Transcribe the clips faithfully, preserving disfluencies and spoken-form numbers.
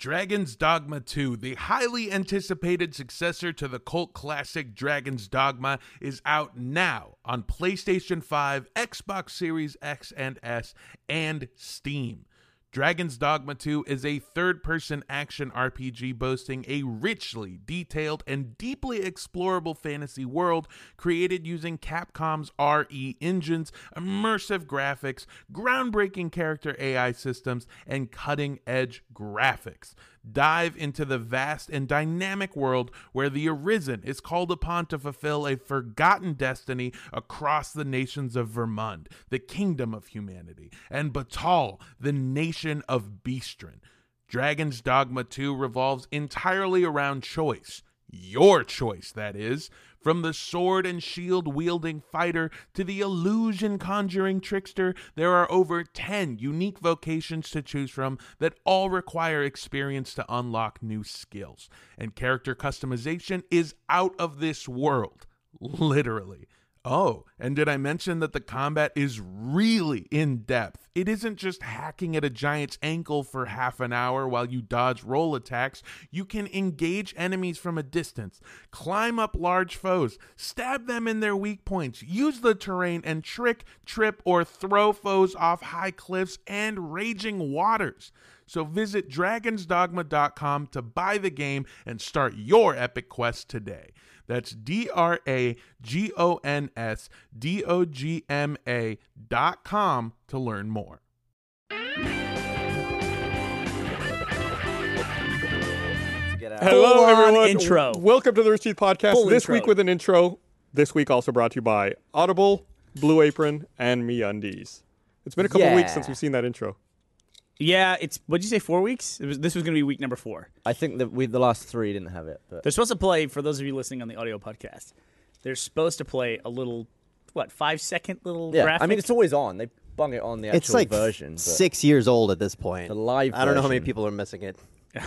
Dragon's Dogma two, the highly anticipated successor to the cult classic Dragon's Dogma, is out now on PlayStation five, Xbox Series X and S, and Steam. Dragon's Dogma two is a third-person action R P G boasting a richly detailed and deeply explorable fantasy world created using Capcom's R E engines, immersive graphics, groundbreaking character A I systems, and cutting-edge graphics. Dive into the vast and dynamic world where the Arisen is called upon to fulfill a forgotten destiny across the nations of Vermund, the kingdom of humanity, and Batal, the nation of Beastren. Dragon's Dogma two revolves entirely around choice. Your choice, that is. From the sword and shield wielding fighter to the illusion conjuring trickster, there are over ten unique vocations to choose from that all require experience to unlock new skills. And character customization is out of this world. Literally. Oh, and did I mention that the combat is really in-depth? It isn't just hacking at a giant's ankle for half an hour while you dodge roll attacks. You can engage enemies from a distance, climb up large foes, stab them in their weak points, use the terrain, and trick, trip, or throw foes off high cliffs and raging waters. So visit dragons dogma dot com to buy the game and start your epic quest today. That's D R A G O N S D O G M A dot com to learn more. Hello, Full-on everyone. intro. Welcome to the Rooster Teeth Podcast. Full this intro. week with an intro. This week also brought to you by Audible, Blue Apron, and MeUndies. It's been a couple Yeah. weeks since we've seen that intro. Yeah, it's, what'd you say, four weeks? It was, this was going to be week number four. I think that we the last three didn't have it. But They're supposed to play, for those of you listening on the audio podcast, they're supposed to play a little, what, five-second little yeah, graphic? I mean, it's always on. They bung it on the actual It's like version. but six years old at this point. The live I don't know how many version. people are missing it.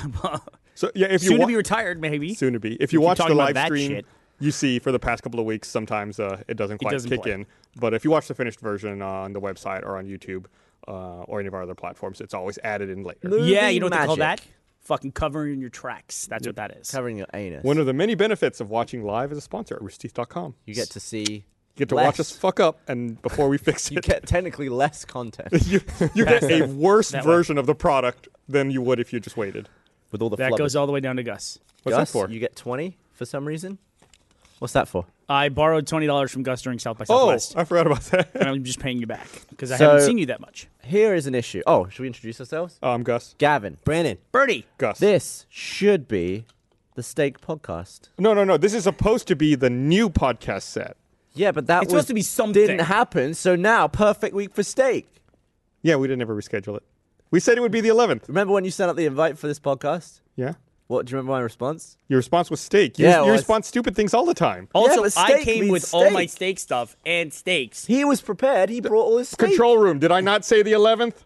So yeah, if you Soon wa- to be retired, maybe. soon to be. If you keep watch the talking about live that stream, shit. you see for the past couple of weeks sometimes uh, it doesn't quite doesn't kick play. in. But if you watch the finished version on the website or on YouTube uh, or any of our other platforms, it's always added in later. Movie Yeah, you know what they call that? magic. Fucking covering your tracks. That's what that is. Covering your anus. One of the many benefits of watching live as a sponsor at rooster teeth dot com. you get to see. You get to less. watch us fuck up, and before we fix You it, get technically less content you, you get a worse That way. version of the product than you would if you just waited. with all the That flubber. goes all the way down to Gus. What's Gus, that for? You get twenty for some reason. What's that for? I borrowed twenty dollars from Gus during South by Oh, Southwest. I forgot about that. and I'm just paying you back because I So- haven't seen you that much. Here is an issue. Oh, should we introduce ourselves? Oh, I'm Gus. Gavin. Brandon, Birdie. Gus. This should be the Steak Podcast. No, no, no. This is supposed to be the new podcast set. Yeah, but that It's was, supposed to be something. didn't happen. So now, perfect week for Steak. Yeah, we didn't ever reschedule it. We said it would be the eleventh. Remember when you sent out the invite for this podcast? Yeah. What, do you remember my response? Your response was steak. You, Yeah, it you was. respond stupid things all the time. Also, but I steak came means with all my steak. steak stuff and steaks. He was prepared. He brought all his steak. Control room. Did I not say the eleventh?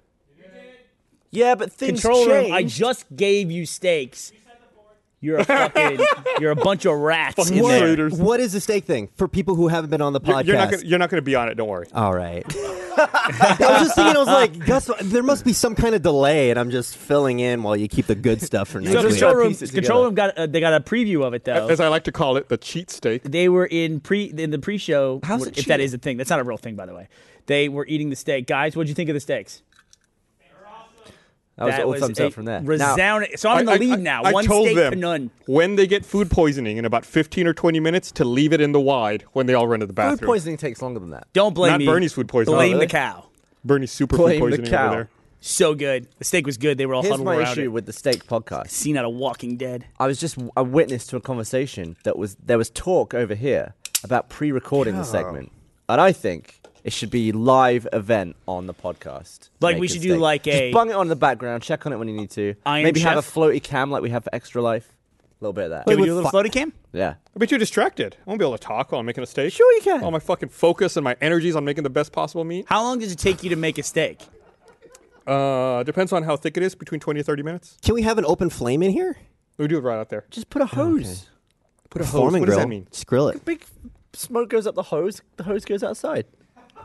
Yeah, but things Control changed. room. I just gave you steaks. You're a fucking. You're a bunch of rats in Fucking there. traitors. what is the steak thing for people who haven't been on the You're, podcast? you're not gonna, you're not going to be on it. Don't worry. All right. I was just thinking, I was like, Gus, there must be some kind of delay, and I'm just filling in while you keep the good stuff for next So just week. gotta control room. piece it Control together. room got. Uh, they got a preview of it though. As I like to call it, the cheat steak. They were in pre in the pre-show. How's if it that cheating? is a thing, that's not a real thing, by the way. They were eating the steak, guys. What'd you think of the steaks? That was That all was thumbs a up from there. Now, Resounding. So I'm in the I- lead I- now. I One told steak them to none. when they get food poisoning in about fifteen or twenty minutes to leave it in the wide when they all run to the bathroom. food poisoning takes longer than that. Don't blame Not me. Bernie's food poisoning. Blame Oh, really? the cow. Bernie's super Blame food the poisoning cow. over there. So good. The steak was good. They were all Here's huddled my around issue it. with the Steak Podcast. Scene out of Walking Dead. I was just a witness to a conversation that was there was talk over here about pre-recording the segment, and I think it should be live event on the podcast. Like, Make we it should do steak. like just a- bung it on in the background, check on it when you need to. Iron Maybe have a Chef? floaty cam like we have for Extra Life. A little bit of that. Can we with do a little fi- floaty cam? Yeah. I'll be too distracted. I won't be able to talk while I'm making a steak. Sure you can. All my fucking focus and my energies on making the best possible meat. How long does it take you to make a steak? Uh, depends on how thick it is, between twenty and thirty minutes. Can we have an open flame in here? We do it right out there. Just put a hose. Put a hose. Foreman What does grill. that mean? Just grill it. Big smoke goes up the hose. The hose goes outside.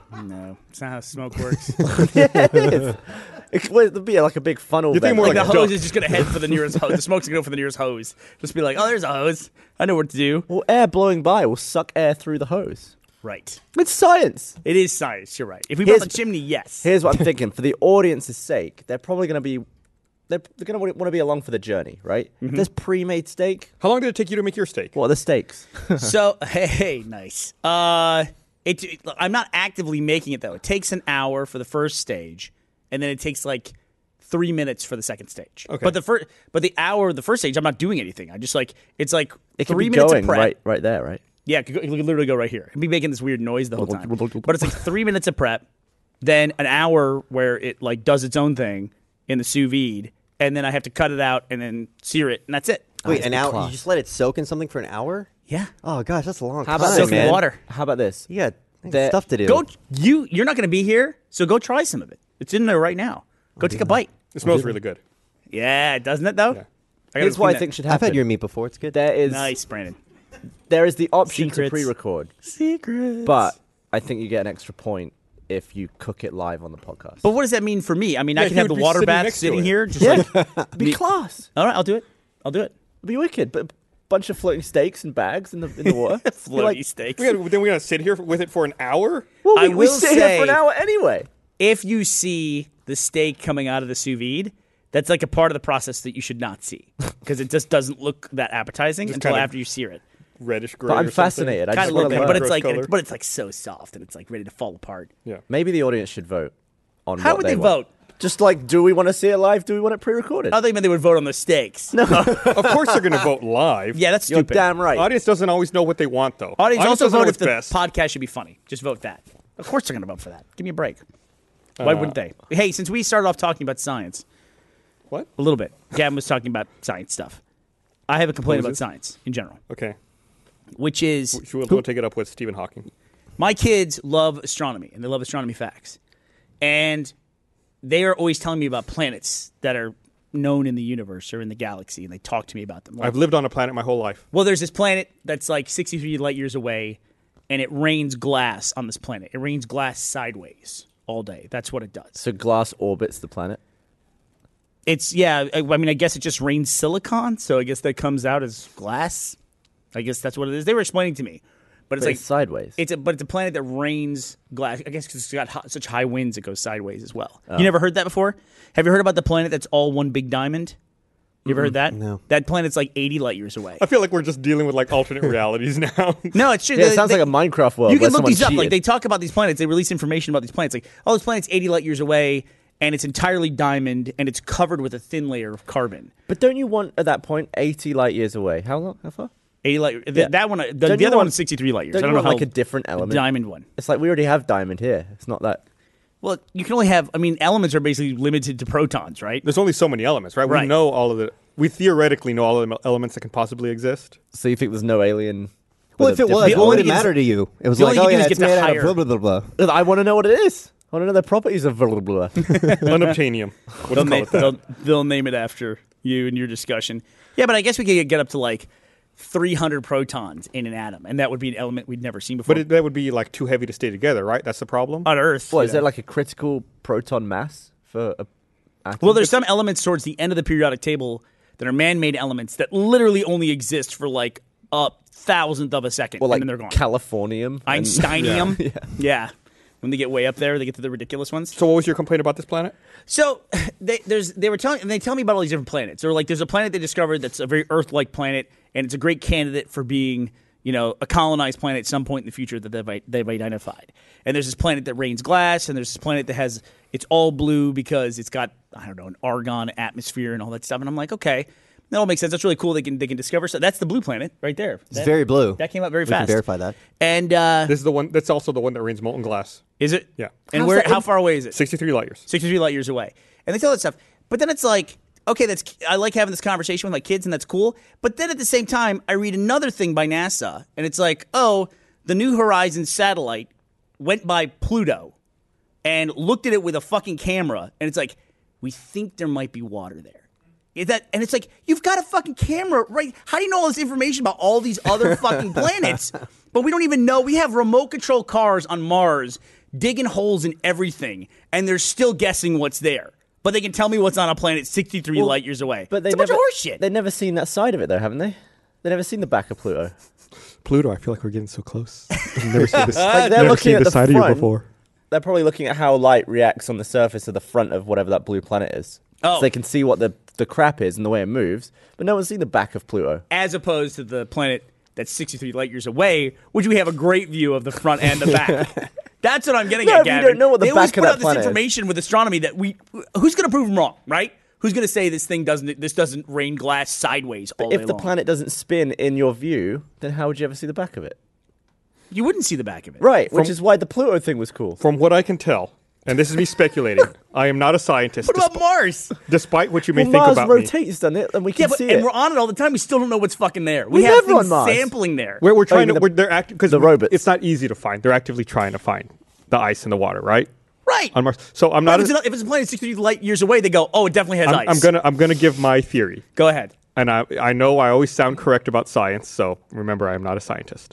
No, it's not how smoke works. Yeah, it is. It would be like a big funnel. You think vent. more Like like the a hose duck. is just gonna head for the nearest hose. The smoke's gonna go for the nearest hose. Just be like, oh, there's a hose. I know what to do. Well, air blowing by will suck air through the hose. Right. It's science. It is science. You're right. If we Here's- built a chimney, yes. Here's what I'm thinking. For the audience's sake, they're probably going to be, they're, they're going to want to be along for the journey, right? If there's pre-made steak, How long did it take you to make your steak? what are the stakes? So hey, hey, nice. Uh, it, it. look, I'm not actively making it though. It takes an hour for the first stage, and then it takes like three minutes for the second stage. Okay. But the first, but the hour of the first stage, I'm not doing anything. I just like it's like It could three be minutes going of prep. right, right there, right? Yeah, it could, go- it could literally go right here and be making this weird noise the whole time. But it's like three minutes of prep, then an hour where it like does its own thing in the sous vide, and then I have to cut it out and then sear it, and that's it. Wait, an hour? class. You just let it soak in something for an hour? Yeah. Oh gosh, that's a long How time, about Soak this, in man? water. How about this? Yeah, That- stuff to do. Go you. You're not going to be here, so go try some of it. It's in there right now. Go take a bite. It smells really good. Yeah, doesn't it though? Yeah. I Here's gotta what I clean think that. should I've happen. had your meat before. It's good. There is, Nice, Brandon. there is the option Secrets. to pre-record, Secrets. but I think you get an extra point if you cook it live on the podcast. But what does that mean for me? I mean, Yeah, I he can have would the be water sitting bath next to sitting it. here. Just yeah, like, be class. all right, I'll do it. I'll do it. It'd be wicked. But a bunch of floating steaks and bags in the in the water. Be Floaty like, steaks. We gotta, then we gotta sit here with it for an hour. well, we, I we will sit here for an say- hour anyway. If you see the steak coming out of the sous vide, that's like a part of the process that you should not see because it just doesn't look that appetizing Just until kinda after you sear it. Reddish gray. But I'm or something. fascinated. I Kind just of want look to good, learn. but it's Gross like color. but it's like so soft and it's like ready to fall apart. Yeah. Maybe the audience should vote on How what would they they want. vote? Just like, do we want to see it live? Do we want it pre-recorded? I think they would vote on the steaks. No. Of course they're gonna vote live. Yeah, that's You're stupid. damn right. Audience doesn't always know what they want though. Audience also doesn't know vote if what's the best. podcast should be funny. Just vote that. Of course they're going to vote for that. Give me a break. Why Uh, wouldn't they? Hey, since we started off talking about science What? a little bit, Gavin was talking about science stuff. I have a complaint What about was it? science in general, Okay. which is Should we we'll take it up with Stephen Hawking? my kids love astronomy and they love astronomy facts. And they are always telling me about planets that are known in the universe or in the galaxy, and they talk to me about them. Like, I've lived on a planet my whole life. well, there's this planet that's like sixty-three light years away, and it rains glass on this planet. It rains glass sideways all day. That's what it does. So glass orbits the planet. It's, yeah, I, I mean, I guess it just rains silicon, so I guess that comes out as glass. I guess that's what it is. They were explaining to me. But it's But like, it's sideways. it's a, but it's a planet that rains glass. I guess because it's got hot, such high winds, it goes sideways as well. Oh. You never heard that before? Have you heard about the planet that's all one big diamond? You ever heard that? No. That planet's like eighty light years away. I feel like we're just dealing with like alternate realities now. No, it's true. yeah, it They- sounds they- like a Minecraft world. You where can look someone these up. Like cheated. they talk about these planets. They release information about these planets. Like, oh, this planet's eighty light years away, and it's entirely diamond, and it's covered with a thin layer of carbon. But don't you want at that point eighty light years away? How long? How far? eighty light. th- Yeah. That one. The, Don't the you other one want- is sixty-three light years. Don't I you don't know want how like a different the element? diamond one. It's like we already have diamond here. It's not that. Well, you can only have. I mean, elements are basically limited to protons, right? There's only so many elements, right? Right. We know all of the. We theoretically know all of the elements that can possibly exist. So you think there's no alien? Well, with if a it was, The what only would it thing is- matter to you? It was the like, only oh thing you yeah, do it's is get the made out higher- of blah blah blah blah. different- I want to know what it is. I want to know the properties of blah blah blah. Unobtainium. Let's They'll, call name, it that. they'll, they'll name it after you and your discussion. Yeah, but I guess we could get up to like three hundred protons in an atom, and that would be an element we'd never seen before. But it, that would be like too heavy to stay together, right? That's the problem. on Earth. What you is know. there like a critical proton mass for a? Atom? Well, there's some elements towards the end of the periodic table that are man-made elements that literally only exist for like a thousandth of a second, well, like and then they're gone. Californium, and- Einsteinium. Yeah. yeah. When they get way up there, they get to the ridiculous ones. So, what was your complaint about this planet? So they there's they were telling and they tell me about all these different planets. They're like, there's a planet they discovered that's a very Earth-like planet, and it's a great candidate for being, you know, a colonized planet at some point in the future that they've they've identified. And there's this planet that rains glass, and there's this planet that has it's all blue because it's got I don't know an argon atmosphere and all that stuff. And I'm like, okay, that all makes sense. That's really cool. They can they can discover. So that's the blue planet right there. It's very blue. That came out very we fast. can verify that. And uh, This is the one. That's also the one that rains molten glass. is it? Yeah. And How's where? that How in- far away is it? sixty-three light years. sixty-three light years away. And they tell that stuff. But then it's like, okay, that's I like having this conversation with my kids, and that's cool. But then at the same time, I read another thing by NASA, and it's like, oh, the New Horizons satellite went by Pluto and looked at it with a fucking camera, and it's like, we think there might be water there. Is that, and it's like, you've got a fucking camera, right? How do you know all this information about all these other fucking planets? But we don't even know. We have remote control cars on Mars digging holes in everything, and they're still guessing what's there. But they can tell me what's on a planet sixty-three Well, light years away. But they it's a never, bunch of horseshit. They've never seen that side of it, though, haven't they? They've never seen the back of Pluto. Pluto, I feel like we're getting so close. I've never seen this, Like, they're never looking seen at this the side of you front. before. They're probably looking at how light reacts on the surface of the front of whatever that blue planet is. Oh. So they can see what the, the crap is and the way it moves, but no one's seen the back of Pluto. As opposed to the planet that's sixty-three light years away, which we have a great view of the front and the back. That's what I'm getting No, at, but you Gavin. don't know what the they always back of put that out this planet is. information with astronomy that we. Who's going to prove them wrong, right? Who's going to say this thing doesn't? This doesn't rain glass sideways all If day the long? planet doesn't spin in your view, then how would you ever see the back of it? You wouldn't see the back of it, Right, which From- is why the Pluto thing was cool. From what I can tell, and this is me speculating, I am not a scientist, What about desp- Mars? despite what you may Well, think Mars about me. rotates, doesn't it? And we can Yeah, but see and it. we're on it all the time. We still don't know what's fucking there. We We're have never things on Mars. sampling there. We're, we're trying you to. mean We're, the- they're act because the robots. It's not easy to find. They're actively trying to find the ice in the water, right? right. On Mars. So I'm But not. if, a- it's, an- if it's a planet sixty light years away, they go, "Oh, it definitely has I'm, ice." I'm gonna. I'm gonna give my theory, go ahead. and I. I know I always sound correct about science. So remember, I am not a scientist.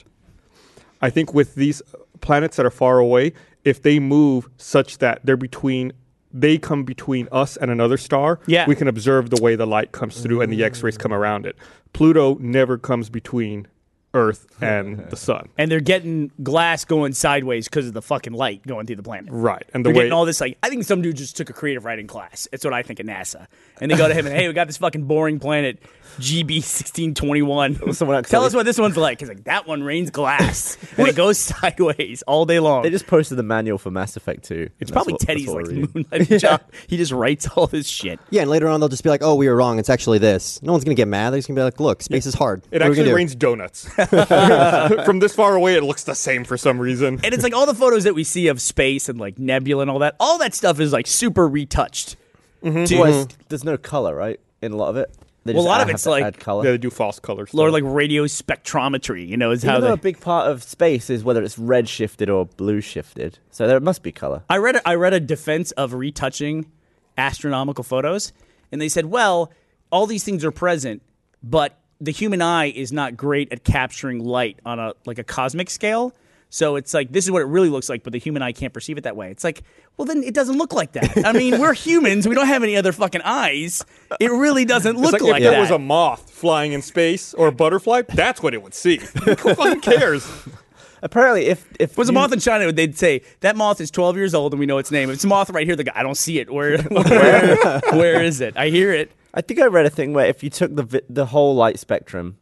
I think with these planets that are far away, if they move such that they're between. They come between us and another star. Yeah. We can observe the way the light comes through and the X-rays come around it. Pluto never comes between Earth and the sun. And they're getting glass going sideways because of the fucking light going through the planet. Right. And the They're way getting all this, like, I think some dude just took a creative writing class. It's what I think at NASA. And they go to him and, hey, we got this fucking boring planet, G B sixteen twenty-one. Someone Tell actually- us what this one's like. He's like, that one rains glass. And it goes sideways all day long. They just posted the manual for Mass Effect two. it's and probably that's what- Teddy's, that's what like, we're reading. moonlight job. He just writes all this shit. Yeah, and later on they'll just be like, "Oh, we were wrong. It's actually this." No one's gonna get mad. They're just gonna be like, "Look, space is hard." it What are we actually gonna do?" rains donuts. From this far away, it looks the same for some reason. And it's like all the photos that we see of space and, like, nebula and all that, all that stuff is, like, super retouched. Well, it's- there's no color, right? In a lot of it. They Well, a just lot add- of have it's to like- add color. Yeah, they do false colors. Or, like, radio spectrometry, you know, is how Even though they... a big part of space is whether it's red shifted or blue shifted, so there must be color. I read a, I read a defense of retouching astronomical photos, and they said, well, all these things are present, but the human eye is not great at capturing light on a like a cosmic scale. So it's like this is what it really looks like, but the human eye can't perceive it that way. It's like, well, then it doesn't look like that. I mean, we're humans; we don't have any other fucking eyes. It really doesn't It's look like, like, if there that. was a moth flying in space or a butterfly, that's what it would see. Who fucking cares? Apparently, if if If it was a you- moth in China, they'd say that moth is twelve years old and we know its name. If it's a moth right here, they go, I don't see it. Where, where, where is it? I hear it. I think I read a thing where if you took the vi- the whole light spectrum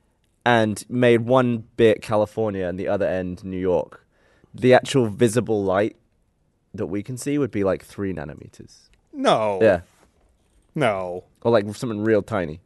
and made one bit California and the other end New York, the actual visible light that we can see would be like three nanometers. No. Yeah, No. or like something real tiny.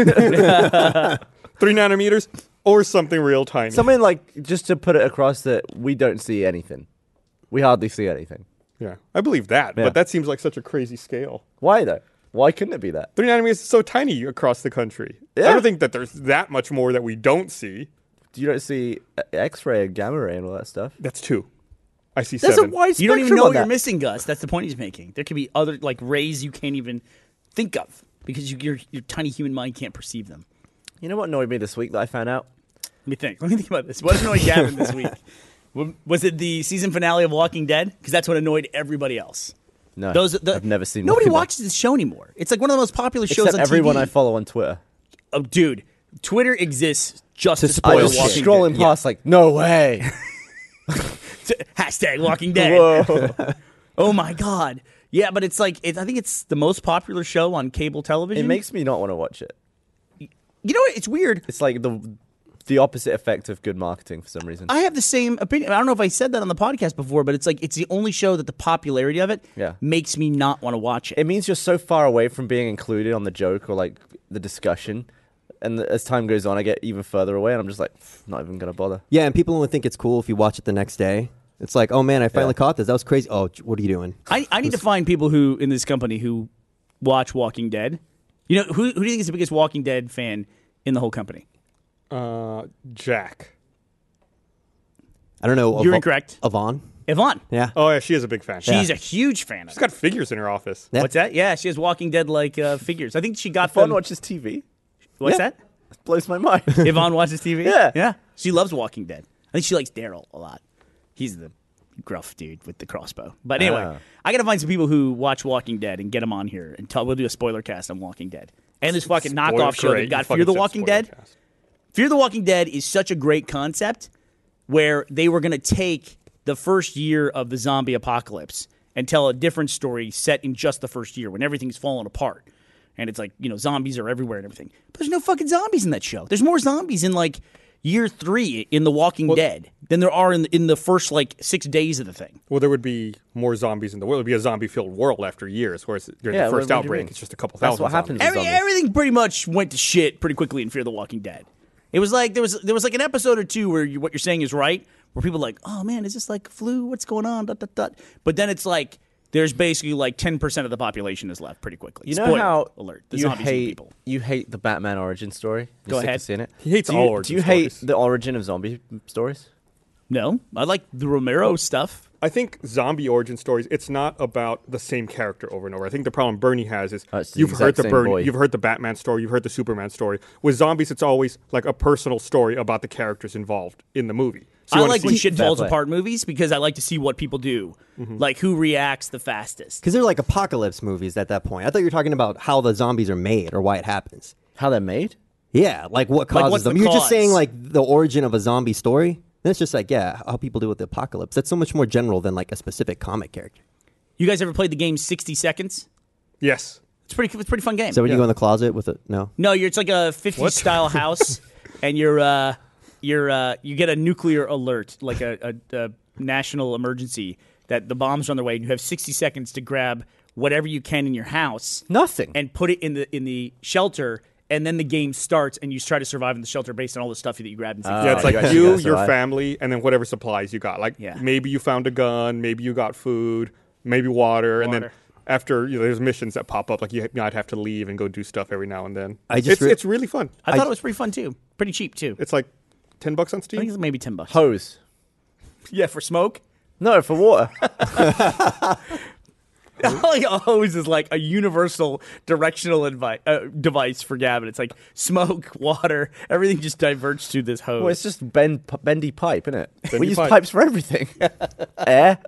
Three nanometers or something real tiny. Something like, just to put it across, that we don't see anything. We hardly see anything. yeah, I believe that, Yeah. but that seems like such a crazy scale. Why though? Why couldn't it be that? Three nanometers is so tiny across the country. I Yeah. don't think that there's that much more that we don't see. You don't see uh, X-ray and gamma ray and all that stuff. That's two. I see There's seven. a wide You don't even spectrum know on what you're that. missing, Gus. That's the point he's making. There could be other like rays you can't even think of because you, your your tiny human mind can't perceive them. You know what annoyed me this week that I found out? Let me think. Let me think about this. What annoyed Gavin this week? W- Was it the season finale of Walking Dead? Because that's what annoyed everybody else. No, Those the, I've never seen. Nobody Walking Dead. watches this show anymore. It's like one of the most popular shows Except on everyone T V. I follow on Twitter. Oh, dude, Twitter exists just to, To spoil I spoil was Walking scrolling Dead. past like, no way. Hashtag Walking Dead. Whoa. Oh my god. Yeah, but it's like it, I think it's the most popular show on cable television. It makes me not want to watch it. you know what? It's weird. It's like the the opposite effect of good marketing for some reason. I have the same opinion. I don't know if I said that on the podcast before, but it's like it's the only show that the popularity of it Yeah. makes me not want to watch it. It means you're so far away from being included on the joke or like the discussion. And as time goes on, I get even further away, and I'm just like, not even gonna bother. Yeah, and people only think it's cool if you watch it the next day. It's like, oh man, I finally Yeah. caught this. That was crazy. Oh, j- what are you doing? I, I need to find people who in this company who watch Walking Dead. You know, who who do you think is the biggest Walking Dead fan in the whole company? Uh, Jack. I don't know. You're Avo- incorrect. Yvonne? Yvonne. Yeah. Oh yeah, she is a big fan. She's a huge fan of She's it. got figures in her office. Yeah. What's that? Yeah, she has Walking Dead like uh, figures. I think she got Fun them. watches T V. What's Yeah. that? It blows my mind. Yvonne watches T V? Yeah. Yeah. She loves Walking Dead. I think she likes Daryl a lot. He's the gruff dude with the crossbow. But anyway, Ah. I got to find some people who watch Walking Dead and get them on here and tell. We'll do a spoiler cast on Walking Dead and this fucking Spoiler- knockoff show great. that got You Fear fucking the said Walking spoiler Dead. cast. Fear the Walking Dead is such a great concept where they were going to take the first year of the zombie apocalypse and tell a different story set in just the first year when everything's falling apart. And it's like, you know, zombies are everywhere and everything. But there's no fucking zombies in that show. There's more zombies in like year three in The Walking Dead than there are in the, in the first like six days of the thing. Well, there would be more zombies in the world. It would be a zombie-filled world after years, whereas during Yeah, the what- first what do you outbreak, mean? it's just a couple That's thousand what zombies. happens. Every, zombies. everything pretty much went to shit pretty quickly in Fear the Walking Dead. It was like there was there was like an episode or two where you, what you're saying is right, where people are like, oh man, is this like flu? What's going on? Dot, dot, dot. But then it's like there's basically like ten percent of the population is left pretty quickly. You know Spoiler how alert, the you zombies eat hate people. you hate the Batman origin story. You're Go sick of ahead. seeing it. He hates do you, all origin Do you hate stories. the origin of zombie stories? No, I like the Romero stuff. I think zombie origin stories, it's not about the same character over and over. I think the problem Bernie has is Oh, it's the you've heard exact the same Bernie, boy. you've heard the Batman story, you've heard the Superman story. With zombies, it's always like a personal story about the characters involved in the movie. So you I wanna like when see- shit Fair falls play. apart movies because I like to see what people do, Mm-hmm. like who reacts the fastest. Because they're like apocalypse movies at that point. I thought you were talking about how the zombies are made or why it happens. How they're made? Yeah, like what causes what's the them. You're just cause? saying like the origin of a zombie story. That's just like, yeah, how people deal with the apocalypse. That's so much more general than like a specific comic character. You guys ever played the game sixty seconds? Yes. It's pretty. It's a pretty fun game. So when Yeah. you go in the closet with it, no. No, you're, it's like a fifties style house, and you're uh, you're uh, you get a nuclear alert, like a, a, a national emergency that the bombs are on their way, and you have sixty seconds to grab whatever you can in your house Nothing. and put it in the in the shelter, and then the game starts, and you try to survive in the shelter based on all the stuff that you grabbed in sixty Uh, Yeah, it's you like actually you, gotta your survive. family, and then whatever supplies you got. Like Yeah. maybe you found a gun, maybe you got food, maybe water, and then Water. after you know, there's missions that pop up, like you might have to leave and go do stuff every now and then. I just it's re- it's really fun. I, I- thought it was pretty fun too. Pretty cheap too. It's like ten bucks on I think Steam. it's maybe ten bucks. Hose. Yeah, for smoke. No, for water. Like a hose is like a universal directional advi- uh, device for Gavin. It's like smoke, water, everything just diverts to this hose. Well, it's just bend, p- bendy pipe, isn't it? Bendy we use pipe. pipes for everything. Air.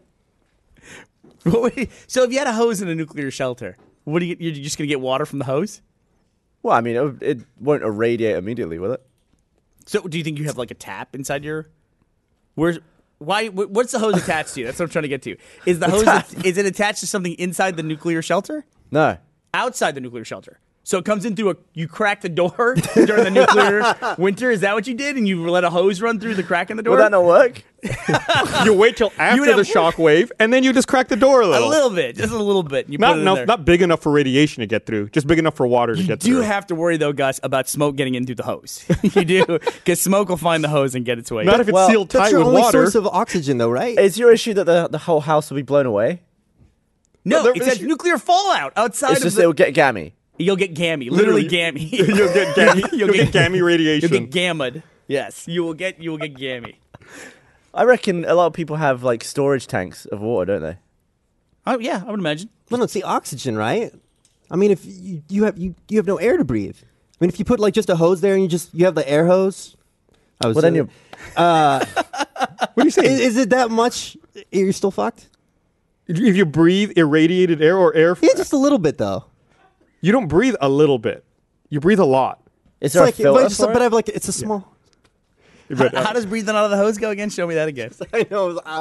So if you had a hose in a nuclear shelter, what do you? You're just gonna get water from the hose? Well, I mean, it, it won't irradiate immediately, will it? So do you think you have like a tap inside your? Where's why? wh- What's the hose attached to? That's what I'm trying to get to. Is the hose? Is it attached to something inside the nuclear shelter? No. Outside the nuclear shelter. So it comes in through a. You crack the door during the nuclear winter. Is that what you did? And you let a hose run through the crack in the door? Will that not work? You wait till after would the have- shock wave, and then you just crack the door a A little. little bit, just a little bit. and You Not put it in enough, there. not big enough for radiation to get through. Just big enough for water to You get do through. have to worry though, Gus, about smoke getting in through the hose. You do, because smoke will find the hose and get its way. Not in. if it's Well, sealed That's tight your with only water. source of oxygen, though, right? Is your issue that the, the whole house will be blown away? no, there it is- says nuclear fallout outside It's of just the. it'll get gammy. You'll get gammy, literally, gammy. You'll get gammy. You'll get gammy radiation. You'll get gammed. Yes, you will get. You will get gammy. I reckon a lot of people have like storage tanks of water, don't they? Oh yeah, I would imagine. Well, no, it's the oxygen, right? I mean, if you, you have you, you have no air to breathe. I mean, if you put like just a hose there and you just you have the air hose. I was Well, then uh, you're- Uh, What do you say? is, is it that much? You're still fucked. If you breathe irradiated air or air, Yeah, just a little bit though. you don't breathe a little bit. You breathe a lot. Is It's there like, a filter but, I just, for but it? I have like it's a small. But, How uh, does breathing out of the hose go again? Show me that again. I know. Uh,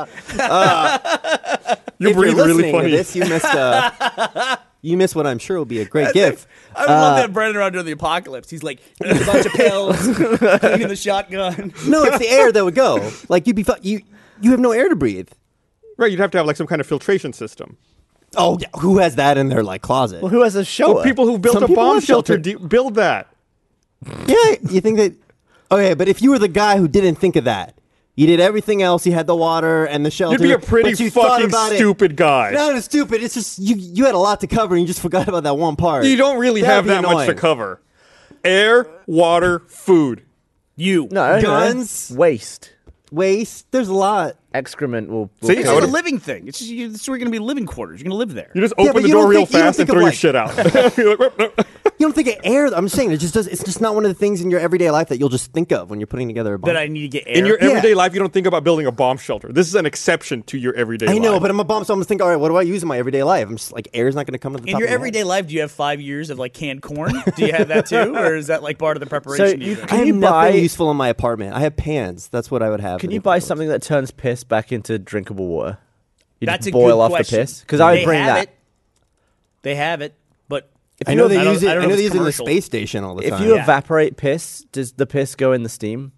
you if breathe you're really listening funny. to this, you missed. Uh, you missed what I'm sure will be a great gift. I would love Uh, that Brandon around during the apocalypse. He's like eating a bunch of pills, cleaning the shotgun. No, it's the air that would go. Like you'd be fu- you. You have no air to breathe. Right, you'd have to have like some kind of filtration system. Oh, yeah, who has that in their like closet? Well, who has a shower? Well, people who built Some a people bomb have shelter shelter. de- build that. Yeah, you think that? Okay, but if you were the guy who didn't think of that, you did everything else. You had the water and the shelter. You'd be a pretty but you thought fucking about it. stupid guy. Not as stupid. It's just you. You had a lot to cover, and you just forgot about that one part. You don't really That'd have be that much to annoying. cover. Air, water, food. You. no, no, Guns. waste. Waste. There's a lot. excrement will. will See, It's I just a would've- living thing. It's just you, it's where you're going to be living quarters. You're going to live there. You just Yeah, open but the you door don't real think- you don't fast and think of, throw your like- shit out. You're like, "Whoop, no." You don't think of air. I'm saying it just does. It's just not one of the things in your everyday life that you'll just think of when you're putting together a bomb. that I need to get air. In your Yeah. everyday life, you don't think about building a bomb shelter. This is an exception to your everyday I life. know, but I'm a bomb, so I'm just thinking, all right, what do I use in my everyday life? I'm just like, air's not going to come to the in top your of my head. everyday life, do you have five years of like canned corn? Do you have that too, or is that like part of the preparation? you you do? I Can have you nothing buy- useful in my apartment. I have pans. That's what I would have. Can in you the buy apartment. something that turns piss back into drinkable water? You That's just a boil good off question. the piss because I would They bring have that. It. They have it, but If I you know ev- they I don't- use it. I I, don't know know if they it's use it in the commercial. space station all the if time. you Yeah. evaporate piss, does the piss go in the steam?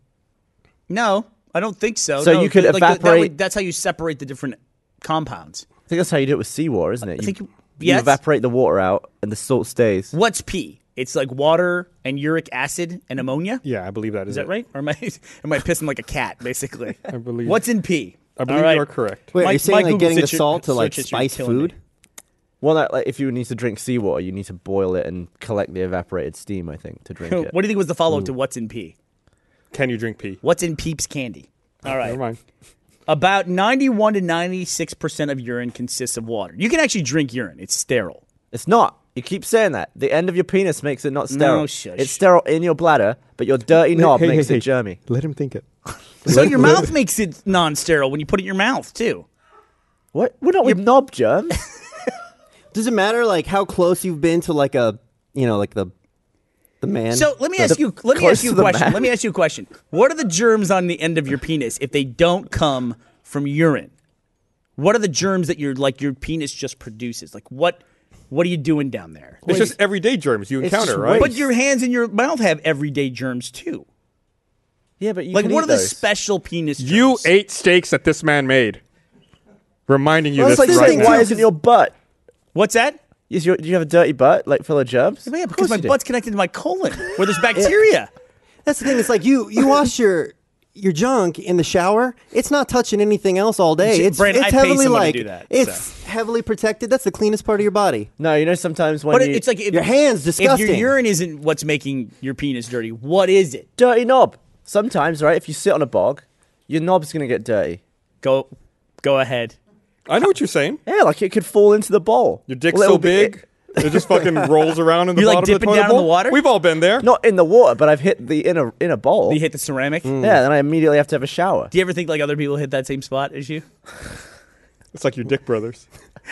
no, I don't think so. So No, you could like, that evaporate- would- that's how you separate the different compounds. I think that's how you do it with seawater, isn't it? You, think- you yes. evaporate the water out and the salt stays. What's pee? It's like water and uric acid and ammonia. Yeah, I believe that is Is that it. right? Or am I am I pissing like a cat? Basically, I believe- What's in pee? I believe All right. you are correct. Wait, are My- you saying my like Google getting the situ- salt to like search history is spice killing me. food? Well, no, like if you need to drink seawater, you need to boil it and collect the evaporated steam. I think to drink it. What do you think was the follow up to what's in pee? Can you drink pee? What's in Peeps candy? All right. Never mind. About ninety-one to ninety-six percent of urine consists of water. You can actually drink urine. It's sterile. It's not. You keep saying that. The end of your penis makes it not sterile. No, shush. It's sterile in your bladder, but your dirty knob Hey, hey, makes hey, it germy. Let him think it. So your mouth makes it non-sterile when you put it in your mouth too. What? We're not with knob germs. Does it matter like how close you've been to like a you know like the the man? So let me The- ask you. Let me close ask you to a the question. man. Let me ask you a question. What are the germs on the end of your penis if they don't come from urine? What are the germs that your like your penis just produces? Like what? What are you doing down there? It's just everyday germs you It's encounter, just right? But your hands and your mouth have everyday germs too. Yeah, but you Like can what eat are the those. special penis germs? You ate steaks that this man made. Reminding you Well, this it's like right saying, now. why isn't your butt? What's that? Is your, do you have a dirty butt, like full of germs? Yeah, Of because course my you do. butt's connected to my colon where there's bacteria. That's the thing. It's like you you wash your your junk in the shower. It's not touching anything else all day. J- It's Brandon, it's I pay heavily someone to like do that, it's heavily protected. That's the cleanest part of your body. No, you know sometimes when But you it's like if, Your hands if disgusting. your urine isn't what's making your penis dirty, what is it? dirty knob. Sometimes, right? If you sit on a bog, your knob's gonna get dirty. Go, go ahead. I know what you're saying. Yeah, like it could fall into the bowl. Your dick's A little so bit- big, it just fucking rolls around in the You, like, bottom of the dipping toilet down in the bowl. water? We've all been there. Not in the water, but I've hit the inner inner bowl. You hit the ceramic. Mm. Yeah, then I immediately have to have a shower. Do you ever think like other people hit that same spot as you? It's like your dick brothers.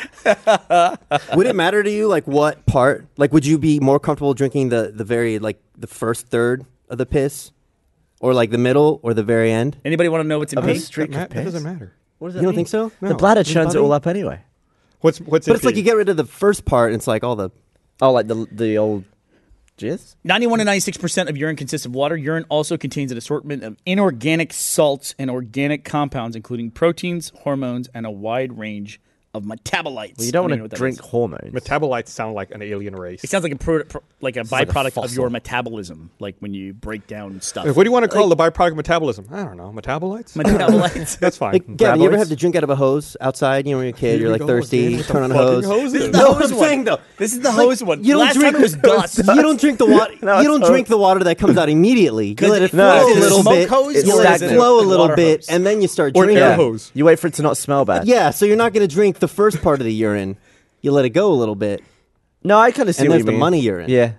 Would it matter to you like what part? Like would you be more comfortable drinking the the very like the first third of the piss, or like the middle or the very end? Anybody want to know what's in Of a pee? streak That, of that piss. doesn't matter. What does that You don't mean? think so? The bladder Does it churns it bother all you? up anyway. What's what's But in it's like pee? you get rid of the first part, and it's like all the Oh, like the the old jizz. ninety-one to ninety-six percent of urine consists of water. Urine also contains an assortment of inorganic salts and organic compounds, including proteins, hormones, and a wide range of metabolites. Well, you don't I even know want what to that drink is. hormones. Metabolites sound like an alien race. It sounds like a pro, pro, like a like a byproduct of fossil. your metabolism, like when you break down stuff. What do you want to call the byproduct of metabolism? I don't know. Metabolites? Metabolites. That's fine. like Gavin. You ever Graboids? have to drink out of a hose outside? You know, when you're a kid, Here you're we like go thirsty, again you with turn the on a fucking hose. hoses. No, hose I'm one. saying though. This is the Like, hose one. You don't Last drink time it was dust. You don't drink the water. No, you don't it's drink the water that comes out immediately. You let it No, flow it's a a little smoke bit. hose You or let is it it flow a a little water bit, hose? and then you start Or an drinking. air Yeah. hose. You wait for it to not smell bad. Yeah, so you're not going to drink the first part of the urine. You let it go a little bit, No, I kind of see and what there's you the mean. money urine. Yeah.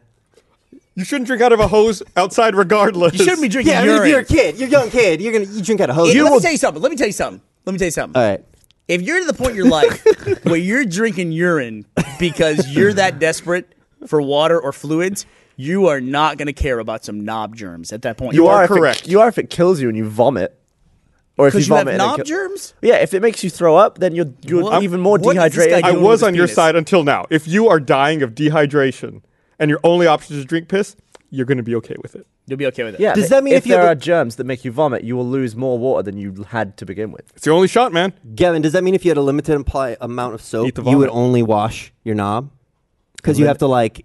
You shouldn't drink out of a hose outside regardless. You shouldn't be drinking Yeah, I mean, urine. if you're a kid, you're a young kid, you're gonna you drink out of hose. Let You me will- tell you something. Let me tell you something. Let me tell you something. All right. If you're to the point in your life where you're drinking urine because you're that desperate for water or fluids, you are not going to care about some knob germs at that point. You, are, are if it- correct. you are if it kills you and you vomit. Or if you because you have vomit and it knob kill- germs. Yeah, if it makes you throw up, then you're you're What- even more what is this dehydrated. guy I doing was with on his your penis? side until now. If you are dying of dehydration and your only option is to drink piss, you're going to be okay with it. You'll be okay with it. Yeah. Does but that mean if, if you there have are a- germs that make you vomit, you will lose more water than you had to begin with? It's the only shot, man. Gavin, does that mean if you had a limited impli- amount of soap, Eat the you would vomit. only wash your knob? Because you have to like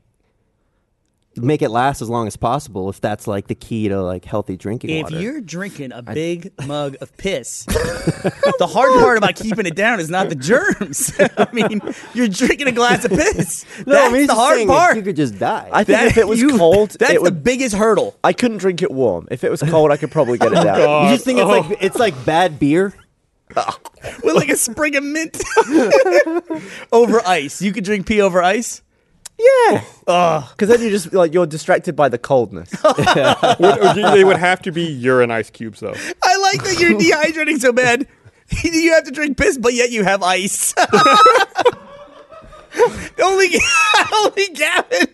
make it last as long as possible. If that's like the key to like healthy drinking If water. you're drinking a big mug of piss, the hard part about keeping it down is not the germs. I mean, you're drinking a glass of piss. no, That's I mean, it's the just hard saying, part. You could just die. I think That- if it was you- cold, that's it the would. biggest hurdle. I couldn't drink it warm. If it was cold, I could probably get it down. you just think it's like it's like bad beer. with like a sprig of mint over ice. You could drink pee over ice. Yeah. Because then you just like you're distracted by the coldness. Would- they would have to be urine ice cubes, though. I like that you're dehydrating so bad. You have to drink piss, but yet you have ice. only, only Gavin.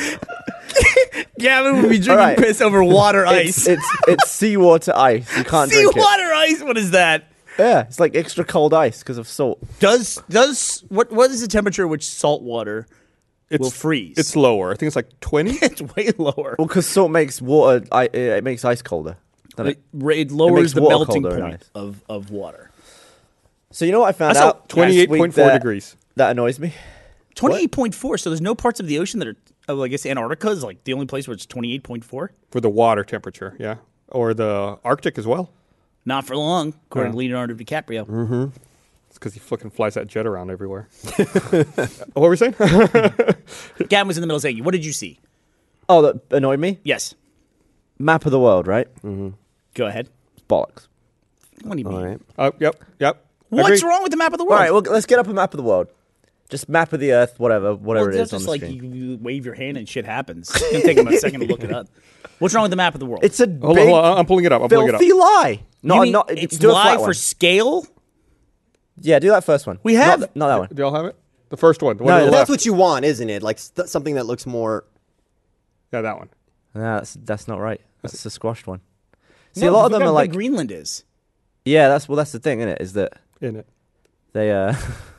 Gavin would be drinking right. piss over water It's ice. it's, it's seawater ice. You can't drink it. Seawater ice. What is that? Yeah, it's like extra cold ice because of salt. Does does what what is the temperature at which salt water It's, will freeze? It's lower. I think it's like twenty. it's way lower. Well, because salt makes water. I, it makes ice colder. doesn't It, it? it lowers makes the water melting colder in point ice. of, of water. So you know what I found I saw out? last twenty-eight point week four that- degrees. That annoys me. twenty-eight point four. So there's no parts of the ocean that are. Oh, I guess Antarctica is like the only place where it's twenty-eight point four. For the water temperature, yeah. Or the Arctic as well. Not for long, according Yeah. to Leonardo DiCaprio. Mm-hmm. It's because he fucking flies that jet around everywhere. What were we saying? Gavin was in the middle saying, "What did you see?" Oh, that annoyed me. Yes. Map of the world, right? Go ahead. It's bollocks. What do you mean? All right. uh, yep, yep. What's Agree. wrong with the map of the All world? right, well, let's get up a map of the world. Just map of the Earth, whatever, whatever Well, it it's is on just the like screen. you, you wave your hand and shit happens. It's gonna take him a second to look it up. What's wrong with the map of the world? It's a Hold on, big, hold on. I'm pulling it up. I'm pulling it up. filthy lie. No, you mean not. it's do a flat live for one. scale. Yeah, do that first one. We have- not, not that one. Do y'all have it? The first one. The one No, to the That's left. what you want, isn't it? Like st- something that looks more. Yeah, that one. Nah, that's that's not right. That's the squashed one. See, No, a lot of look them how are big like, Greenland is. yeah, that's well, that's the thing, isn't it? Is that In it. they uh.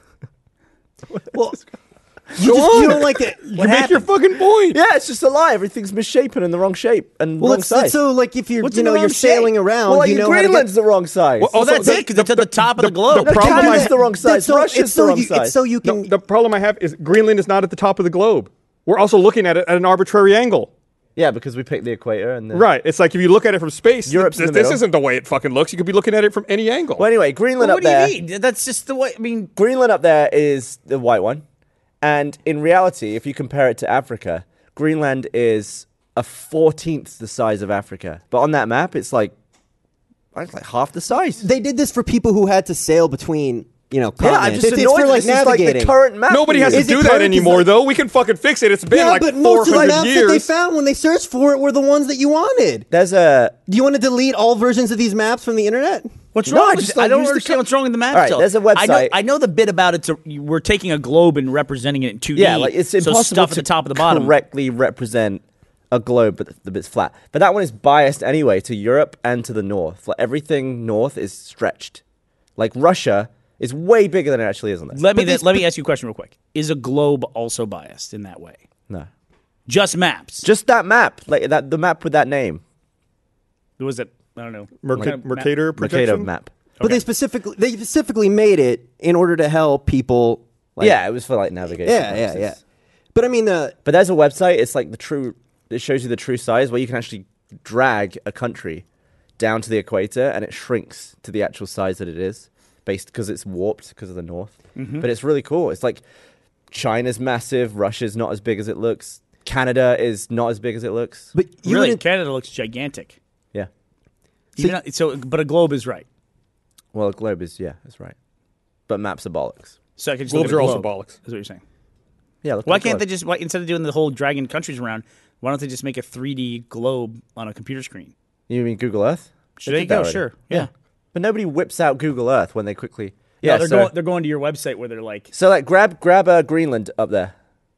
Well, you, just, you don't like it. You make your fucking point. Yeah, it's just a lie. Everything's misshapen in the wrong shape and Well, wrong it's, size. it's so like if you're What's you in the know you're wrong shape? sailing around, well, like you know how to Greenland's get. the wrong size. Well, Well, Also, that's the- it, because it's at the top of the the- globe. the no, problem I Canada's have- the wrong size. That's so, Russia's it's so the wrong you, size. It's so you No, can. the problem I have is Greenland is not at the top of the globe. We're also looking at it at an arbitrary angle. Yeah, because we picked the equator and the... Right. It's like if you look at it from space, Europe's in this, the this middle. isn't the way it fucking looks. You could be looking at it from any angle. Well, anyway, Greenland Well, up what do there. you mean? That's just the way. I mean, Greenland up there is the white one, and in reality, if you compare it to Africa, Greenland is a fourteenth the size of Africa. But on that map, it's like it's like half the size. They did this for people who had to sail between you know Yeah, I'm continents. just it's, annoyed it's for that like this is like the navigating. current map. Nobody we has to use. Is it do that current? 'Cause, anymore, like- though. We can fucking fix it. It's been yeah, like but four most of the hundred maps years. that they found when they searched for it were the ones that you wanted. There's a Do you want to delete all versions of these maps from the internet? what's No, wrong? I with just, it? I like, don't use the understand co- what's wrong with the map. All right, still. there's a I know, website- I know the bit about it. We're taking a globe and representing it in two D. yeah, like it's impossible so stuff to at the top of the bottom. correctly represent a globe, but the, the bit's flat. But that one is biased anyway to Europe and to the north. Like everything north is stretched. Like Russia is way bigger than it actually is on this. Let me But these- let me ask you a question real quick. Is a globe also biased in that way? No, Just maps. just that map, like that the map with that name, Was it? I don't know. Merca- What kind of map? Mercator Mercator projection? map. But Okay. they specifically they specifically made it in order to help people. Like, yeah, it was for like navigation. yeah, yeah, purposes. yeah. But I mean, the But there's a website. It's like the true. It shows you the true size where you can actually drag a country down to the equator and it shrinks to the actual size that it is, based because it's warped because of the north. Mm-hmm. But it's really cool. It's like China's massive. Russia's not as big as it looks. Canada is not as big as it looks. but you Really, wouldn't- Canada looks gigantic. Yeah. Even, so, but a globe is right. Well, a globe is yeah, that's right. But maps are bollocks. So I can just Globes look are at a also globe, bollocks. Is what you're saying? Yeah. Look Why at a can't they globe. just why, instead of doing the whole dragging countries around? Why don't they just make a three D globe on a computer screen? You mean Google Earth? Should They they did that go? already. Sure. Yeah. But nobody whips out Google Earth when they quickly. Yeah. Yeah. they're so, going. They're going to your website where they're like, so like grab grab uh, Greenland up there.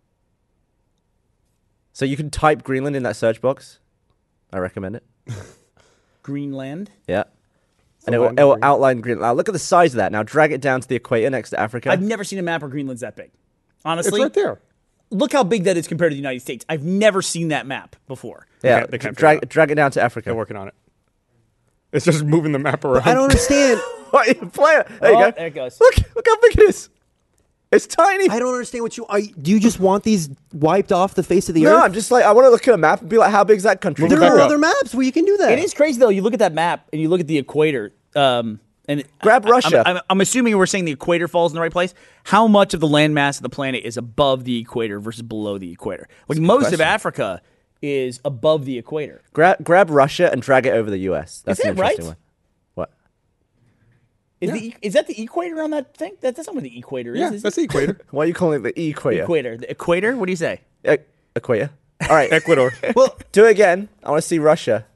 So you can type Greenland in that search box. I recommend it. Greenland. Yeah. And it will, land it will green. outline Greenland. Now look at the size of that. Now drag it down to the equator next to Africa. I've never seen a map where Greenland's that big. It's Honestly, right there. look how big that is compared to the United States. I've never seen that map before. yeah, can't- they can't figure it drag out. drag it down to Africa. They're working on it. It's just moving the map around. I don't understand. Play it. There you Oh, go. there it goes. Look, look how big it is. It's tiny. I don't understand what you are. Do you just want these wiped off the face of the no, earth? I'm just like I want to look at a map and be like, how big's that country? there back are up. other maps where you can do that. It is crazy though. You look at that map and you look at the equator. Um, and Grab I- Russia. I'm, I'm, I'm assuming we're saying the equator falls in the right place. How much of the landmass of the planet is above the equator versus below the equator? Like most of question. Africa is above the equator. Grab grab Russia and drag it over the U S. That's Is an that right? interesting one. What? Is, Yeah. the, is that the equator on that thing? That, that's not where the equator is. Yeah, is that's it? the equator. Why are you calling it the equator? Equator. The equator? What do you say? E- equator. All right. Ecuador. Well, do it again. I want to see Russia.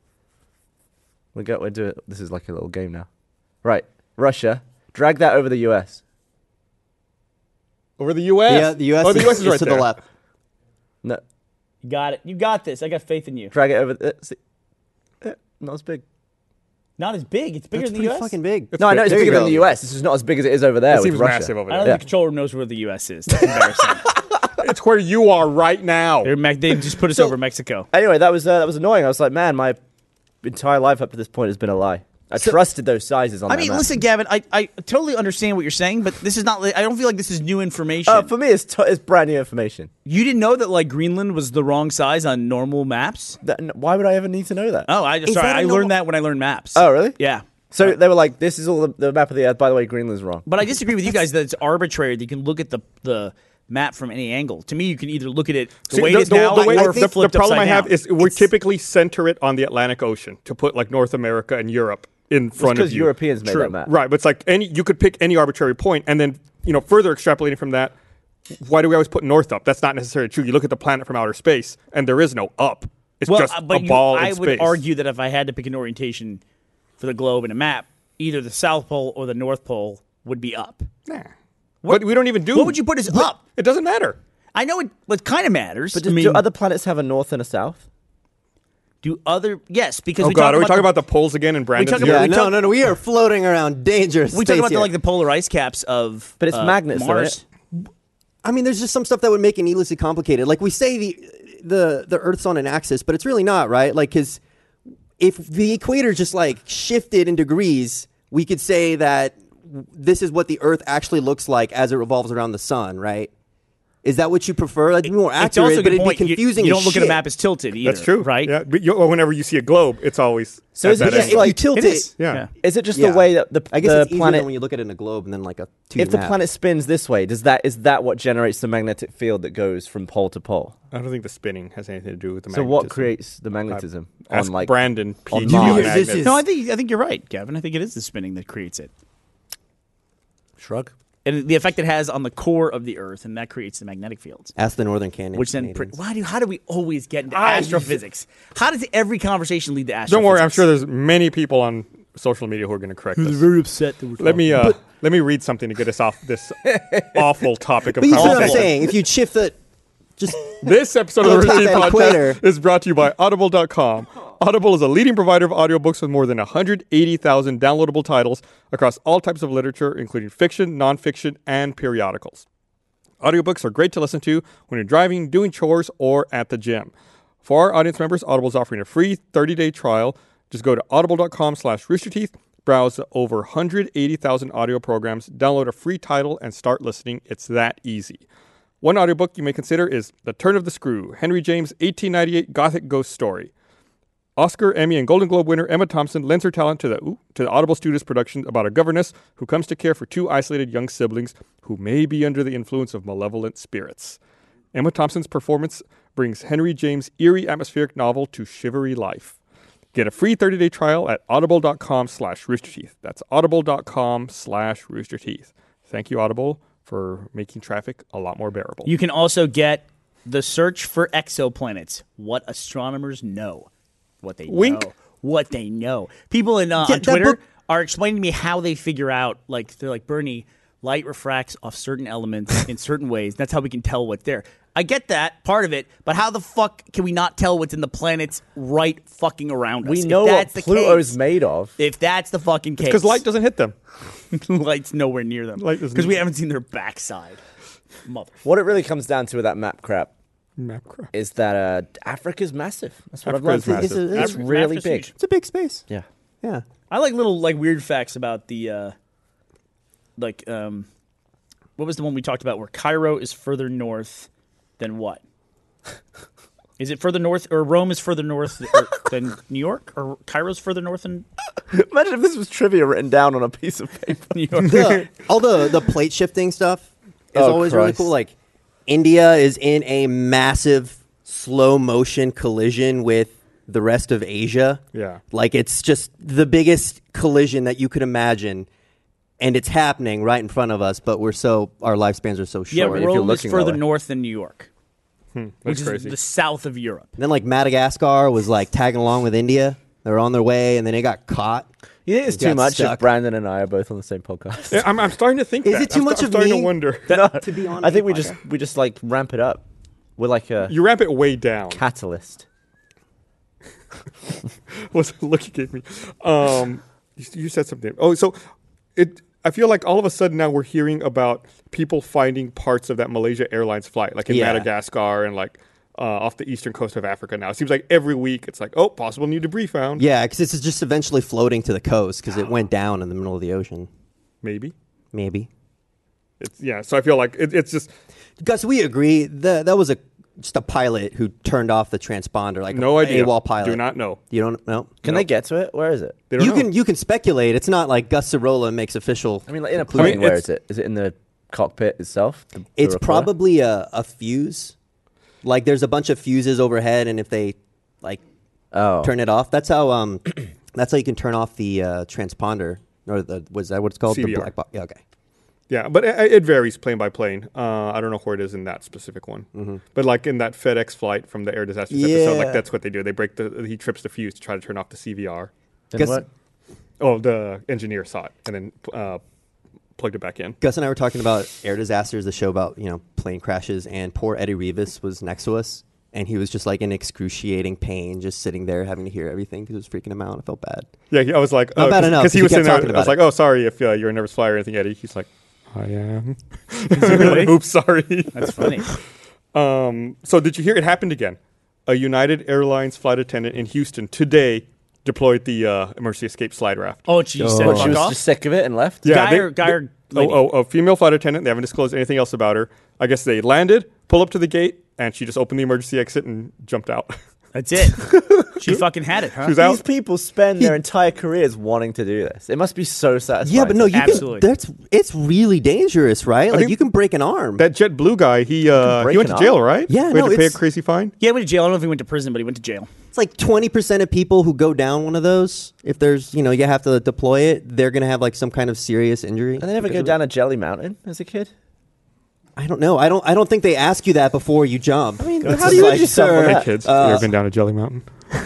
We got. We do it. This is like a little game now. Right. Russia. Drag that over the U S. Over the U S. Yeah, the U S, Oh, the is, U S is right to there. the left. No. You got it. You got this. I got faith in you. Drag it over. The, uh, see, uh, not as big. Not as big. It's bigger That's than the pretty U S. fucking big. no, I know big. it's There you bigger than go. the U S. It's just not as big as it is over there It with seems Russia. massive over I don't there. think the controller knows where the U S is. That's embarrassing. It's where you are right now. They're Me- they just put us over Mexico. Anyway, that was uh, that was annoying. I was like, man, my entire life up to this point has been a lie. I So- trusted those sizes on I that mean, map. listen, Gavin, I, I totally understand what you're saying, but this is not. I don't feel like this is new information. Uh, for me, it's, t- it's brand new information. You didn't know that like Greenland was the wrong size on normal maps? That, n- why would I ever need to know that? Oh, I just Is sorry. that a I normal- learned that when I learned maps. Oh, really? Yeah. So they were like, this is all the, the map of the Earth. By the way, Greenland's wrong. But I disagree with you guys that it's arbitrary that you can look at the the map from any angle. To me, you can either look at it the See, way the, it is the- now the way- or the- flip the flipped problem I upside have down. is we typically center it on the Atlantic Ocean to put like North America and Europe in front of Because you. Europeans made True. that map. Right, but it's like any you could pick any arbitrary point, and then you know further extrapolating from that, why do we always put north up? That's not necessarily true. You look at the planet from outer space, and there is no up. It's well, just uh, but a you- ball I in would space. argue that if I had to pick an orientation for the globe in a map, either the South Pole or the North Pole would be up. Nah. But we don't even do. What would you put as up? It doesn't matter. I know it, it kind of matters. But I do, mean, do other planets have a north and a south? do other yes because Oh we God, talk are we about talking the, about the poles again in Brandon's? talk year? about- Yeah, we no, talk- no, no. We are floating around dangerous we space talk about the, here. like the polar ice caps of But it's uh, magnets, though, Mars. isn't I mean, there's just some stuff that would make it needlessly complicated. Like we say the the the Earth's on an axis, but it's really not, right? Like because if the equator just like shifted in degrees, we could say that this is what the Earth actually looks like as it revolves around the sun, right? Is that what you prefer? That'd be more It's accurate, also a but good either point. be You- confusing. You, as don't look shit. at a map as tilted either. That's true, right? Yeah, but you, whenever you see a globe, it's always So at is it that just angle. If you like- tilt It it, is. Yeah. Yeah. Is it just Yeah. the way that the, I guess the it's easier planet? than when you look at it in a globe and then like a two D If the map. planet spins this way, does that is that what generates the magnetic field that goes from pole to pole? I don't think the spinning has anything to do with the So magnetism. what creates the magnetism Ask on like Brandon, on PhD Mars? in This magnets. is- No, I think I think you're right, Gavin. I think it is the spinning that creates it, shrug? and the effect it has on the core of the Earth, and that creates the magnetic fields. Ask the Northern Canyon. Which then, pre- Canadians. why do how do we always get into I- astrophysics? How does every conversation lead to astrophysics? Don't worry, I'm sure there's many people on social media who are going to correct us. very upset that we're Let me uh, let me read something to get us off this awful topic of But you see what I'm conversation. saying? If you shift the, just This episode of the Rotate Rooster Teeth that Podcast equator. is brought to you by Audible dot com. Audible is a leading provider of audiobooks with more than one hundred eighty thousand downloadable titles across all types of literature, including fiction, nonfiction, and periodicals. Audiobooks are great to listen to when you're driving, doing chores, or at the gym. For our audience members, Audible is offering a free thirty-day trial. Just go to audible dot com slash roosterteeth, browse the over one hundred eighty thousand audio programs, download a free title, and start listening. It's that easy. One audiobook you may consider is The Turn of the Screw, Henry James' eighteen ninety-eight Gothic ghost story. Oscar, Emmy, and Golden Globe winner Emma Thompson lends her talent to the ooh, to the Audible Studios production about a governess who comes to care for two isolated young siblings who may be under the influence of malevolent spirits. Emma Thompson's performance brings Henry James' eerie atmospheric novel to shivery life. Get a free thirty-day trial at audible dot com slash roosterteeth. That's audible dot com slash roosterteeth. Thank you, Audible, for making traffic a lot more bearable. You can also get the search for exoplanets. What astronomers know. What they Wink. know. What they know. People in uh, Yeah, on that Twitter book- are explaining to me how they figure out, like, they're like, Bernie, light refracts off certain elements in certain ways. That's how we can tell what's there. I get that, part of it, but how the fuck can we not tell what's in the planets right fucking around us? We If know what that's the Pluto's case, made of. If that's the fucking case. Because light doesn't hit them. Light's nowhere near them. Light doesn't- Because we haven't seen their backside. Mother. What it really comes down to with that map crap Map crap. is that uh, Africa's massive. That's what Africa I've is learned. It's a- massive. it's It's a- really Africa's big. huge. It's a big space. Yeah. Yeah. I like little like weird facts about the uh like um what was the one we talked about where Cairo is further north than what? Is it further north or Rome is further north or, than New York or Cairo's further north than Imagine if this was trivia written down on a piece of paper. New York? The, all the the plate shifting stuff is Oh, always really Christ. cool. Like India is in a massive slow motion collision with the rest of Asia. Yeah. Like it's just the biggest collision that you could imagine. and it's happening right in front of us, but we're so our lifespans are so Yeah, short. you're Rome is looking that further way. north than New York, That's which crazy. is the south of Europe. And then like Madagascar was like tagging along with India. They were on their way, and then they got caught. You think it's Got too much stuck. if Brandon and I are both on the same podcast? Yeah, I'm, I'm starting to think Is that. it too I'm, much I'm of starting me? to wonder. No, to be on I think a we podcast. just we just like ramp it up. We're like a You ramp it way down. catalyst. Was looking at me. Um, you, you said something. Oh, so it. I feel like all of a sudden now we're hearing about people finding parts of that Malaysia Airlines flight, like in Yeah. Madagascar and like uh, off the eastern coast of Africa. Now it seems like every week it's like, oh, possible new debris found. Yeah, because it's just eventually floating to the coast because it went down in the middle of the ocean. Maybe. Maybe. It's yeah. So I feel like it, it's just Gus, we agree that that was a just a pilot who turned off the transponder, like no a idea. AWOL pilot. Do not know. You don't know. Can No. they get to it? Where is it? They don't You know. can you can speculate. It's not like Gus Cirola makes official. I mean, like in a conclusion. plane, where it's- is it? Is it in the cockpit itself? The- the It's recorder? probably a, a fuse. Like there's a bunch of fuses overhead, and if they like oh. turn it off, that's how um that's how you can turn off the uh, transponder or the was that what it's called? C V R. The black box. Yeah, okay. Yeah, but it, it varies plane by plane. Uh, I don't know where it is in that specific one. Mm-hmm. But like in that FedEx flight from the air disasters episode, like Yeah. that's what they do. They break the he trips the fuse to try to turn off the C V R. Then Guess- what? Oh, the engineer saw it and then uh, plugged it back in. Gus and I were talking about air disasters, the show about you know plane crashes, and poor Eddie Rivas was next to us, and he was just like in excruciating pain, just sitting there having to hear everything because it was freaking him out. I felt bad. Yeah, he- I was like, Not oh, bad enough, because he he was kept sitting there. talking I was about like, oh, sorry if uh, you're a nervous flyer or anything, Eddie. He's like, I am. really? Oops, sorry. That's funny. Um, so did you hear it happened again? A United Airlines flight attendant in Houston today deployed the uh, emergency escape slide raft. Oh, she said What, fuck she was off? just sick of it and left? Yeah, Guy they- or- guy or they- lady? Oh, oh, a female flight attendant. They haven't disclosed anything else about her. I guess they landed, pulled up to the gate, and she just opened the emergency exit and jumped out. That's it. She fucking had it, huh? She was These out. people spend their entire careers wanting to do this. It must be so satisfying. Yeah, but no, you Absolutely. can. That's it's really dangerous, right? Like think- you can break an arm. That JetBlue guy, he uh, break he went an to jail, arm. right? Yeah, we no, had to pay a it's- crazy fine. Yeah, he went to jail. I don't know if he went to prison, but he went to jail. It's like twenty percent of people who go down one of those, if there's you know you have to deploy it, they're gonna have like some kind of serious injury. And they never because go of it. down a jelly mountain as a kid? I don't know. I don't. I don't think they ask you that before you jump. I mean, It's how do just you like, injure yourself with sir, Hey that? kids, uh, you ever been down a jelly mountain?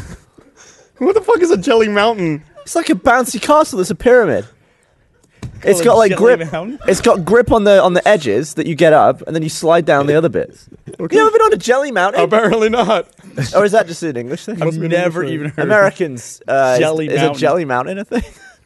What the fuck is a jelly mountain? It's like a bouncy castle. It's a pyramid. It's it got like Jelly grip. Mountain? It's got grip on the on the edges that you get up, and then you slide down the other bits. You ever been on a jelly mountain, Apparently not. or is that just an English thing? I've never even heard. Americans, uh, Jelly is, is a mountain. jelly mountain a thing?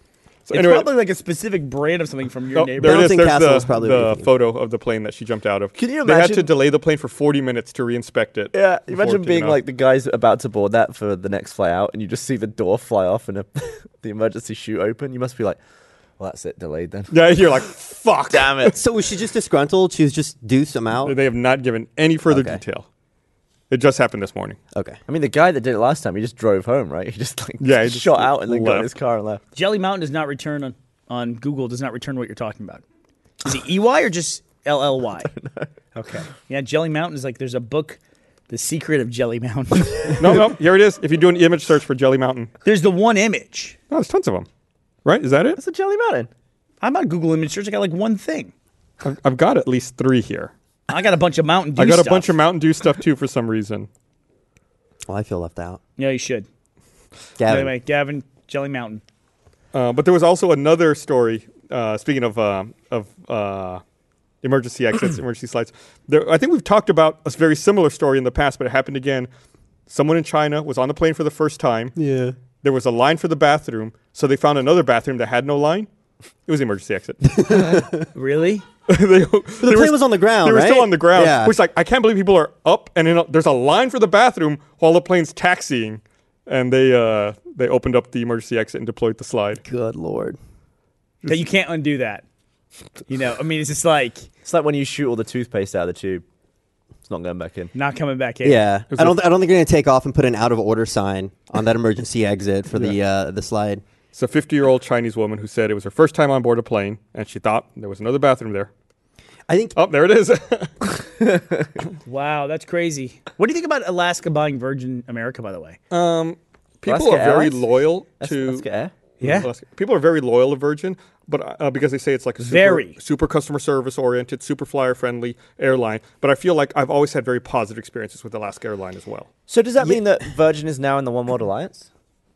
So It's anyway, probably like a specific brand of something from your oh, neighborhood. there it is. Bouncing There's castle the, is probably what you're the thinking. photo of the plane that she jumped out of. Can you They had to imagine- delay the plane for forty minutes to reinspect it. Yeah, before imagine taking being off. like the guys about to board that for the next flight out, and you just see the door fly off and a, the emergency chute open. You must be like, "Well, that's it, delayed then." Yeah, you're like, fuck. Damn it! So was she just disgruntled? She was just deuce them out. They have not given any further Okay. detail. It just happened this morning. Okay. I mean, the guy that did it last time, he just drove home, right? He just like Yeah, he just shot out and then got in left. his car and left. Jelly Mountain does not return on, on Google, does not return what you're talking about. Is it E Y or just L L Y? Okay. Yeah, Jelly Mountain is like, there's a book, The Secret of Jelly Mountain. No, no, here it is. If you do an image search for Jelly Mountain, There's the one image. oh, there's tons of them. Right? Is that it? That's a jelly mountain. I'm on Google image search. I got like one thing. I've, I've got at least three here. I got a bunch of Mountain Dew I got stuff. a bunch of Mountain Dew stuff too for some reason. Well, I feel left out. Yeah, you should. Gavin. Anyway, Gavin, Jelly Mountain. Uh, but there was also another story. Uh, speaking of uh, of uh, emergency exits, emergency slides. There, I think we've talked about a very similar story in the past, but it happened again. Someone in China was on the plane for the first time. Yeah. There was a line for the bathroom, so they found another bathroom that had no line. It was the emergency exit. Really? they, they The plane was on the ground, They were right? still on the ground. Yeah. Which, like, I can't believe people are up and in a, there's a line for the bathroom while the plane's taxiing, and they uh, they opened up the emergency exit and deployed the slide. Good lord. That you can't undo that. You know, I mean, it's just like It's like when you shoot all the toothpaste out of the tube. It's not going back in. not coming back in. Yeah. was I a- don't. I don't think they're gonna take off and put an out of order sign on that emergency exit for the uh, the slide. It's a fifty-year-old Chinese woman who said it was her first time on board a plane, and she thought there was another bathroom there. I think. Oh, there it is. Wow, that's crazy. What do you think about Alaska buying Virgin America, by the way? um, people Alaska are very Airlines? loyal That's, to that's good air. Yeah. Alaska. People are very loyal to Virgin, but uh, because they say it's like a super, Very. super customer service oriented, super flyer friendly airline. But I feel like I've always had very positive experiences with Alaska Airline as well. So does that mean that Virgin is now in the One World Alliance?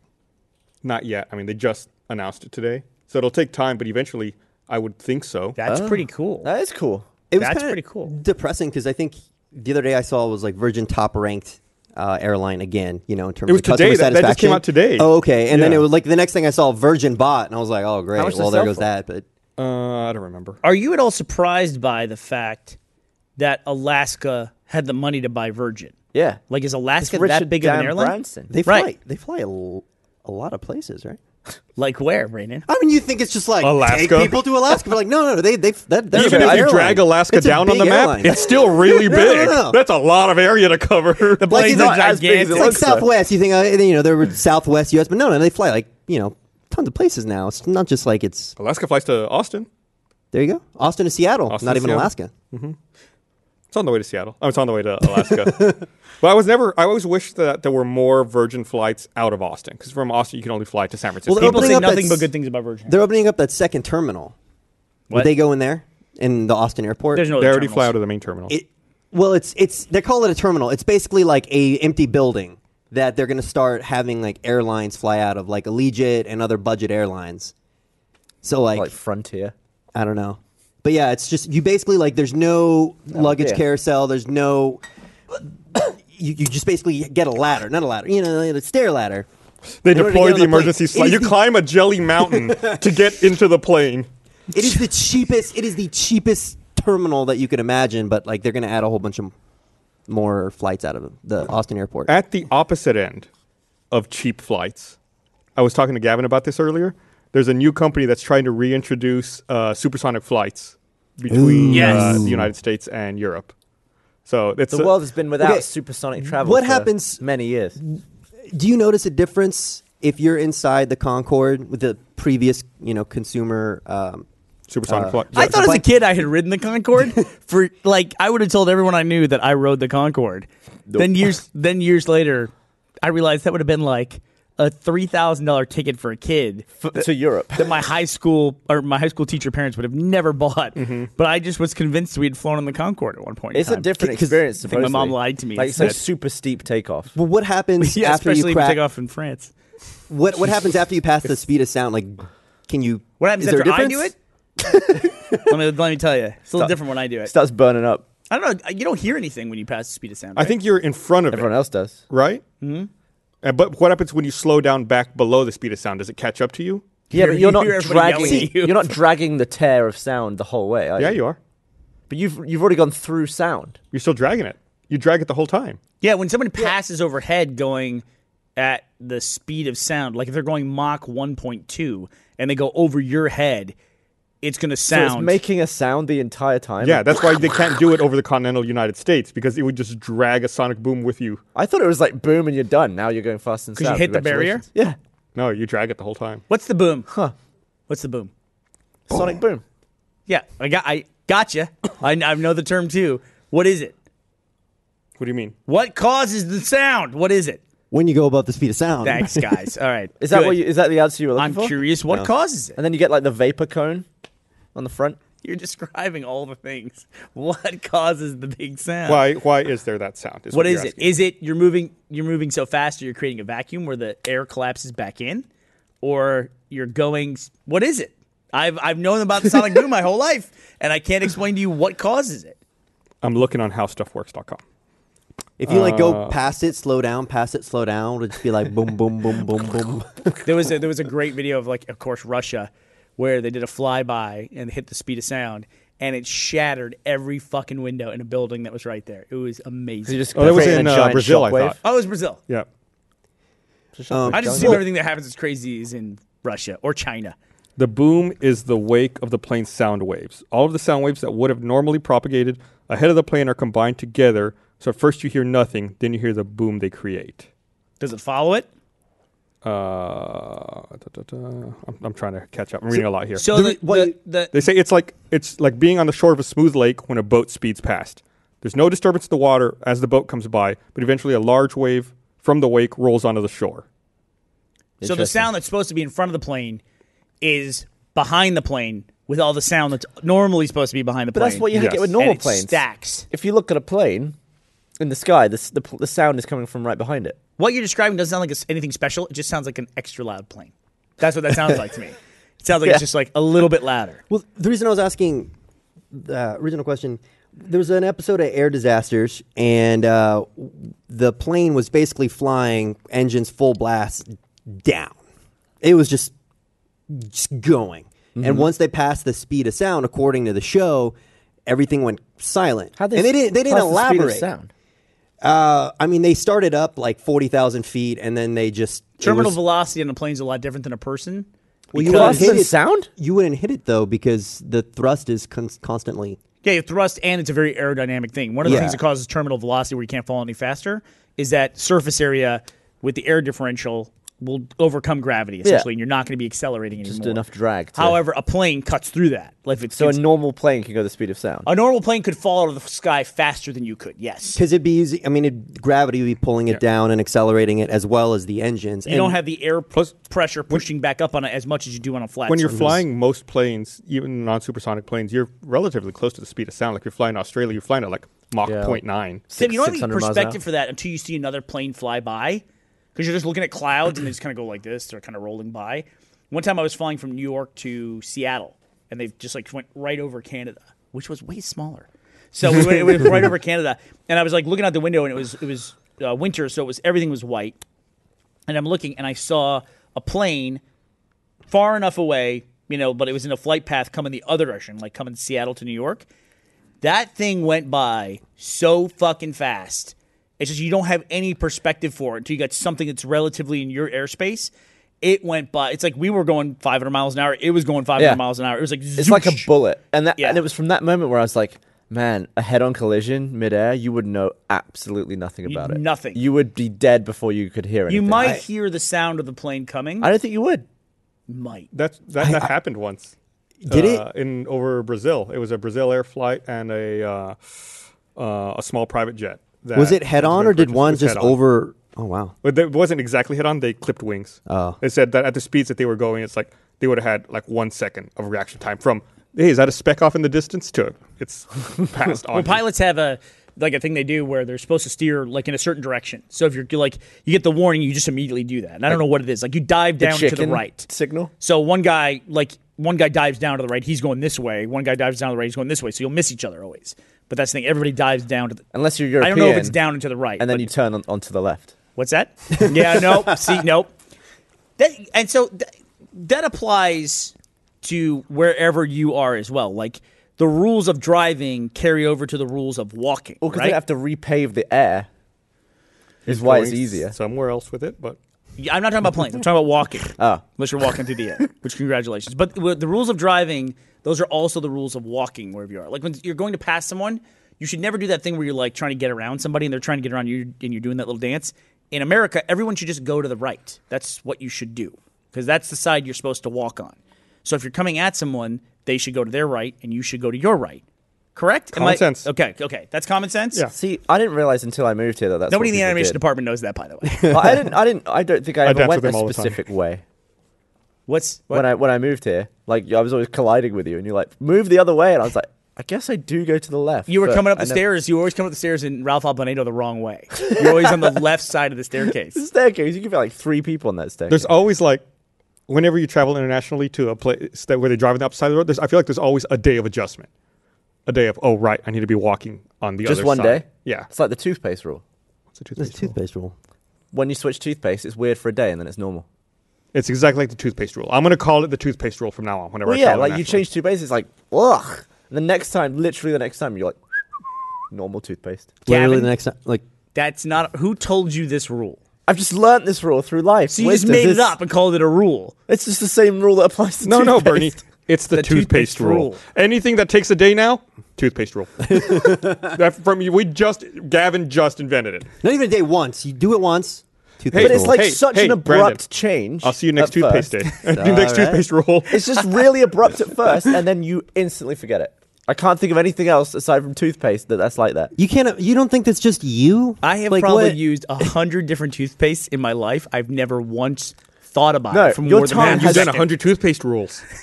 Not yet. I mean, they just announced it today, so it'll take time. But eventually, I would think so. That's Oh. pretty cool. That is cool. It was That's kinda pretty cool. Depressing because I think the other day I saw was like Virgin top ranked uh, airline again. You know, in terms It was of customer today. That- that just satisfaction. came out today. Oh, okay. And then Yeah. it was like the next thing I saw Virgin bought, and I was like, oh great. How much Well, did it there sell goes for? that. But Uh, I don't remember. Are you at all surprised by the fact that Alaska had the money to buy Virgin? Yeah. Like, is Alaska Richard that big of an Dan airline? Branson. they fly. Right. They fly a, l- a lot of places, right? Like where, Brandon? I mean, you think it's just like Alaska? take people to Alaska, but like no, no, no. They they that, that's Even a if big you airline. drag Alaska It's a down on the big map, airline. it's still really No, big. no, no. That's a lot of area to cover. The Like, planes it's are not as big as gigantic. it It's like looks like. Southwest. You think uh, you know there were Southwest U S, but no, no, they fly like you know tons of places now. It's not just like it's Alaska flies to Austin. there you go, Austin to Seattle, Austin not to even Seattle. Alaska. It's on the way to Seattle. Oh, it's on the way to Alaska. But I was never. I always wished that there were more Virgin flights out of Austin, because from Austin you can only fly to San Francisco. Well, they're People opening say up nothing that but good things about Virgin. They're opening up that second terminal. What? Would they go in there in the Austin airport? There's no they other already fly terminals. out of the main terminal. It, well, it's it's they call it a terminal. It's basically like a empty building that they're going to start having like airlines fly out of, like Allegiant and other budget airlines. So like, Like Frontier. I don't know, but yeah, it's just you basically like there's no luggage yeah. carousel. There's no. You, you just basically get a ladder, not a ladder, you know, a stair ladder. they in order to deploy get on the the plane. emergency It slide. is You the- climb a jelly mountain to get into the plane. It is the cheapest. It is the cheapest terminal that you could imagine, but like they're going to add a whole bunch of more flights out of the Austin airport. At the opposite end of cheap flights, I was talking to Gavin about this earlier. There's a new company that's trying to reintroduce uh, supersonic flights between uh, Yes. the United States and Europe. So it's The a- world has been without okay, supersonic travel what for happens- many years. Do you notice a difference if you're inside the Concorde with the previous, you know, consumer? Um, supersonic uh, flight. I thought as a Like- kid I had ridden the Concorde for like I would have told everyone I knew that I rode the Concorde. Then years then years later, I realized that would have been like a three thousand dollar ticket for a kid F- to Europe. that my high school or my high school teacher parents would have never bought. But I just was convinced we had flown on the Concorde at one point. in It's a time. different 'Cause experience. I think my mom supposedly. lied to me Like and it's a said- super steep takeoff. well, what happens Yeah, after especially you if you take crack? off in France. What what happens after you pass the speed of sound? Like, can you? What happens is there a after I do difference? it? let me let me tell you, it's a little Stop. different when I do it. Starts burning up. I don't know. You don't hear anything when you pass the speed of sound. I right? think you're in front of Everyone it, else does. right? Mm-hmm. Uh, but what happens when you slow down back below the speed of sound? Does it catch up to you? Yeah, Hear- but you're not hear everybody yelling dragging. at you. You're not dragging the tear of sound the whole way. Are Yeah, you? you are. But you've you've already gone through sound. You're still dragging it. You drag it the whole time. Yeah, when someone passes overhead going at the speed of sound, like if they're going Mach one point two and they go over your head, it's going to So sound. it's making a sound the entire time. Yeah, that's why they can't do it over the continental United States, because it would just drag a sonic boom with you. I thought it was like boom and you're done. Now you're going fast and 'Cause you south. hit the barrier? Congratulations. Yeah. No, you drag it the whole time. What's the boom? Huh. What's the boom? Sonic boom. Yeah, I got. I gotcha. I, I know the term too. What is it? What do you mean? What causes the sound? What is it? When you go above the speed of sound. Thanks, guys. All right. Is that Good. what you, is that the answer you were looking I'm for? curious. What No. causes it? And then you get like the vapor cone on the front. You're describing all the things. What causes the big sound? Why? Why is there that sound? What you're is it? asking. Is it you're moving you're moving so fast you're creating a vacuum where the air collapses back in, or you're going? What is it? I've I've known about the sonic boom my whole life, and I can't explain to you what causes it. I'm looking on how stuff works dot com. If you like Uh, go past it, slow down, past it, slow down, it'll just be like boom, boom, boom, boom, boom. There was a, there was a great video of like of course Russia, where they did a flyby and hit the speed of sound, and it shattered every fucking window in a building that was right there. It was amazing. You just Oh, that was create in a uh, giant Brazil, I shockwave. thought. oh, it was Brazil. Yeah. Um, I just Well- assume everything that happens is crazy is in Russia or China. The boom is the wake of the plane's sound waves. All of the sound waves that would have normally propagated ahead of the plane are combined together. So at first you hear nothing, then you hear the boom they create. Does it follow it? Uh, da, da, da. I'm, I'm trying to catch up. I'm reading a lot here. So The the, re- what the, you- the, They say it's like it's like being on the shore of a smooth lake when a boat speeds past. There's no disturbance to the water as the boat comes by, but eventually a large wave from the wake rolls onto the shore. so the Interesting. sound that's supposed to be in front of the plane is behind the plane with all the sound that's normally supposed to be behind the But plane. that's what you Yes. get with and normal it planes. stacks. If you look at a plane in the sky, the, the the sound is coming from right behind it. What you're describing doesn't sound like it's anything special. It just sounds like an extra loud plane. That's what that sounds like to me. It sounds like Yeah. it's just like a little bit louder. Well, the reason I was asking the original question, there was an episode of Air Disasters, and uh, the plane was basically flying engines full blast down. It was just just going. Mm-hmm. And once they passed the speed of sound, according to the show, everything went silent. How and they didn't. They didn't pass the speed of elaborate. sound? Uh, I mean, they started up like forty thousand feet, and then they just it Terminal was- velocity on a plane is a lot different than a person. Well, you because- wouldn't hit Faster than it. sound? You wouldn't hit it though because the thrust is con- constantly. Yeah, you thrust, and it's a very aerodynamic thing. One of the Yeah. things that causes terminal velocity where you can't fall any faster is that surface area with the air differential will overcome gravity, essentially, and you're not going to be accelerating anymore. Just enough drag. To, However, a plane cuts through that. Like if it's, so a it's- normal plane can go the speed of sound. a normal plane could fall out of the sky faster than you could, yes. Because it'd be easy. I mean, it, gravity would be pulling it down and accelerating it as well as the engines. You don't have the air p- Plus- pressure pushing back up on it as much as you do on a flat When you're surface. flying most planes, even non-supersonic planes, you're relatively close to the speed of sound. Like if you're flying Australia, you're flying at like Mach Yeah. point nine. Tim, you don't have six any hundred miles an perspective hour. for that until you see another plane fly by, because you're just looking at clouds and they just kind of go like this. They're kind of rolling by. One time I was flying from New York to Seattle, and they just like went right over Canada, which was way smaller. So we went, it was right over Canada, and I was like looking out the window, and it was it was uh, winter, so it was everything was white. And I'm looking, and I saw a plane far enough away, you know, but it was in a flight path coming the other direction, like coming Seattle to New York. That thing went by so fucking fast. It's just you don't have any perspective for it until you got something that's relatively in your airspace. It went by. It's like we were going five hundred miles an hour. It was going five hundred Yeah. miles an hour. It was like It's like a zoosh. bullet, and that Yeah. and it was from that moment where I was like, man, a head-on collision midair, you would know absolutely nothing You- about it. nothing. You would be dead before you could hear You anything. might I, hear the sound of the plane coming. I don't think you would. might. That's that, that happened once. Did uh, in over Brazil? It was a Brazil Air flight and a uh, uh, a small private jet. that Was it head has on been or did purchased. one It was just head-on. over? Oh wow. But it wasn't exactly head on. They clipped wings. Oh. They said that at the speeds that they were going, it's like they would have had like one second of reaction time from, hey, is that a speck off in the distance to it's passed on. Well, you. pilots have a like a thing they do where they're supposed to steer like in a certain direction. So if you're like you get the warning, you just immediately do that. And I don't know what it is. Like you dive The down to the chicken right. signal. So one guy like one guy dives down to the right, he's going this way. One guy dives down to the right, he's going this way. So you'll miss each other always. But that's the thing. Everybody dives down to the. Unless you're I European. don't know if it's down and to the right. And then but- you turn on, onto the left. What's that? Yeah, nope. See, nope. That, and so th- that applies to wherever you are as well. Like the rules of driving carry over to the rules of walking. Well, because right? they have to repave the air. Is why it's Going easier. somewhere else with it, but Yeah, I'm not talking about planes. I'm talking about walking. Oh. Unless you're walking through the air, which congratulations. But with the rules of driving, those are also the rules of walking wherever you are. Like when you're going to pass someone, you should never do that thing where you're like trying to get around somebody and they're trying to get around you and you're doing that little dance. In America, everyone should just go to the right. That's what you should do because that's the side you're supposed to walk on. So if you're coming at someone, they should go to their right and you should go to your right. Correct? Am Common I- sense. Okay, okay. That's common sense? Yeah. See, I didn't realize until I moved here that that's Nobody what in the people animation did. department knows that, by the way. Well, I didn't. I didn't. I don't think I, I ever dance went with a them all the time. specific way. What's what? When I when I moved here, like I was always colliding with you, and you're like, move the other way, and I was like, I guess I do go to the left. You were but coming up the I never- stairs. You always come up the stairs in Ralph Albonado the wrong way. You're always on the left side of the staircase. The staircase. You can fit like three people on that staircase. there's always like, whenever you travel internationally to a place that where they drive on the opposite side of the road, there's, I feel like there's always a day of adjustment. A day of, oh, right, I need to be walking on the just other one side. day. Yeah. It's like the toothpaste rule. What's the That's toothpaste rule? toothpaste rule. When you switch toothpaste, it's weird for a day, and then it's normal. It's exactly like the toothpaste rule. I'm going to call it the toothpaste rule from now on. Whenever Well, I yeah, travel like you internationally. change toothpaste, it's like ugh. And the next time, literally the next time, you're like normal toothpaste. Literally Gavin? the next time, like That's not. Who told you this rule? I've just learnt this rule through life. So you Wisdom. just made This- it up and called it a rule. It's just the same rule that applies to No, no, toothpaste. Bernie. It's the, The toothpaste, toothpaste rule. rule. Anything that takes a day now, toothpaste rule. that from you, we just Gavin just invented it. not even a day once. You do it once. Toothpaste Hey, But it's rule. like Hey, such hey, an abrupt Brandon. change. I'll see you next at toothpaste first. day. next All right. toothpaste rule. It's just really abrupt at first, and then you instantly forget it. I can't think of anything else aside from toothpaste that that's like that. You can't. You don't think that's just you? I have Like, probably what? used a hundred different toothpastes in my life. I've never once thought about No, it for your more than tongue half Man, a you've done second. a hundred toothpaste rules.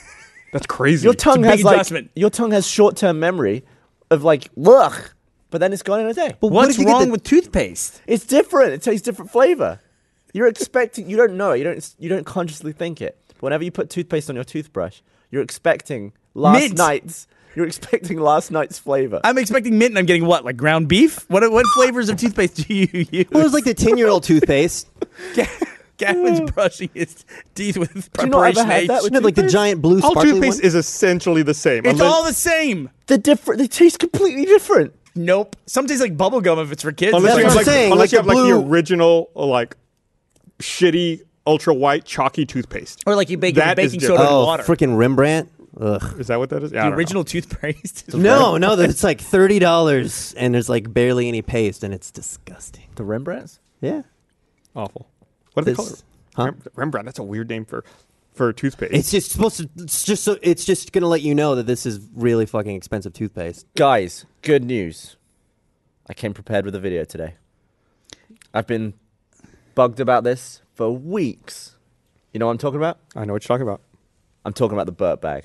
That's crazy. Your tongue a big has like adjustment. your tongue has short-term memory of like ugh, but then it's gone in a day. But what What's if you get wrong the- with toothpaste? It's different. It tastes different flavor. You're expecting. You don't know. You don't. You don't consciously think it. But whenever you put toothpaste on your toothbrush, you're expecting last Mint. night's. You're expecting last night's flavor. I'm expecting mint, and I'm getting what, like ground beef? What what flavors of toothpaste do you use? Well, it was like the ten-year-old toothpaste. Gavin's brushing his teeth with you not ever preparation have H. that with No, like the toothpaste? giant blue All sparkly toothpaste one. is essentially the same. It's unless, all the same. They're different. They taste completely different. Nope. Some taste like bubble gum if it's for kids. unless That's you what have I'm like, saying, unless like you have the like the blue- original like shitty ultra white chalky toothpaste. or like you bake That is baking soda different. in Oh, water. freaking Rembrandt. Ugh. Is that what that is? Yeah, I the don't know. original toothpaste. is No, no, that it's like thirty dollars and there's like barely any paste and it's disgusting. The Rembrandts. Yeah. Awful. What do they This- call it? huh? Rem- Rembrandt. That's a weird name for for toothpaste. It's just supposed to. It's just so. It's just gonna let you know that this is really fucking expensive toothpaste. Guys, good news. I came prepared with a video today. I've been bugged about this for weeks. You know what I'm talking about? I know what you're talking about. I'm talking about the burp bag.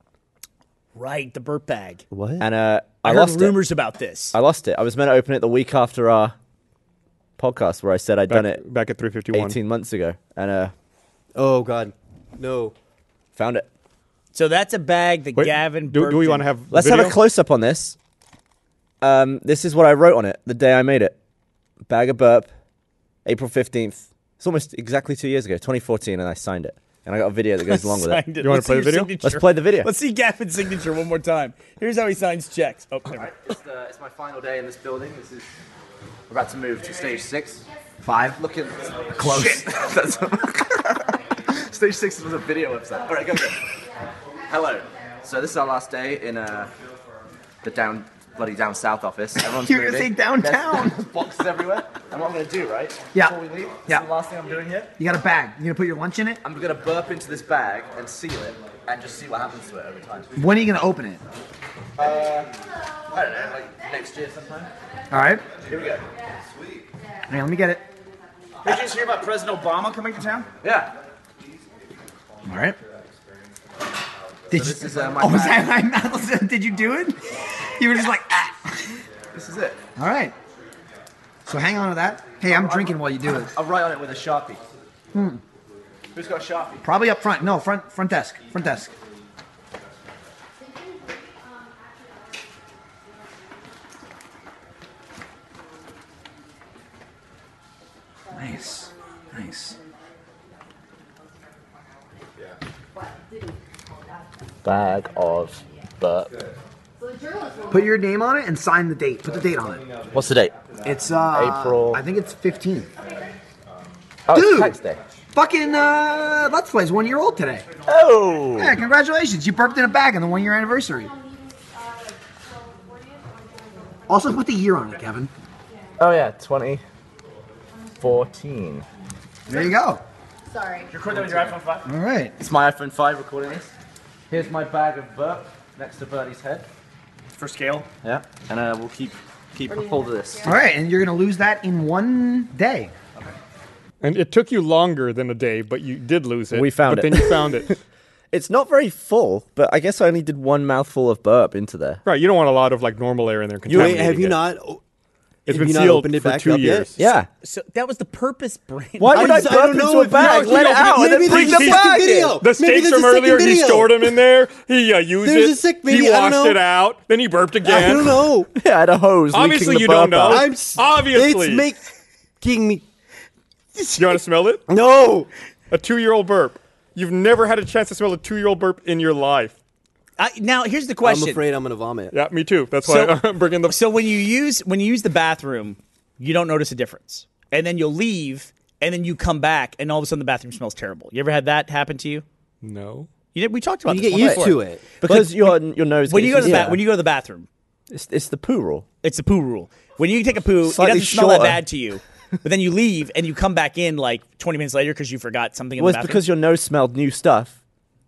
Right, the burp bag. What? And uh, I, I, heard lost rumors about this. it. I lost it. I was meant to open it the week after our podcast where I said I'd Back, done it back at three fifty-one. eighteen months ago. And uh, Oh God, no. found it. So that's a bag that Wait, Gavin. do, do we burped want in. to have? Let's video? have a close-up on this. Um, this is what I wrote on it the day I made it. Bag of burp, April fifteenth. It's almost exactly two years ago, twenty fourteen, and I signed it. And I got a video that goes along with it. Signed it. You wanna Let's play see the your video? signature. Let's play the video. Let's see Gavin's signature one more time. Here's how he signs checks. Oh, there we go. It's, the, it's my final day in this building. This is we're about to move to stage six. Five. Looking close. That's stage six was a video website. All right, go go. Hello. So this is our last day in uh, the down bloody down south office. Everyone's You're gonna moving. say downtown. There's boxes everywhere. And what I'm gonna do, right? Yeah. Before we leave, this Yeah. is the last thing I'm doing here. You got a bag. You gonna put your lunch in it? I'm gonna burp into this bag and seal it, and just see what happens to it over time. When are you gonna open it? I don't know, like next year sometime. All right. Here we go. Hang on, let me get it. Did you just hear about President Obama coming to town? Yeah. All right. Did So this you? is uh, my Oh, was bag. that my mouth? Did you do it? You were just like, ah. This is it. All right. So hang on to that. Hey, I'm drinking while you do it. I'll write on it with a Sharpie. Hmm. Who's got a Sharpie? Probably up front. No, front front desk. Front desk. Nice. Nice. Bag of burp. Put your name on it and sign the date. Put the date on it. What's the date? It's uh April- I think it's fifteenth. Oh, Dude! it's tax day. Fucking uh Let's Play's one year old today. Oh! Yeah, congratulations. You burped in a bag on the one year anniversary. Also put the year on it, Kevin. Oh yeah, twenty fourteen. There you go. You record that with your iPhone five? All right. It's my iPhone five recording this. Here's my bag of burp next to Birdie's head. For scale. Yeah. And uh, we'll keep keep a hold of this. All right, and you're gonna lose that in one day. And it took you longer than a day, but you did lose it. We found but it. then you found it. It's not very full, but I guess I only did one mouthful of burp into there. Right. You don't want a lot of like normal air in there. Wait, contaminating have you it. not? It's have been you not sealed opened it for back two up yet? years. Yeah. So that was the purpose, Brandon. Why would I, I just- I burp don't know into a if- bag, no, let you it open out, it- and then maybe bring there's the a second bag video. in? The Maybe steaks there's from a second earlier, he video. stored them in there. He uh, used There's it. a sick he video. I don't washed know. it out. Then he burped again. I don't know. Yeah, I had a hose Obviously leaking the you don't burp know. out. I'm s- Obviously. It's making me. You want to smell it? No. A two-year-old burp. You've never had a chance to smell a two-year-old burp in your life. I, now here's the question. I'm afraid I'm gonna vomit. Yeah, me too. That's why So- I'm bringing the. So when you use when you use the bathroom, you don't notice a difference, and then you'll leave, and then you come back, and all of a sudden the bathroom smells terrible. You ever had that happen to you? No. You did, we talked about You this get one used before. to it. Because your your nose. When gets you go to the used ba- it. when you go to the bathroom, it's, it's the poo rule. it's the poo rule. When you take a poo, Slightly it doesn't smell that shorter. bad to you, but then you leave and you come back in like twenty minutes later because you forgot something in Well, the it's bathroom. because your nose smelled new stuff,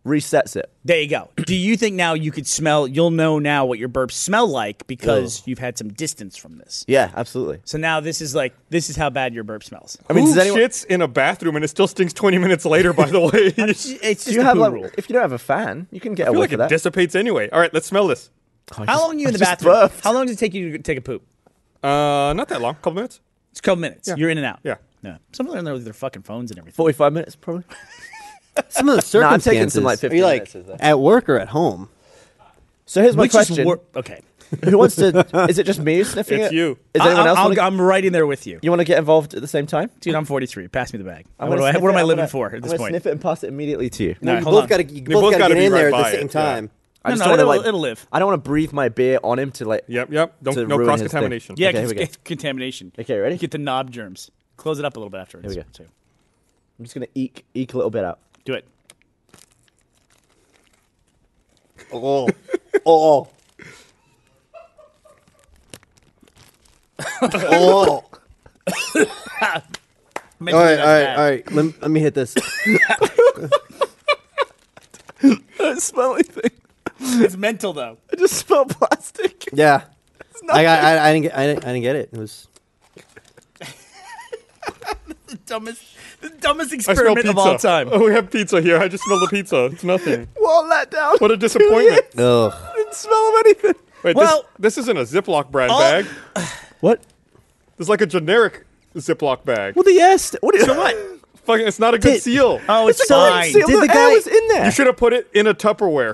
resets it. There you go. Do you think now you could smell? You'll know now what your burps smell like because you've had some distance from this. Yeah, absolutely. So now this is like this is how bad your burp smells. I mean, Who does anyone? shits in a bathroom and it still stinks twenty minutes later, by the way? I It's just Do you a have poo like, rule. if you don't have a fan, you can get feel away like with it that. dissipates anyway. All right, let's smell this. Oh, I How just- long are you in I the just bathroom? burped. How long does it take you to take a poop? Uh, not that long. Couple minutes. It's a couple minutes. Yeah. You're in and out. Yeah. No. Some of them are in there with their fucking phones and everything. forty-five minutes, probably. Some of the No, I'm circumstances. taking some, like, are fifteen you like minutes, is there? at work or at home? So here's my Which is question: wor- okay. Who wants to? Is it just me sniffing It's it? you. Is anyone I, else? I'll, wanna, I'm right in there with you. you want to get involved at the same time? Dude, I'm forty-three. Pass me the bag. I'm What, do gonna I, sniff what am it, I I'm living gonna- for at I'm this gonna point? sniff it and pass it immediately to you. No, you hold both on. got to you They both both got to gotta get be in right there at by the it, same yeah. time. I No, just no, don't want to it'll- like. it'll live. I don't want to breathe my beer on him to like. Yep, yep. Don't To no ruin cross his thing. contamination. Yeah, Okay, here we go. it's contamination. Okay, ready? Get the knob germs. Close it up a little bit afterwards. Here we go. Too. I'm just gonna eke eke a little bit out. Do it. Oh, oh, oh! Makes All me right, that all right, bad. all right. Let, me- let me hit this. I smell anything. It's mental though. I just smell plastic. Yeah, I got. I, I didn't get. I didn't, I didn't get it. It was. The dumbest, the dumbest I smell experiment pizza. of all time. Oh, we have pizza here. I just smelled the pizza. It's nothing. What a letdown. What a disappointment. Ugh. I didn't smell of anything. Wait, Well- this, this isn't a Ziploc brand All- bag. What? It's like a generic Ziploc bag. What the yes? What? So what? Fucking, it's not a good Did- seal. Oh, it's, It's a fine. great seal. Did The, the air guy- was in there. You should have put it in a Tupperware.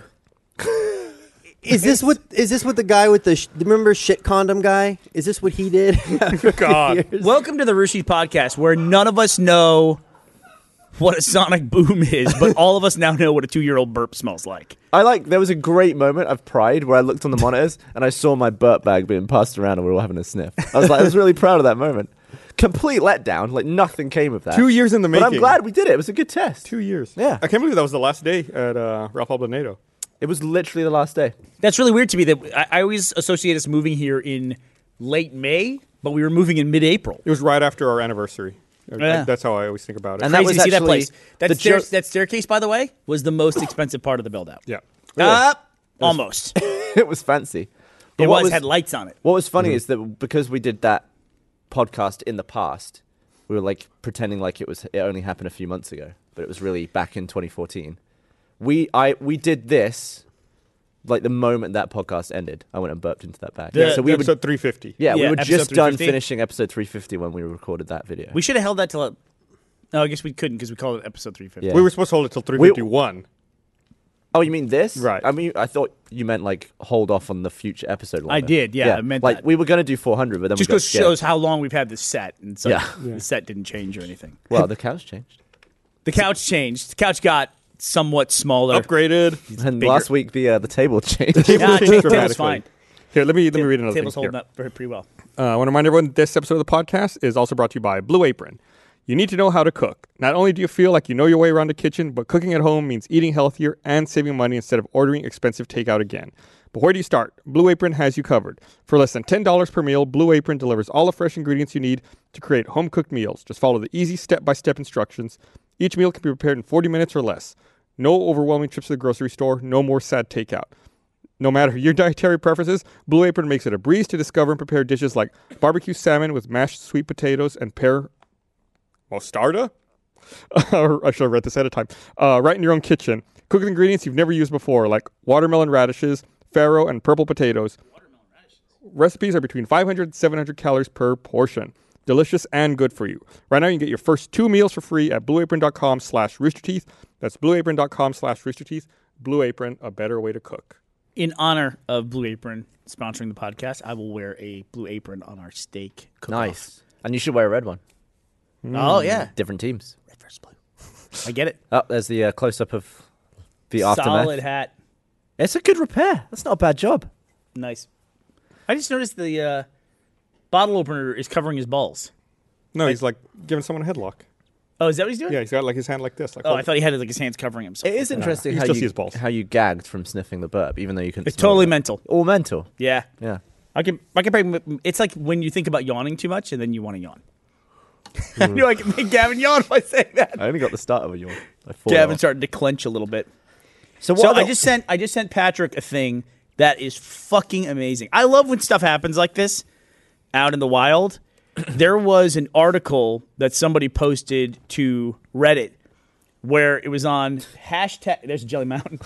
Is this what? Is this what the guy with the? Sh- remember shit condom guy? Is this what he did? God. Welcome to the Rooshie Podcast, where none of us know what a sonic boom is, but all of us now know what a two-year-old burp smells like. I like. There was a great moment of pride where I looked on the monitors and I saw my burp bag being passed around and we were all having a sniff. I was like, I was really proud of that moment. Complete letdown. Like nothing came of that. Two years in the But making. I'm glad we did it. It was a good test. Two years. Yeah. I can't believe that was the last day at uh, Ralph Albonado. It was literally the last day. That's really weird to me. That I, I always associate us moving here in late May, but we were moving in mid-April. It was right after our anniversary. Yeah. That's how I always think about it. And that Crazy was to see that actually place. That, the stair, jo- that staircase, by the way, was the most expensive part of the build-out. yeah. Uh, almost. it was fancy. But It what was, had lights on it. What was funny is that because we did that podcast in the past, we were like pretending like it was it only happened a few months ago, but it was really back in twenty fourteen. We I we did this like the moment that podcast ended. I went and burped into that bag. The- so we episode would, three fifty. yeah, we Yeah, were episode just done three fifty. finishing episode three fifty when we recorded that video. We should have held that till. No, I guess we couldn't because we called it episode three fifty. Yeah. We were supposed to hold it till three fifty-one. Oh, you mean this? Right. I mean, I thought you meant like hold off on the future episode. Longer. I did, yeah, I meant like that. we were gonna do four hundred, but then Just we got goes scared. shows how long we've had this set, and so Yeah. the set didn't change or anything. Well, the couch changed. The couch changed. The couch got somewhat smaller. Upgraded. And bigger. last week the uh, the table changed. Yeah, the table's Dramatically. fine. Here, let me let me read another thing Table's here. holding up pretty pretty well. Uh, I want to remind everyone this episode of the podcast is also brought to you by Blue Apron. You need to know how to cook. Not only do you feel like you know your way around the kitchen, but cooking at home means eating healthier and saving money instead of ordering expensive takeout again. But where do you start? Blue Apron has you covered. For less than ten dollars per meal, Blue Apron delivers all the fresh ingredients you need to create home-cooked meals. Just follow the easy step-by-step instructions. Each meal can be prepared in forty minutes or less. No overwhelming trips to the grocery store. No more sad takeout. No matter your dietary preferences, Blue Apron makes it a breeze to discover and prepare dishes like barbecue salmon with mashed sweet potatoes and pear mostarda? I should have read this ahead of time. Uh, right in your own kitchen. Cook with ingredients you've never used before, like watermelon radishes, farro, and purple potatoes. Recipes are between five hundred and seven hundred calories per portion. Delicious and good for you. Right now, you can get your first two meals for free at blueapron.com slash roosterteeth. That's blueapron.com slash roosterteeth. Blue Apron, a better way to cook. In honor of Blue Apron sponsoring the podcast, I will wear a Blue Apron on our steak cook-off. Nice. And you should wear a red one. Oh, yeah. Different teams. Red versus blue. I get it. Oh, there's the uh, close up of the aftermath. Solid hat. It's a good repair. That's not a bad job. Nice. I just noticed the uh, bottle opener is covering his balls. No, he's like giving someone a headlock. Oh, is that what he's doing? Yeah, he's got like his hand like this. Like Oh, hold I it. thought he had like his hands covering himself. It is interesting You how still you see his balls. how you gagged from sniffing the burp, even though you couldn't. It's smell totally it. mental. All mental. Yeah. Yeah. I can. I can. Probably, it's like when you think about yawning too much and then you want to yawn. I knew I could make Gavin yawn by saying that. I only got the start of a yawn. I fall Gavin off. started to clench a little bit. So what So are the- I just sent I just sent Patrick a thing that is fucking amazing. I love when stuff happens like this out in the wild. There was an article that somebody posted to Reddit where it was on hashtag. There's Jelly Mountain.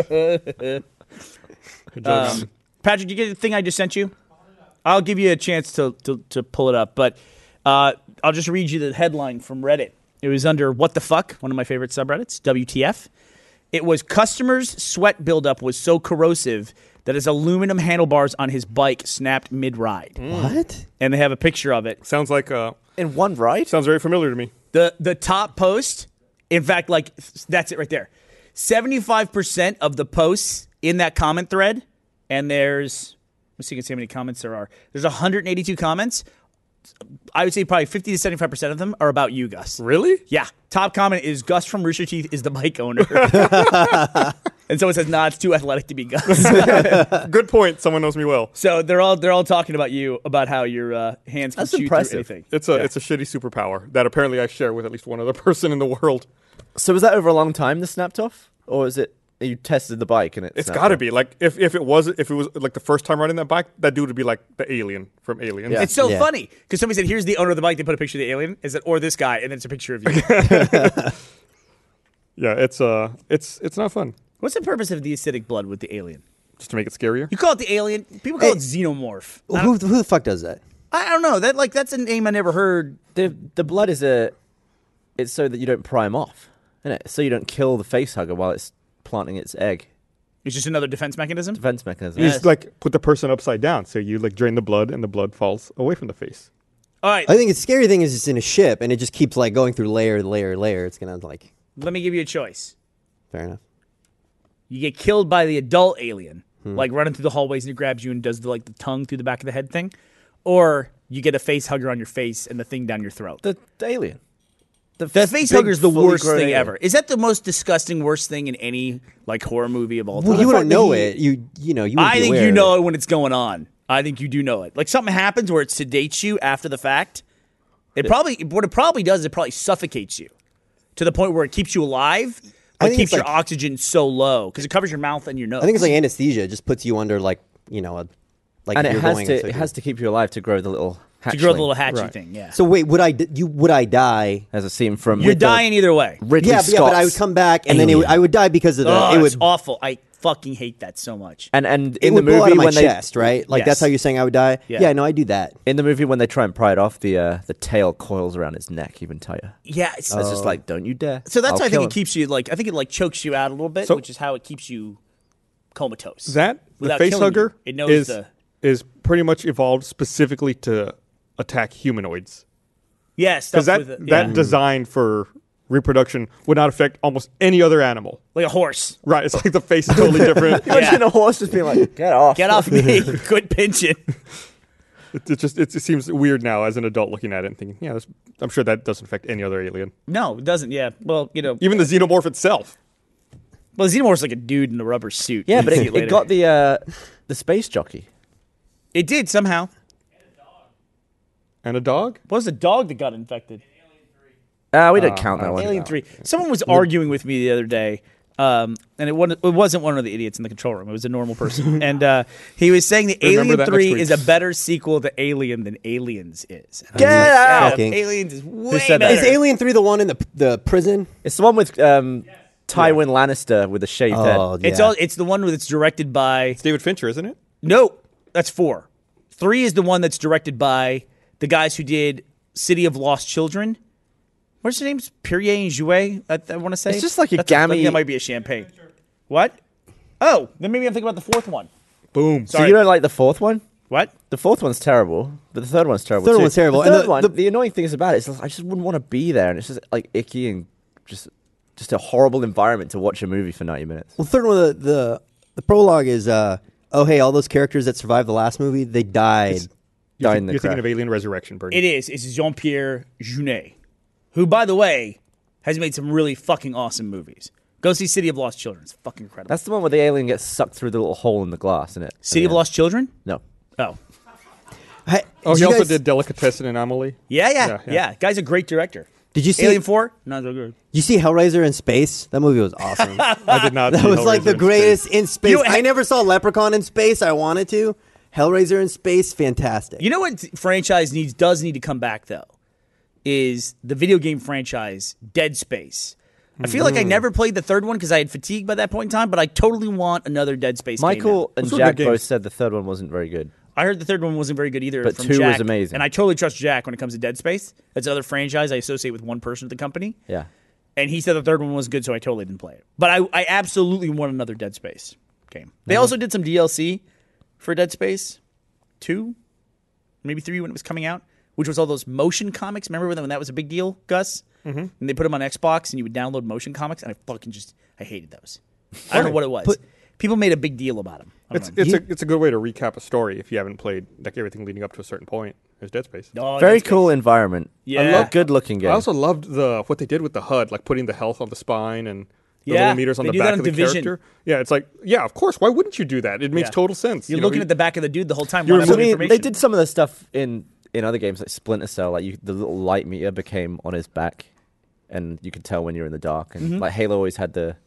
um, Patrick, you get the thing I just sent you? I'll give you a chance to to, to pull it up, but uh, I'll just read you the headline from Reddit. It was under What the Fuck, one of my favorite subreddits, W T F. It was customers' sweat buildup was so corrosive that his aluminum handlebars on his bike snapped mid-ride. What? And they have a picture of it. Sounds like uh, in one ride? sounds very familiar to me. The the top post, in fact, like that's it right there. seventy-five percent of the posts in that comment thread, and there's let's see, you can see how many comments there are. There's one hundred eighty-two comments. I would say probably fifty to seventy-five percent of them are about you, Gus. Really? Yeah. Top comment is Gus from Rooster Teeth is the bike owner. And someone says, nah, it's too athletic to be Gus. Good point. Someone knows me well. So they're all they're all talking about you, about how your uh, hands can That's shoot impressive. through anything. It's a it's a shitty superpower that apparently I share with at least one other person in the world. So was that over a long time the snapped off? Or is it you tested the bike and it It's snapped got to off? be like if, if it was if it was like the first time riding that bike, that dude would be like the alien from Aliens. Yeah. It's so Yeah. funny because somebody said, "Here's the owner of the bike." They put a picture of the alien. Is it or this guy? And then it's a picture of you. Yeah, it's uh, it's it's not fun. What's the purpose of the acidic blood with the alien? Just to make it scarier. You call it the alien. People call Hey. it xenomorph. I Who, don't, who the fuck does that? I don't know. That like that's a name I never heard. The the blood is a it's so that you don't pry him off, isn't it? So you don't kill the face hugger while it's planting its egg. It's just another defense mechanism. Defense mechanism. You Yes. just like put the person upside down, so you like drain the blood, and the blood falls away from the face. All right. I think the scary thing is it's in a ship and it just keeps like going through layer, layer, layer. It's gonna like Let me give you a choice. fair enough. You get killed by the adult alien, Hmm. like running through the hallways and it grabs you and does the like the tongue through the back of the head thing, or you get a face hugger on your face and the thing down your throat. The, the alien. The face big, hugger is the fully worst grown thing alien. ever. Is that the most disgusting, worst thing in any like horror movie of all time? Well, you fact wouldn't that know he- it. You you know you. Would I be think aware you of know it. it when it's going on. I think you do know it. Like something happens where it sedates you after the fact. It probably what it probably does is it probably suffocates you to the point where it keeps you alive, I but think keeps it's your like- oxygen so low because it covers your mouth and your nose. I think it's like anesthesia. It just puts you under like you know a like And if it you're has going to into- it has to keep you alive to grow the little to grow the hatchling. little hatchy Right. thing. Yeah. So wait, would I d- you would I die? As a scene from You're with the dying either way. Ridley Yeah, but, yeah, but I would Scott's come back and then it would, Alien. I would die because of the Oh, it it's would awful. I fucking hate that so much. And and it in the would blow movie out of my when they chest, right? Like Yes. that's how you're saying I would die. Yeah. Yeah, no, I do that. in the movie when they try and pry it off, the uh, the tail coils around his neck even tighter. Yeah. It's, It's just like, don't you dare. so that's I'll why I kill think it him. keeps you like I think it like chokes you out a little bit, So- which is how it keeps you comatose. That the Without face killing you. hugger It knows is the- is pretty much evolved specifically to attack humanoids Yes, because stuff that with it, that yeah. design for reproduction would not affect almost any other animal. like a horse. Right? It's like the face is totally different. Imagine a horse just being like, get off. Get off me! Quit pinching. It, it just it, it seems weird now as an adult looking at it and thinking, yeah, that's, I'm sure that doesn't affect any other alien, No, it doesn't. Yeah. Well, you know, even the xenomorph itself. well, Xenomorph's like a dude in a rubber suit. Yeah, You but see it, it later. got the uh, the space jockey. It did somehow. And a dog? What was the dog that got infected? Ah, we don't count that one. Alien Three. Someone was arguing with me the other day, um, and it wasn't, it wasn't one of the idiots in the control room. It was a normal person, and uh, he was saying that Remember Alien that Three next week. is a better sequel to Alien than Aliens is. And I Get was like, out! yeah, Fucking- Aliens is way said that? better. Is Alien Three the one in the the prison? It's the one with um, Tywin Lannister with the shaved head. Oh, yeah. It's all. It's the one that's directed by. It's David Fincher, isn't it? No, that's four. Three is the one that's directed by the guys who did City of Lost Children. What's their names? Perrier and Jouet, I, I want to say. It's just like a That's I think gammy- that might be a champagne. What? Oh, then maybe I'm thinking about the fourth one. Boom. So you don't like the fourth one? What? The fourth one's terrible, but the third one's terrible. Third too. one's terrible, The and third the- one, the- the annoying thing is about it is I just wouldn't want to be there, and it's just like icky and just just a horrible environment to watch a movie for ninety minutes. Well, third one, the the, the prologue is, uh, oh hey, all those characters that survived the last movie, they died. You're, Die thi- in the you're thinking crack. of Alien Resurrection, Bernie. It is. It's Jean-Pierre Jeunet, who, by the way, has made some really fucking awesome movies. Go see City of Lost Children. It's fucking incredible. That's the one where the alien gets sucked through the little hole in the glass, isn't it? City of Yeah. Lost Children? No. Oh. Hey, Oh, did he you also guys- did Delicatessen and Amelie. Yeah, yeah, Yeah, yeah, yeah. Guy's a great director. Did you see Alien Four? Not so good. You see Hellraiser in space? That movie was awesome. I did not. That see was like Hellraiser the in greatest space. in space. You know, I never saw Leprechaun in space. I wanted to. Hellraiser in space, fantastic. You know what franchise needs does need to come back though, is the video game franchise Dead Space. I feel like I never played the third one because I had fatigue by that point in time, but I totally want another Dead Space game now. Michael and Those were Jack good both games. said the third one wasn't very good. I heard the third one wasn't very good either. But from two was Jack, amazing. and I totally trust Jack when it comes to Dead Space. That's another franchise I associate with one person at the company, Yeah. and he said the third one was good, so I totally didn't play it. But I, I absolutely want another Dead Space game. They also did some D L C for Dead Space two, maybe three when it was coming out, which was all those motion comics. Remember when that was a big deal, Gus? Mm-hmm. And they put them on Xbox, and you would download motion comics, and I fucking just I hated those. I don't know what it was. But- People made a big deal about them. It's it's a it's a good way to recap a story if you haven't played like everything leading up to a certain point. There's Dead Space. Oh, Very Dead cool Space. environment. Yeah. I love good looking game. I also loved the what they did with the H U D, like putting the health on the spine and the Yeah, little meters on they the do that back on of the Division. character. Yeah, it's like yeah, of course. Why wouldn't you do that? It makes Yeah. total sense. You're you know, looking you- at the back of the dude the whole time. You're wanting I more mean, information. they did some of the stuff in, in other games like Splinter Cell. Like you, the little light meter became on his back, and you could tell when you're in the dark. And Mm-hmm. like Halo always had the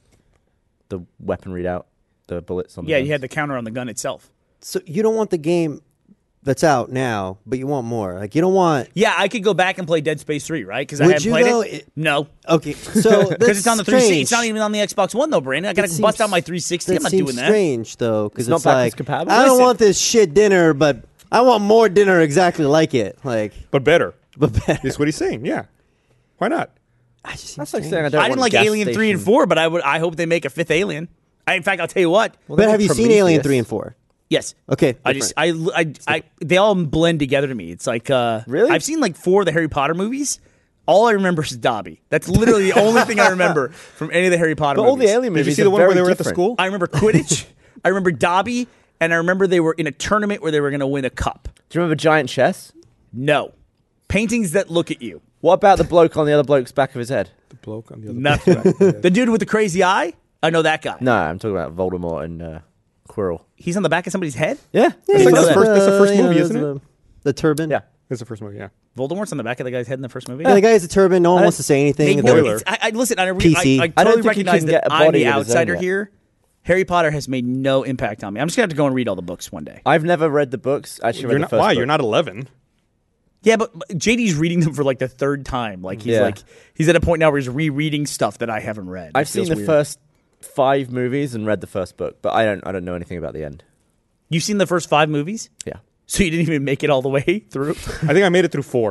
the weapon readout, the bullets on. the Yeah, guns. you had the counter on the gun itself. So you don't want the game that's out now, but you want more. Like you don't want. Yeah, I could go back and play Dead Space three, right? Because I Would haven't you, played though? it. It- No, Okay, so because it's on the three sixty. It's not strange. even on the Xbox One though, Brandon. I gotta That bust seems- out my three sixty. That I'm not seems doing that. strange though, because It's it's, not backwards like compatible? I don't Listen. want this shit dinner, but I want more dinner exactly like it. Like, but better. but better. Is what he's saying. Yeah, why not? I just That's seems like strange. saying I don't I didn't want like gas Alien three and station. four, but I would. I hope they make a fifth Alien. I, in fact, I'll tell you what. Well, But they have did you seen Alien Prometheus. three and four? Yes. Okay, I just I, I, I they all blend together to me. It's like uh Really? I've seen like four of the Harry Potter movies. All I remember is Dobby. That's literally the only thing I remember from any of the Harry Potter But all movies. the alien Did movies you see are the one very where they were at the different. school? I remember Quidditch. I remember Dobby, and I remember they were in a tournament where they were going to win a cup. Do you remember Giant Chess? No. Paintings that look at you. What about the bloke on the other bloke's back of his head? The bloke on the other. Nothing. The dude with the crazy eye? I know that guy. No, I'm talking about Voldemort and uh, Quirrell. He's on the back of somebody's head? Yeah, It's like know the that. first. That's the first Uh, you know, movie, there's isn't the, it? The turban. yeah. It's the first movie. Yeah. Voldemort's on the back of the guy's head in the first movie? Yeah, the guy has a turban. No one wants to say anything. They, and no, they're- Spoiler. it's, I, I listen. I, re- P C. I, I I don't totally think you recognize can that get a I'm body the of his own outsider yet. here. Harry Potter has made no impact on me. I'm just gonna have to go and read all the books one day. I've never read the books. Actually, read You're the not. first Why? book. You're not eleven. Yeah, but but J D's reading them for like the third time. Like he's Yeah. like he's at a point now where he's rereading stuff that I haven't read. I've It seen feels the weird. first five movies and read the first book, but I don't. I don't know anything about the end. You've seen the first five movies, Yeah. so you didn't even make it all the way through. I think I made it through four.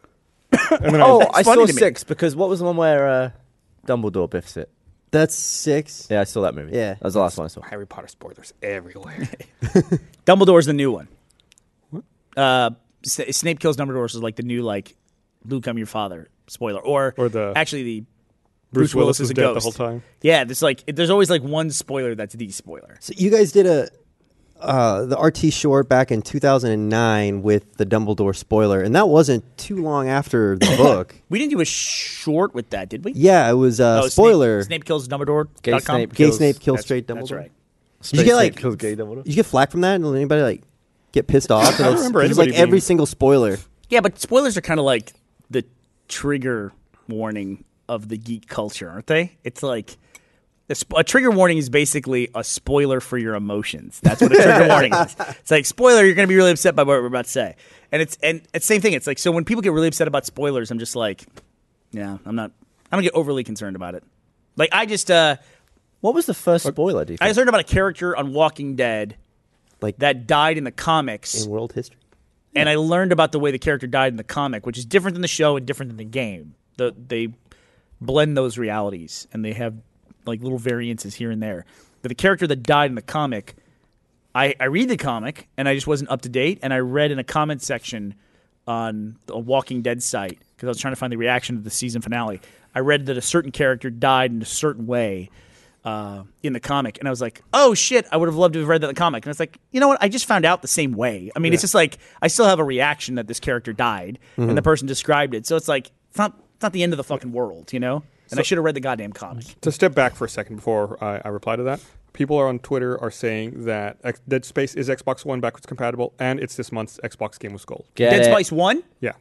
And then Oh, I, I funny saw to me. six because what was the one where uh, Dumbledore biffs it? That's six. Yeah, I saw that movie. Yeah. that was the last one I saw. Harry Potter spoilers everywhere. Dumbledore's the new one. Uh, S- Snape kills Dumbledore is like the new like Luke, I'm your father spoiler, or Or the- actually the Bruce Willis is is a dead the ghost whole time. Yeah, there's like there's always like one spoiler that's the spoiler. So you guys did a uh, the R T short back in two thousand nine with the Dumbledore spoiler, and that wasn't too long after the book. We didn't do a short with that, did we? Yeah, it was a Oh, spoiler. Snape, Snape kills Dumbledore. Gay dot com? Snape Gay kills- Snape kills That's- straight Dumbledore. That's right. Did you get like kills gay Dumbledore. Did you get flack from that? Did anybody like get pissed off? I don't remember It was like anybody every being- single spoiler. Yeah, but spoilers are kind of like the trigger warning of the geek culture, aren't they? It's like a, sp- a trigger warning is basically a spoiler for your emotions. That's what a trigger warning is. It's like spoiler, you're going to be really upset by what we're about to say, and it's and it's the same thing. It's like so when people get really upset about spoilers, I'm just like, yeah, I'm not. I don't get overly concerned about it. Like I just uh, What was the first spoiler? Do you I think? just heard about a character on Walking Dead Like that died in the comics. in world history. And I learned about the way the character died in the comic, which is different than the show and different than the game. The, they blend those realities, and they have like little variances here and there. But the character that died in the comic, I, I read the comic, and I just wasn't up to date. And I read in a comment section on a Walking Dead site, because I was trying to find the reaction to the season finale. I read that a certain character died in a certain way uh, in the comic, and I was like, "Oh shit! I would have loved to have read that in the comic." And I was like, "You know what? I just found out the same way. I mean, it's just like I still have a reaction that this character died, and the person described it. So it's like it's not it's not the end of the fucking world, you know." And I should have read the goddamn comic. To step back for a second before I, I reply to that, people are on Twitter are saying that X- Dead Space is Xbox One backwards compatible, and it's this month's Xbox Game of Gold. Get Dead it. Space One. Yeah,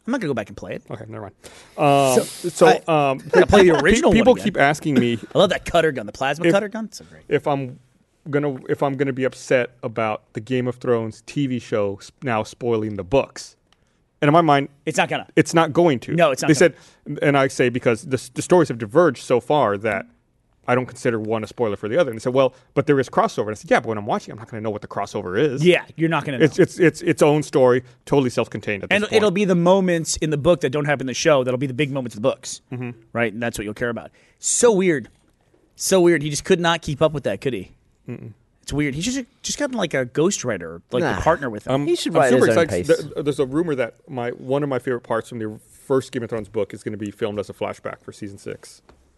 I'm not gonna go back and play it. Okay, never mind. Um, so, I- um, gotta play the pe- original one People again. keep asking me I love that cutter gun, the plasma If- cutter gun. It's so great. if I'm gonna if I'm gonna be upset about the Game of Thrones T V show s- now spoiling the books, and in my mind, It's not gonna. it's not going to. No, it's not They gonna. said, and I say because the, s- the stories have diverged so far that I don't consider one a spoiler for the other. And they said, well, but there is crossover. And I said, yeah, but when I'm watching, I'm not going to know what the crossover is. Yeah, you're not gonna. Know. It's it's it's its own story, totally self-contained at this and point. it'll be the moments in the book that don't happen in the show that'll be the big moments of the books, mm-hmm. right? And that's what you'll care about. So weird, so weird. He just could not keep up with that, could he? Mm-mm. It's weird. He's just just gotten like a ghostwriter, like Nah. a partner with him. I'm, He should I'm write super his own excited. pace. There- There's a rumor that my one of my favorite parts from the first Game of Thrones book is going to be filmed as a flashback for season six.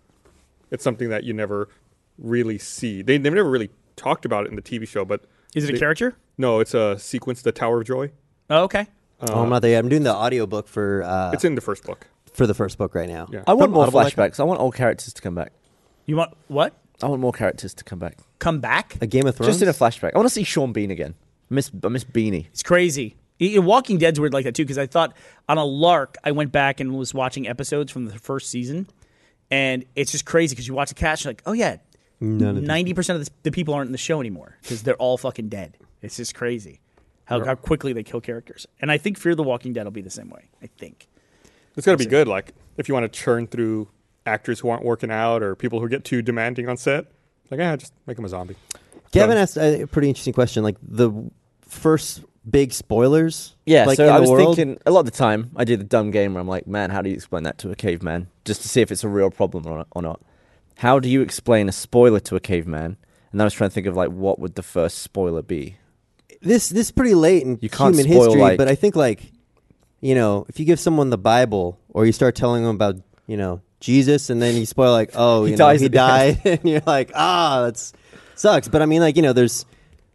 It's something that you never really see. They they've never really talked about it in the T V show, but Is it a they- character? No, it's a sequence, the Tower of Joy. Oh, okay. oh, I'm not there yet. I'm doing the audiobook for uh, It's in the first book. for the first book right now. Yeah. I want From more Audible, I think. flashbacks. I want all characters to come back. You want what? I want more characters to come back. Come back? A Game of Thrones. Just in a flashback. I want to see Sean Bean again. I miss, I miss Beanie. It's crazy. E- Walking Dead's weird like that too because I thought on a lark I went back and was watching episodes from the first season, and it's just crazy because you watch the cast, you're like, oh yeah, None of ninety percent of the, the people aren't in the show anymore because they're all fucking dead. It's just crazy how, how quickly they kill characters. And I think Fear the Walking Dead will be the same way. I think. It's got to be good. Like if you want to churn through actors who aren't working out or people who get too demanding on set, like yeah, just make them a zombie. Gavin So- asked a pretty interesting question. Like the first big spoilers. Yeah, like so in I the was world? thinking a lot of the time I do the dumb game where I'm like, man, how do you explain that to a caveman? Just to see if it's a real problem or, or not. How do you explain a spoiler to a caveman? And I was trying to think of like what would the first spoiler be? this this is pretty late in You can't human spoil, history, like- but I think like you know, if you give someone the Bible or you start telling them about you know Jesus, and then you spoil like, oh, He you know, dies he at the end. died, and you're like, ah, that's sucks. But I mean, like you know, there's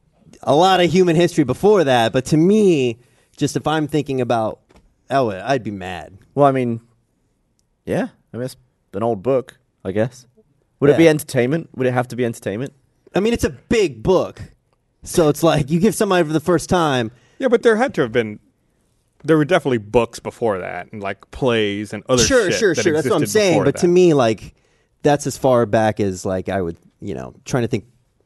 a lot of human history before that. But to me, just if I'm thinking about, oh, I'd be mad. Well, I mean, yeah, I mean, it's an old book, I guess. Would it be Yeah. entertainment? Would it have to be entertainment? I mean, it's a big book, so it's like you give somebody for the first time. Yeah, but there had to have been. There were definitely books before that, and like plays and other Sure, shit sure, that sure. That's what I'm existed saying. before But to that. me, like, that's as far back as like I would, you know, trying to think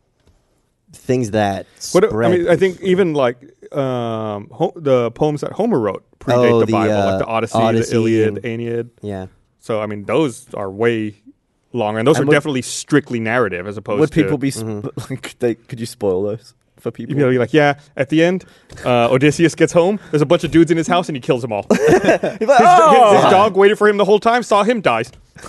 things that What, spread. I mean, I think even like um, ho- the poems that Homer wrote predate Oh, the, the, Bible, uh, like the Odyssey, Odyssey the Iliad, and- Aeneid. yeah. So I mean, those are way longer, and those And are would- definitely strictly narrative as opposed Would to. people be? Sp- Mm-hmm. like, could, they, could you spoil those for people? You know, you're like, yeah. At the end, uh, Odysseus gets home. There's a bunch of dudes in his house, and he kills them all. his, You'd be like, his- "Oh!" his dog waited for him the whole time, saw him, dies.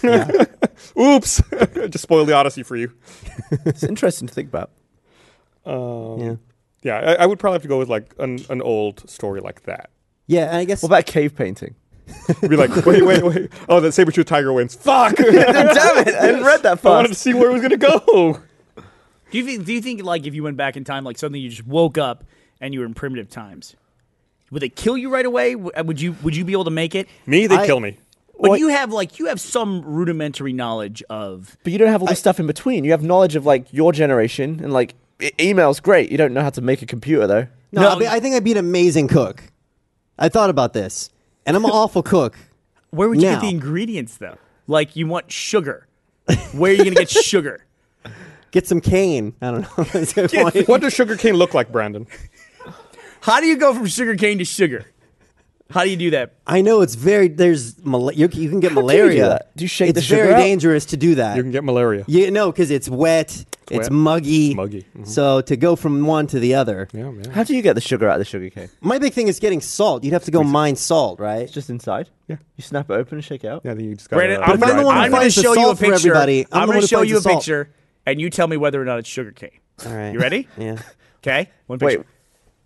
Oops! Just spoil the Odyssey for you. It's interesting to think about. Um, Yeah. Yeah, I, I would probably have to go with like an, an old story like that. Yeah, and I guess What about cave painting? Be like, wait, wait, wait. Oh, that saber-tooth tiger wins. Fuck! Damn it! I didn't read that I wanted to fast. see where it was gonna go. Do you think? Do you think like if you went back in time, like suddenly you just woke up and you were in primitive times, would they kill you right away? W- Would you? Would you be able to make it? Me, they I- kill me. But Well, you have like you have some rudimentary knowledge of. But you don't have all this stuff in between. You have knowledge of like your generation and like e- email's great. You don't know how to make a computer though. no, No. I, mean, I think I'd be an amazing cook. I thought about this, and I'm an awful cook. Where would you Now. get the ingredients though? Like you want sugar. Where are you gonna get sugar? Get some cane. I don't know. That's a good point. What does sugar cane look like, Brandon? How do you go from sugar cane to sugar? How do you do that? I know it's very. There's mal- you, you can get How do you malaria. do that? Do you shake it's the sugar very out? dangerous to do that. You can get malaria. Yeah, no, because it's wet. It's, wet. muggy. Muggy. Mhm. So to go from one to the other. Yeah, man. How do you get the sugar out of the sugar cane? My big thing is getting salt. You'd have to go mine salt, right? It's just inside. Yeah. You snap it open and shake it out. Yeah, then you just got. Brandon, But I'm if I'm gonna, the one who I'm gonna finds the show you a salt for picture. everybody, I'm I'm the gonna one who show finds you a the salt. picture, and you tell me whether or not it's sugar cane. All right. You ready? Yeah. Okay. One Wait, picture.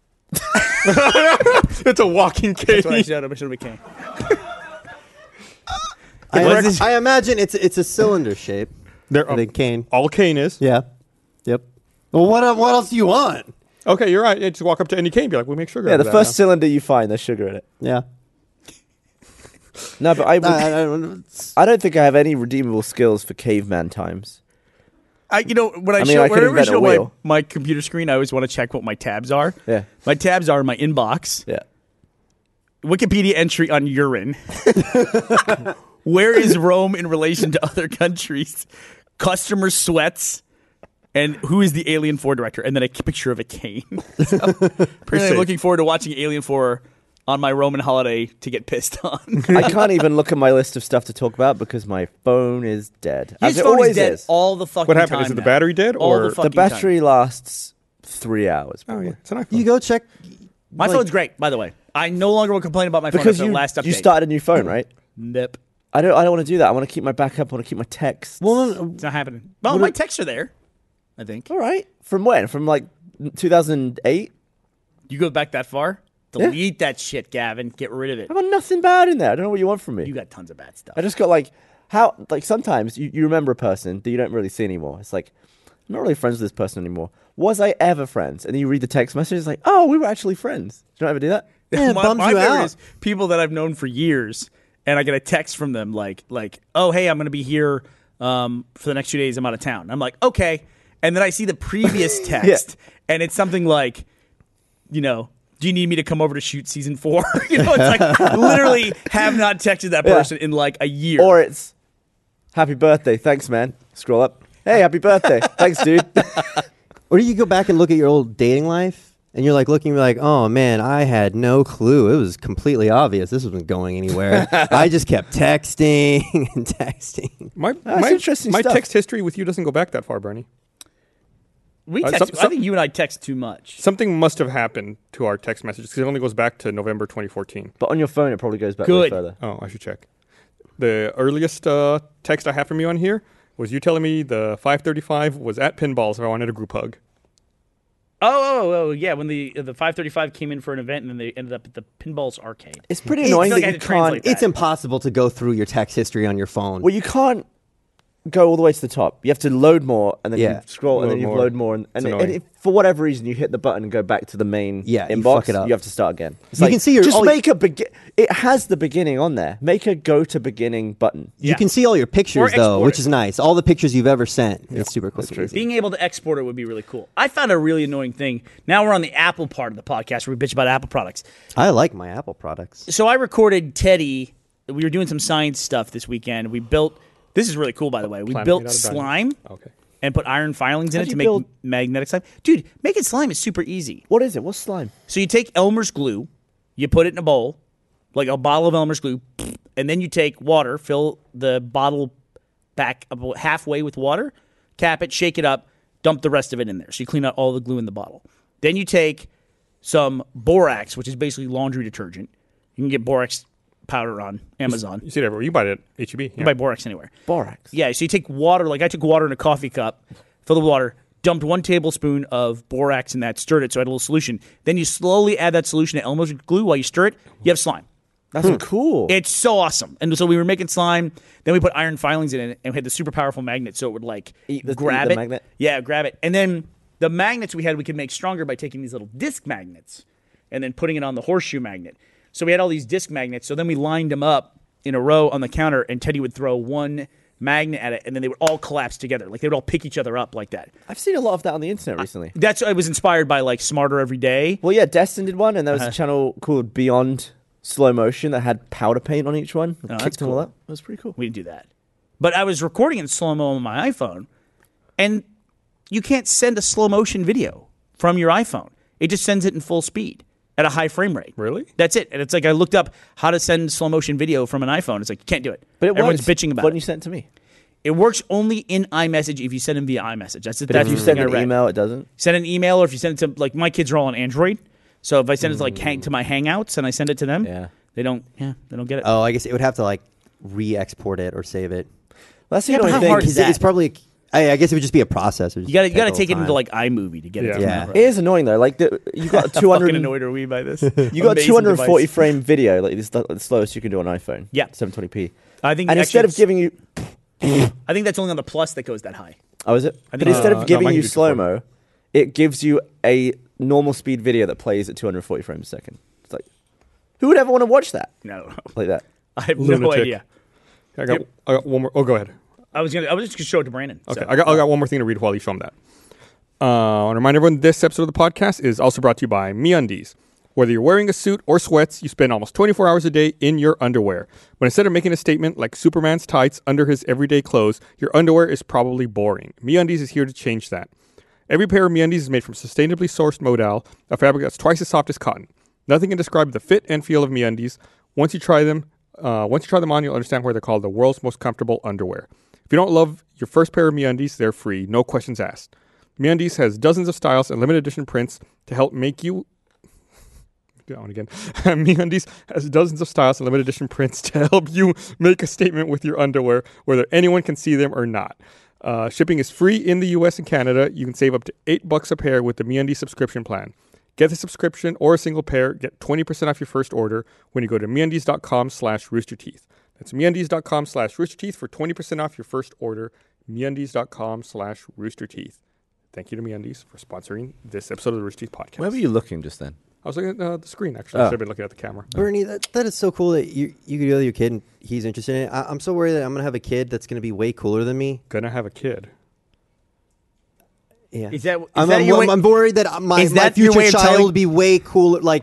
It's a walking cane. That's what I showed him. I showed him a cane. I, What is- I imagine it's it's a cylinder shape. There, I think cane. all cane is. Yeah. Yep. Well, what el- what else do you want? Okay, you're right. Yeah, just walk up to any cane, and be like, "We make sugar." yeah, out the of that first now." cylinder you find, there's sugar in it. Yeah. No, but I, would, I, I don't, it's- I don't think I have any redeemable skills for caveman times. I, you know, when I, I mean, show, I could whenever I invent a show my, wheel. my computer screen, I always want to check what my tabs are. Yeah. My tabs are in my inbox, Yeah. Wikipedia entry on urine. Where is Rome in relation to other countries? Customer sweats. And who is the Alien four director? And then a picture of a cane. So, apparently I'm looking forward to watching Alien four on my Roman holiday to get pissed on. I can't even look at my list of stuff to talk about because my phone is dead. His As it phone always is dead is. all the fucking What time. happened? Is it the now. battery dead, All or the The fucking battery time. lasts three hours. Oh yeah, it's an iPhone. You go check. My like- phone's great, by the way. I no longer will complain about my phone Because after you, the last update. you started a new phone, right? Nope. I don't. I don't want to do that. I want to keep my backup. I want to keep my texts. Well, no, no, It's not happening. Well, my texts are there, I think. all right. From when? From like two thousand eight. You go back that far? Delete that shit, Gavin. Get rid of it. I got nothing bad in there. I don't know what you want from me. You got tons of bad stuff. I just got like how like sometimes you, you remember a person that you don't really see anymore. It's like I'm not really friends with this person anymore. Was I ever friends? And then you read the text message. It's like, oh, we were actually friends. Did you ever do that? Yeah, it my, bums my you favorite out. is people that I've known for years, and I get a text from them like, like, oh, hey, I'm going to be here um, for the next two days. I'm out of town. I'm like, okay. And then I see the previous text, and it's something like, you know, do you need me to come over to shoot season four? You know, it's like literally have not texted that Yeah. person in like a year. Or it's happy birthday. Thanks, man. Scroll up. Hey, happy birthday. Thanks, dude. Or do you go back and look at your old dating life, and you're like looking, you're like, oh man, I had no clue. It was completely obvious. This wasn't going anywhere. I just kept texting and texting. My That's my, interesting my stuff. text history with you doesn't go back that far, Bernie. we Uh, text, some- I some- think you and I text too much. Something must have happened to our text messages because it only goes back to November twenty fourteen. But on your phone, it probably goes back way Good. further. Oh, I should check. The earliest uh, text I have from you on here was you telling me the five thirty-five was at Pinballs if I wanted a group hug. Oh, oh, oh, yeah. When the the five thirty-five came in for an event, and then they ended up at the Pinballs arcade. It's pretty It's annoying like that I you had to translate can't. that. It's impossible to go through your text history on your phone. Well, you can't go all the way to the top. You have to load more, and then Yeah. you scroll, and Load then you more. load more, and, It's and, and annoying. if for whatever reason you hit the button and go back to the main Yeah, you inbox, fuck it up. you have to start again. It's You like, can see your- just all- make a begin. It has the beginning on there. Make a go to beginning button. You Yeah. can see all your pictures Or though, export which it. is nice. All the pictures you've ever sent. It's super quick. and easy. Being able to export it would be really cool. I found a really annoying thing. Now we're on the Apple part of the podcast where we bitch about Apple products. I like my Apple products. So I recorded Teddy. We were doing some science stuff this weekend. We built. This is really cool, by the way. We Planet built made out of diamonds. slime Okay. and put iron filings in How'd it you to make build- magnetic slime. Dude, making slime is super easy. What is it? What's slime? So you take Elmer's glue, you put it in a bowl, like a bottle of Elmer's glue, and then you take water, fill the bottle back about halfway with water, cap it, shake it up, dump the rest of it in there. So you clean out all the glue in the bottle. Then you take some borax, which is basically laundry detergent. You can get borax powder on Amazon. You see it everywhere. You buy it at H E B. You can buy borax anywhere. Borax. Yeah, so you take water, like I took water in a coffee cup, filled it with water, dumped one tablespoon of borax in that, stirred it so I had a little solution. Then you slowly add that solution to Elmer's glue while you stir it, you have slime. That's cool. It's so awesome. And so we were making slime, then we put iron filings in it, and we had the super powerful magnet so it would like Eat the- grab eat the it. magnet? Yeah, grab it. And then the magnets we had, we could make stronger by taking these little disc magnets and then putting it on the horseshoe magnet. So we had all these disc magnets. So then we lined them up in a row on the counter, and Teddy would throw one magnet at it, and then they would all collapse together. Like they would all pick each other up like that. I've seen a lot of that on the internet recently. That's I was inspired by like Smarter Every Day. Well, yeah, Destin did one, and there was Uh-huh. a channel called Beyond Slow Motion that had powder paint on each one. Oh, that's Kicked them all cool. up. It was pretty cool. We didn't do that. But I was recording in slow mo on my iPhone, and you can't send a slow motion video from your iPhone. It just sends it in full speed at a high frame rate. Really? That's it. And it's like I looked up how to send slow motion video from an iPhone. It's like you can't do it. But it Everyone's works. bitching about When it. you sent it to me. It works only in iMessage if you send them via iMessage. That's it. But That's if you the send thing I an read. email, it doesn't. Send an email, or if you send it to like my kids are all on Android. So if I send it to like hang to my Hangouts and I send it to them, Yeah. they don't. Yeah, they don't get it. Oh, I guess it would have to like re-export it or save it. That's the Yeah, but only how thing. hard is Because that? it's probably. I, I guess it would just be a process. It would you got to just you got to a take it little into time. like iMovie to get Yeah. it. To Yeah. them. It is annoying though. Like the, you got two Fucking hundred. annoyed are we by this? You got Amazing two hundred forty device. frame video, like this is the the slowest you can do on iPhone. Yeah. seven twenty p. I think And actually instead of it's- giving you, I think that's only on the Plus that goes that high. oh, is it? I But think- instead Uh, of no, giving mine you gives you slow mo, it gives you a normal speed video that plays at two hundred forty frames a second. It's like, who would ever want to watch that No, like that? I have no Lunatic. idea. I got, I got one more. Oh, go ahead. I was gonna. I was just gonna show it to Brandon. Okay, so. I got I got one more thing to read while you show them that. Uh, I want to remind everyone this episode of the podcast is also brought to you by MeUndies. Whether you're wearing a suit or sweats, you spend almost twenty-four hours a day in your underwear. But instead of making a statement like Superman's tights under his everyday clothes, your underwear is probably boring. MeUndies is here to change that. Every pair of MeUndies is made from sustainably sourced modal, a fabric that's twice as soft as cotton. Nothing can describe the fit and feel of MeUndies. Once you try them, uh, once you try them on, you'll understand why they're called the world's most comfortable underwear. If you don't love your first pair of MeUndies, they're free, no questions asked. MeUndies has dozens of styles and limited edition prints to help make you. Do that one again. MeUndies has dozens of styles and limited edition prints to help you make a statement with your underwear, whether anyone can see them or not. Uh, shipping is free in the U S and Canada. You can save up to eight bucks a pair with the MeUndies subscription plan. Get the subscription or a single pair. Get twenty percent off your first order when you go to MeUndies.com slash roosterteeth. That's MeUndies.com slash roosterteeth for twenty percent off your first order. MeUndies.com slash roosterteeth. Thank you to MeUndies for sponsoring this episode of the Rooster Teeth Podcast. Where were you looking just then? I was looking at uh, the screen, actually. I Oh. should have been looking at the camera. Bernie, that, that is so cool that you you could go to your kid and he's interested in it. I, I'm so worried that I'm gonna have a kid that's gonna be way cooler than me. Gonna have a kid. Yeah, Is that- is I'm, that I'm, your I'm, way- I'm worried that my, is my that your future way of child telling- will be way cooler. Like,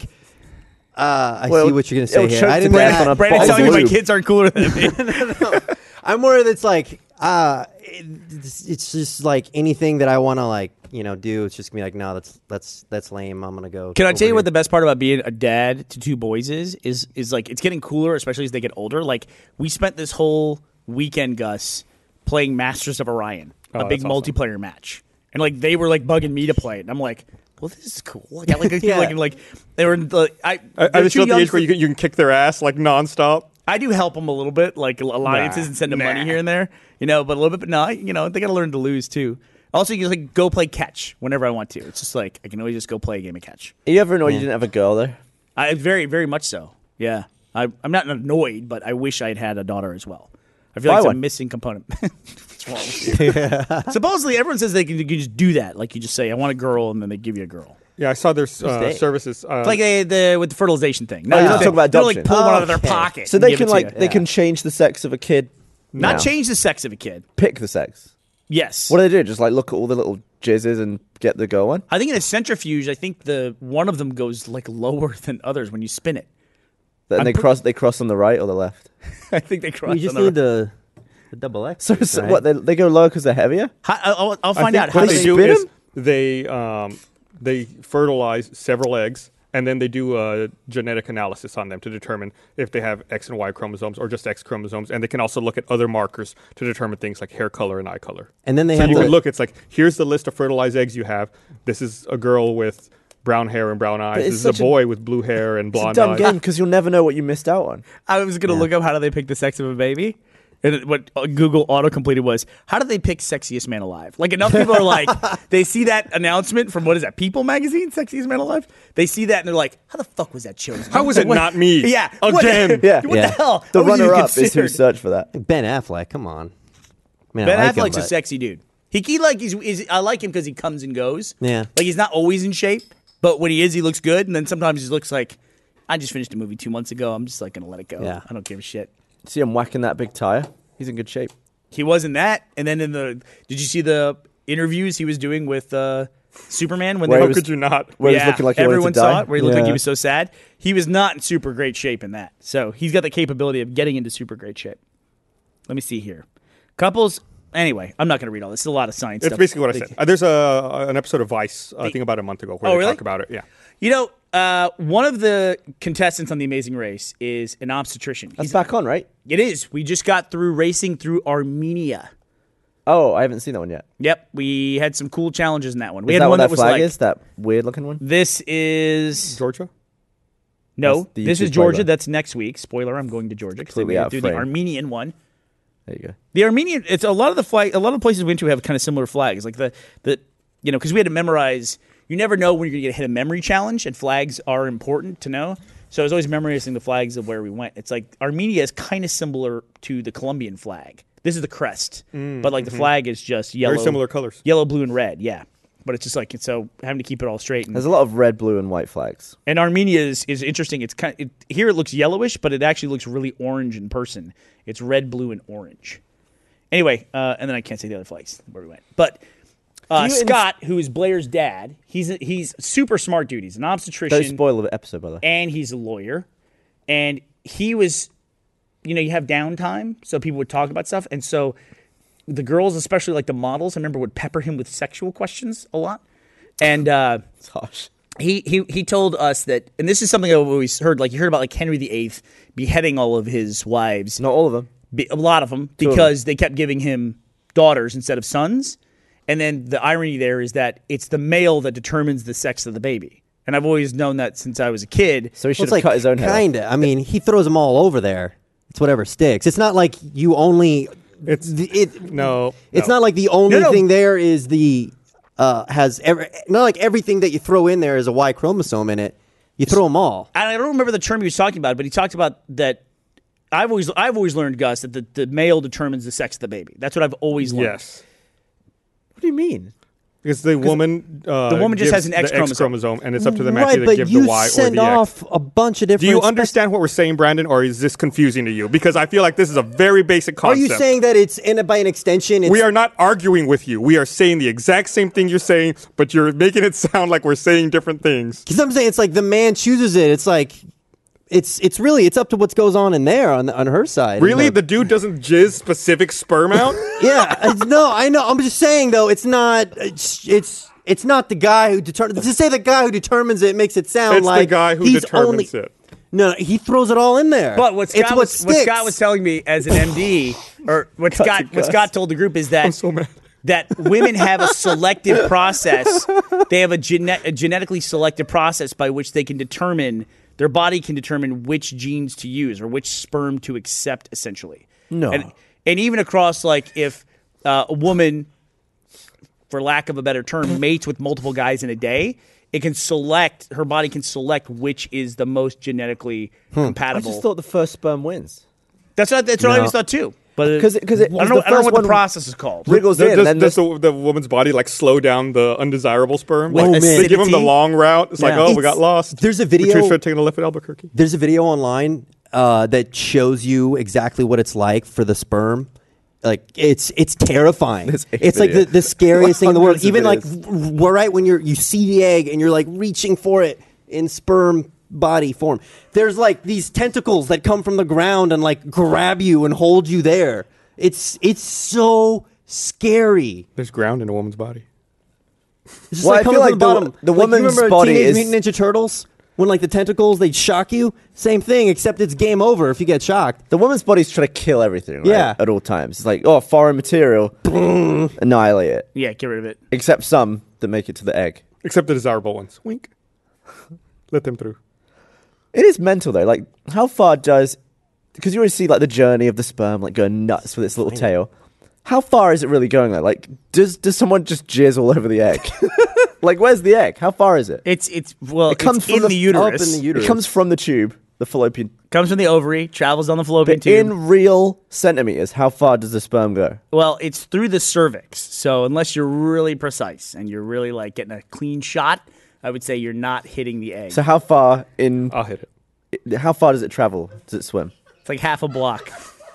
uh, I Well, see what you're gonna say it'll here. choke I to didn't. death on I- a Brandon's bottle telling me of my lube. kids aren't cooler than me. I'm worried it's like uh it's, it's just like anything that I want to like you know do. It's just gonna be like no, that's that's that's lame. I'm gonna go. Can I over tell you here. what the best part about being a dad to two boys is? Is is like it's getting cooler, especially as they get older. Like we spent this whole weekend, Gus, playing Masters of Orion, Oh, a big that's awesome. multiplayer match, and like they were like bugging me to play it, and I'm like, well, this is cool. Like, I like, I feel Yeah. like, like they were in the, I. I, I they're just too feel at the young age where for- you can, you can kick their ass like nonstop. I do help them a little bit, like alliances Nah. and send them money Nah. here and there, you know, but a little bit. But no, I- you know, they got to learn to lose too. Also, you can like go play catch whenever I want to. It's just like I can always just go play a game of catch. Are you ever annoyed you didn't have a girl there? I very, very much so. Yeah, I, I'm not annoyed, but I wish I'd had a daughter as well. I feel Buy like it's a one. missing component. What's wrong with you? Supposedly, everyone says they can, you can just do that. Like you just say, "I want a girl," and then they give you a girl. Yeah, I saw their uh, Mistake. services. Uh, It's like they, the with the fertilization thing. Oh, you're not they- talking about they don't, like adoption. pull one out of their Okay. pocket. So and they give can it to like you. they can change the sex of a kid. not now. change the sex of a kid. Pick the sex. Yes. What do they do? Just like look at all the little jizzes and get the girl one. I think in a centrifuge, I think the one of them goes like lower than others when you spin it. And I'm they pre- cross. They cross on the right or the left. I think they cross. You just on the need the, the double X. So, so right? what? They, they go lower because they're heavier. How- I'll, I'll I find think out how what they they do do spin is 'em? they um, they fertilize several eggs, and then they do a genetic analysis on them to determine if they have X and Y chromosomes or just X chromosomes, and they can also look at other markers to determine things like hair color and eye color. And then they so have you to can look. It's like here's the list of fertilized eggs you have. This is a girl with brown hair and brown eyes. it's This is such a a- boy with blue hair and It's a blonde dumb eyes. game because you'll never know what you missed out on. I was going to look up how do they pick the sex of a baby. And it- what uh, Google auto completed was how do they pick sexiest man alive? Like enough people are like they see that announcement from what is that People magazine, sexiest man alive. They see that and they're like, how the fuck was that chosen? How was it What- not me? Yeah, what- Again. Yeah. what Yeah. the hell? The How was it even runner-up is who considered? searched for that. Ben Affleck. Come on, man. Ben I like Affleck's him, a but- sexy dude. He, he like he's, he's I like him because he comes and goes. Yeah. like he's not always in shape, but when he is, he looks good. And then sometimes he looks like I just finished a movie two months ago. I'm just like gonna let it go. Yeah. I don't give a shit. See him whacking that big tire. He's in good shape. He wasn't that. And then in the did you see the interviews he was doing with uh, Superman when Where they How he was- could you not? Where yeah, he's looking like he everyone wanted to saw die. it, where he looked like he Yeah. was so sad. He was not in super great shape in that. So he's got the capability of getting into super great shape. Let me see here. Couples. Anyway, I'm not going to read all this. It's a lot of science It's stuff. basically what I They- said. Uh, there's a an episode of Vice, uh, I think about a month ago, where Oh, they really? talk about it. Yeah. You know, uh, one of the contestants on The Amazing Race is an obstetrician. That's He's- back on, right? It is. We just got through racing through Armenia. Oh, I haven't seen that one yet. Yep, we had some cool challenges in that one. We Is had that one what that that was flag like is? That weird looking one? this is Georgia? no, That's the this is YouTube Georgia. logo. That's next week. Spoiler: I'm going to Georgia because they Completely made out it of through the frame. Armenian one. There you go. The Armenian, it's a lot of the flag. A lot of the places we went to have kind of similar flags, like the the you know, because we had to memorize. You never know when you're going to get hit a memory challenge, and flags are important to know. So I was always memorizing the flags of where we went. It's like Armenia is kind of similar to the Colombian flag. This is the crest, but like the flag is just yellow, Very similar colors. yellow, blue, and red. Yeah, but it's just like so having to keep it all straight. And, There's a lot of red, blue, and white flags. and Armenia is, is interesting. It's kind of, it, here it looks yellowish, but it actually looks really orange in person. It's red, blue, and orange. Anyway, uh, and then I can't say the other flags where we went. But Uh, Do you ins- Scott, who is Blair's dad, he's a, he's a super smart dude. He's an obstetrician. Don't spoil the episode, by the way. And he's a lawyer. And he was, you know, you have downtime, so people would talk about stuff. And so the girls, especially like the models, I remember would pepper him with sexual questions a lot. And uh, It's harsh. he, he he told us that, and this is something I've always heard, like you heard about like Henry the Eighth beheading all of his wives, Not all of them. be- a lot of them, because they kept giving him daughters instead of sons. And then the irony there is that it's the male that determines the sex of the baby. And I've always known that since I was a kid. So he Well, should it's have like cut his own head off. kinda. I mean, he throws them all over there. It's whatever sticks. It's not like you only. It's the- it. no. It's no. not like the only No, no. thing there is the uh, has every. Not like everything that you throw in there is a Y chromosome in it. You throw them all. And I don't remember the term he was talking about, but he talked about that. I've always I've always learned, Gus, that the, the male determines the sex of the baby. That's what I've always learned. Yes. What do you mean? Because the woman, uh, the woman just gives has an X the chromosome. chromosome, and it's up to the right, match to but give you the Y or send the X. off a bunch of different. Do you spec- understand what we're saying, Brandon, or is this confusing to you? Because I feel like this is a very basic Are concept. you saying that it's in a, by an extension? It's, we are not arguing with you. We are saying the exact same thing you're saying, but you're making it sound like we're saying different things. Because I'm saying it's like the man chooses it. It's like. It's it's really it's up to what goes on in there on on her side. Really? And The dude doesn't jizz specific sperm out? yeah, it's, no, I know. I'm just saying though, it's not. It's it's, it's not the guy who determines. To say the guy who determines it makes it sound It's the like guy who he's determines only, it. No, no, he throws it all in there. But what it's Scott, what, was, what sticks. Scott was telling me as an M D, or what Scott what Scott told the group is that I'm so mad. that women have a selective process. They have a, gene- a genetically selective process by which they can determine. Their body can determine which genes to use or which sperm to accept, essentially. No. And, and even across, like, if uh, a woman, for lack of a better term, mates with multiple guys in a day, it can select, her body can select which is the most genetically I compatible. just thought the first sperm wins. that's what, that's what I always thought, too. But 'Cause it- 'cause it- I don't the know, I don't know first what one the process is called. Wriggles Does, in, does, and then does the, the, the woman's body like slow down the undesirable sperm? With Like, they give him the acidity? long route. It's like, Yeah. oh, we It's- got lost. there's a We video- should have taken a lift at Albuquerque. There's a video online uh, that shows you exactly what it's like for the sperm. Like it's it's terrifying. There's a It's like the, video. the scariest thing in the world. Hundreds of Even like videos. r- right when you're you see the egg and you're like reaching for it in sperm body form. There's like these tentacles that come from the ground and like grab you and hold you there. It's it's so scary. There's ground in a woman's body. It's just Well, like I feel coming like from the the- bottom. the Like, you woman's remember body Teenage is- Mutant Ninja Turtles when like the tentacles they shock you. Same thing, except it's game over if you get shocked. the woman's body's trying to kill everything, right? Yeah. At all times. It's like, oh, foreign material, annihilate it. Yeah, get rid of it. Except some that make it to the egg. Except the desirable ones. Wink. Let them through. It is mental though. Like, how far does? Because you always see like the journey of the sperm, like going nuts with its little tail. How far is it really going there? Like, does does someone just jizz all over the egg? Like, where's the egg? How far is it? It's, it's well, It comes it's from in the- the uterus. up in the uterus. It comes from the tube, the fallopian. Comes from the ovary, travels down the fallopian But tube. in real centimeters, how far does the sperm go? Well, it's through the cervix. So unless you're really precise and you're really like getting a clean shot, I would say you're not hitting the egg. So how far in? I'll hit it. How far does it travel? Does it swim? It's like half a block,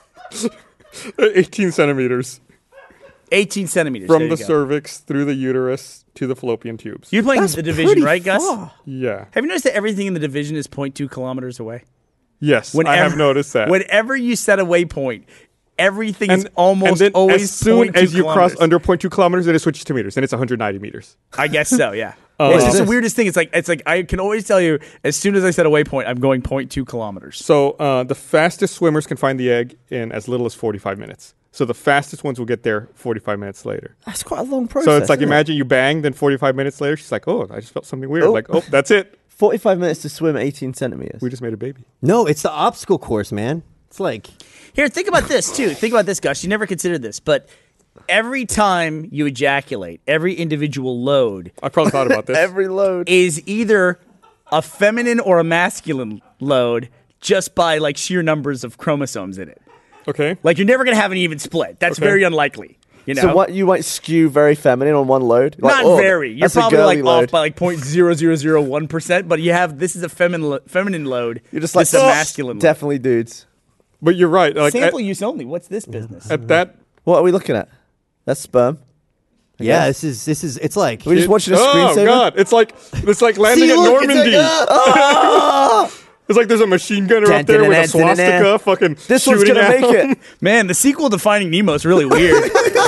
eighteen centimeters eighteen centimeters from there the you go. cervix through the uterus to the fallopian tubes. You're playing That's the division, pretty right, Gus? far. Yeah. Have you noticed that everything in the division is zero point two kilometers away? Yes, I have noticed that. Whenever you set a waypoint, everything is and, almost and then always as soon zero point two as you cross kilometers. under zero point two kilometers, then it switches to meters, and it's one hundred ninety meters. I guess so. Yeah. Uh, it's just the this? weirdest thing. It's like it's like I can always tell you as soon as I set a waypoint, I'm going zero point two kilometers. So uh, the fastest swimmers can find the egg in as little as forty-five minutes. So the fastest ones will get there forty-five minutes later. That's quite a long process. So it's like, isn't it? imagine you bang, then forty-five minutes later, she's like, oh, I just felt something weird. Oh. Like, oh, that's it. forty-five minutes to swim eighteen centimeters. We just made a baby. No, it's the obstacle course, man. It's like Here, think about this too. Think about this, Gus. You never considered this, but every time you ejaculate, every individual load I probably thought about this. Every load. is either a feminine or a masculine load just by like sheer numbers of chromosomes in it. Okay. Like you're never gonna have an even split. That's Okay. very unlikely. You know, So what you might skew very feminine on one load? Like, not oh, very. You're that's a probably girly like load. off by like point zero zero zero one percent, but you have this is a feminine lo- feminine load. You're just like this is a "Oh, masculine load. Definitely dudes. But you're right. Like Sample at, use only. What's this business? at that, What are we looking at? That's sperm. Yeah, this is this is. It's like We're just watching a Oh screensaver. god, it's like it's like landing See, at look, it's Normandy. like, uh, It's like there's a machine gunner up there with a swastika, fucking This one's shooting gonna at make him. it. Man, the sequel to Finding Nemo is really weird.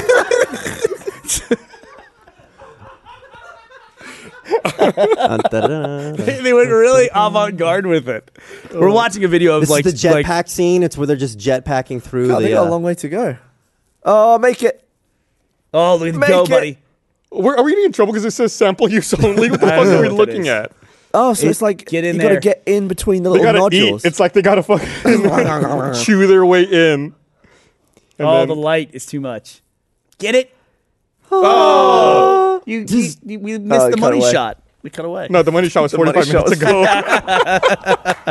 They went really avant-garde with it. We're watching a video of This like is the like, jetpack scene. It's where they're just jetpacking through God, they the. got a Uh, long way to go. Oh, make it. oh, look at the Make go, it. buddy. We're, are we getting in trouble because it says sample use only? What the I don't fuck know are we what that looking is. at? Oh, so It- it's like get in you there. gotta get in between the They little gotta nodules. eat. It's like they gotta fucking chew their way in. And Oh, then- the light is too much. Get it? Oh, you, you, Just- you- we missed Oh, the cut money away. shot. We cut away. no, the money shot was The money forty-five minutes shot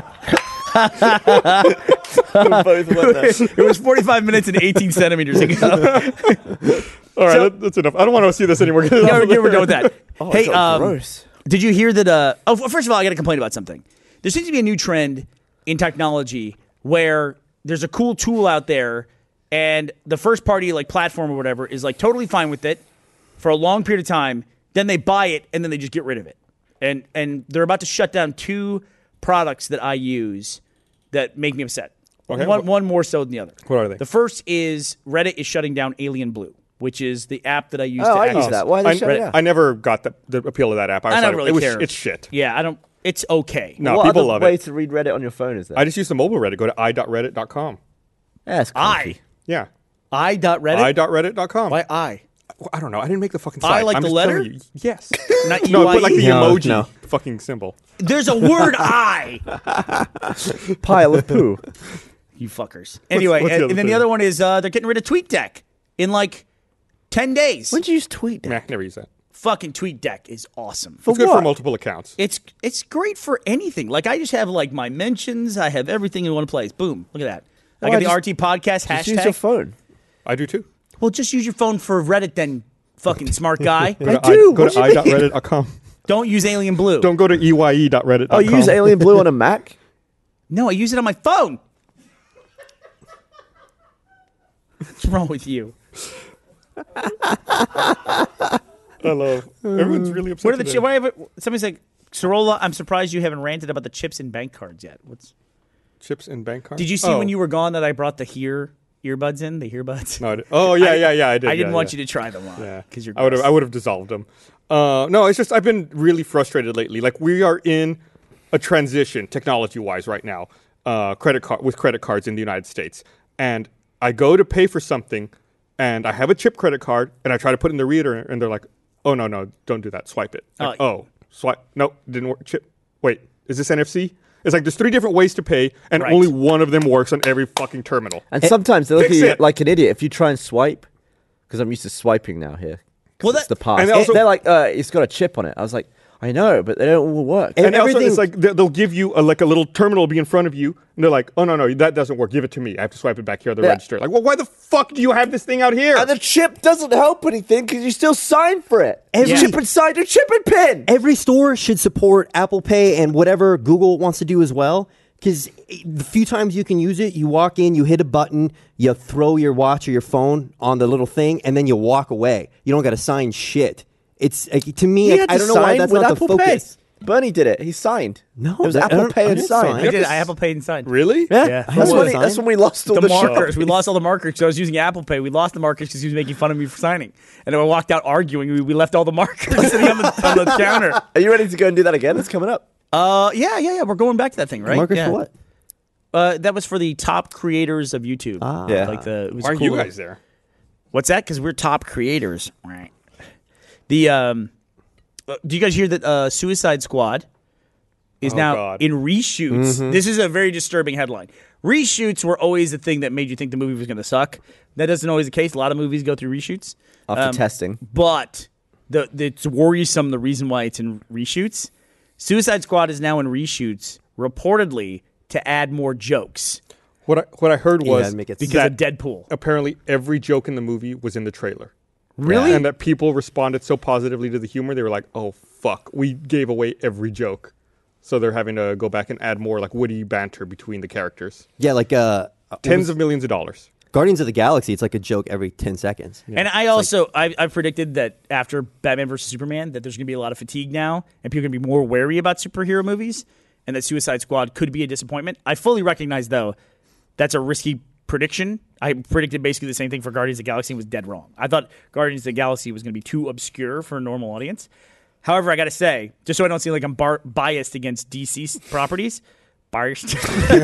ago. Both went there. It was forty-five minutes and eighteen centimeters ago. All right, So- that, that's enough. I don't want to see this anymore. Get it yeah, off of we're, we're there. done with that. Oh, hey, it got um, gross. did you hear that? Uh, oh, f- first of all, I got to complain about something. There seems to be a new trend in technology where there's a cool tool out there, and the first party like platform or whatever is like totally fine with it for a long period of time. Then they buy it and then they just get rid of it. And and they're about to shut down two products that I use that make me upset. Okay, One, wh- one more so than the other. What are they? The first is Reddit is shutting down Alien Blue, which is the app that I use Oh, to I access. use that. Why are they I, shutting it down? I never got the, the appeal of that app. I, I was don't like, really it was, care. It's shit. Yeah, I don't. It's okay. No, what people other love way it. to read Reddit on your phone is there? I just use the mobile Reddit. Go to i dot reddit dot com. yeah, it's I Yeah. I dot Reddit. i dot reddit dot com. Why I? I don't know. I didn't make the fucking I site. like I'm the just letter? telling you. Yes. Not no, I put like the U I E? No, emoji no. fucking symbol. There's a word I. pile of poo. You fuckers. Anyway, what's the and, other and then the thing? other one is uh, they're getting rid of TweetDeck in like ten days. When did you use tweet? Nah, never use that. Fucking TweetDeck is awesome. It's good what? for multiple accounts. It's it's great for anything. Like I just have like my mentions. I have everything in one place. Boom. Look at that. I Why, got the just- R T podcast Just use your hashtag. phone. I do too. Well, just use your phone for Reddit then. Fucking smart guy. Go to I do. I, go What to do i you dot reddit dot com. Don't use Alien Blue. Don't go to e y e dot reddit dot com. Oh, you use Alien Blue on a Mac? No, I use it on my phone. What's wrong with you? I love. Everyone's really upset. What are the today. chi- why have it, somebody's like Sorolla? I'm surprised you haven't ranted about the chips and bank cards yet. What's? chips and bank cards? Did you see Oh. when you were gone that I brought the here earbuds in the earbuds? No, I did. Oh yeah, I- yeah, yeah. I did. I didn't yeah, want yeah. you to try them on. Yeah, because you're. I would have. gross. I would have dissolved them. Uh, no, it's just I've been really frustrated lately. Like we are in a transition technology-wise right now. Uh, credit card with credit cards in the United States, and I go to pay for something, and I have a chip credit card, and I try to put in the reader, and they're like, "Oh no, no, don't do that. Swipe it." Like, Oh. oh, swipe. Nope, didn't work. Chip. Wait, is this N F C? It's like there's three different ways to pay, and Right. only one of them works on every fucking terminal. And sometimes they look at fix you it. like an idiot if you try and swipe, because I'm used to swiping now here. 'Cause Well, it's that- the past. And also- They're like, uh, it's got a chip on it. I was like, I know, but they don't all work. And And also, everything- it's like they- they'll give you a, like a little terminal be in front of you, and they're like, "Oh no, no, that doesn't work. Give it to me. I have to swipe it back here at the Yeah. register." Like, well, why the fuck do you have this thing out here? And the chip doesn't help anything because you still sign for it. Every- Chip and sign, your chip and pin. Every store should support Apple Pay and whatever Google wants to do as well. Because the few times you can use it, you walk in, you hit a button, you throw your watch or your phone on the little thing, and then you walk away. You don't got to sign shit. It's like, to me, He like, had I to don't know why sign that's with not Apple the focus. Pay. Bernie did it. He signed. No, it was that- I Apple don't- Pay I and didn't sign. sign. I did. I Apple Paid and signed. Really? Yeah, Yeah, I that's had when, to he, that's sign. when we lost all The the, markers. shit. We lost all the markers. So I was using Apple Pay. We lost the markers because he was making fun of me for signing. And then I walked out arguing. We, we left all the markers sitting on the, on the counter. Are you ready to go and do that again? It's coming up. Uh, yeah, yeah, yeah. We're going back to that thing, right? Markers yeah. for what? Uh, that was for the top creators of YouTube. Ah. Yeah. Like the. It was Why a are cool you little- guys there? What's that? Because we're top creators. Right. The um, uh, do you guys hear that uh, Suicide Squad is Oh, now God. in reshoots? Mm-hmm. This is a very disturbing headline. Reshoots were always the thing that made you think the movie was going to suck. That isn't always the case. A lot of movies go through reshoots. After Um, testing. But the, the it's worrisome the reason why it's in reshoots. Suicide Squad is now in reshoots, reportedly to add more jokes What I what I heard Yeah, was make it because that of Deadpool. apparently every joke in the movie was in the trailer. Really? And that people responded so positively to the humor, they were like, "Oh fuck, we gave away every joke." So they're having to go back and add more like witty banter between the characters. Yeah, like uh, Tens of millions of dollars. Guardians of the Galaxy, it's like a joke every ten seconds. And I also I, I predicted that after Batman versus Superman that there's going to be a lot of fatigue now, and people are going to be more wary about superhero movies, and that Suicide Squad could be a disappointment. I fully recognize though that's a risky prediction. I predicted basically the same thing for Guardians of the Galaxy and was dead wrong. I thought Guardians of the Galaxy was going to be too obscure for a normal audience. However, I got to say, just so I don't seem like I'm bar- biased against D C properties. Biased.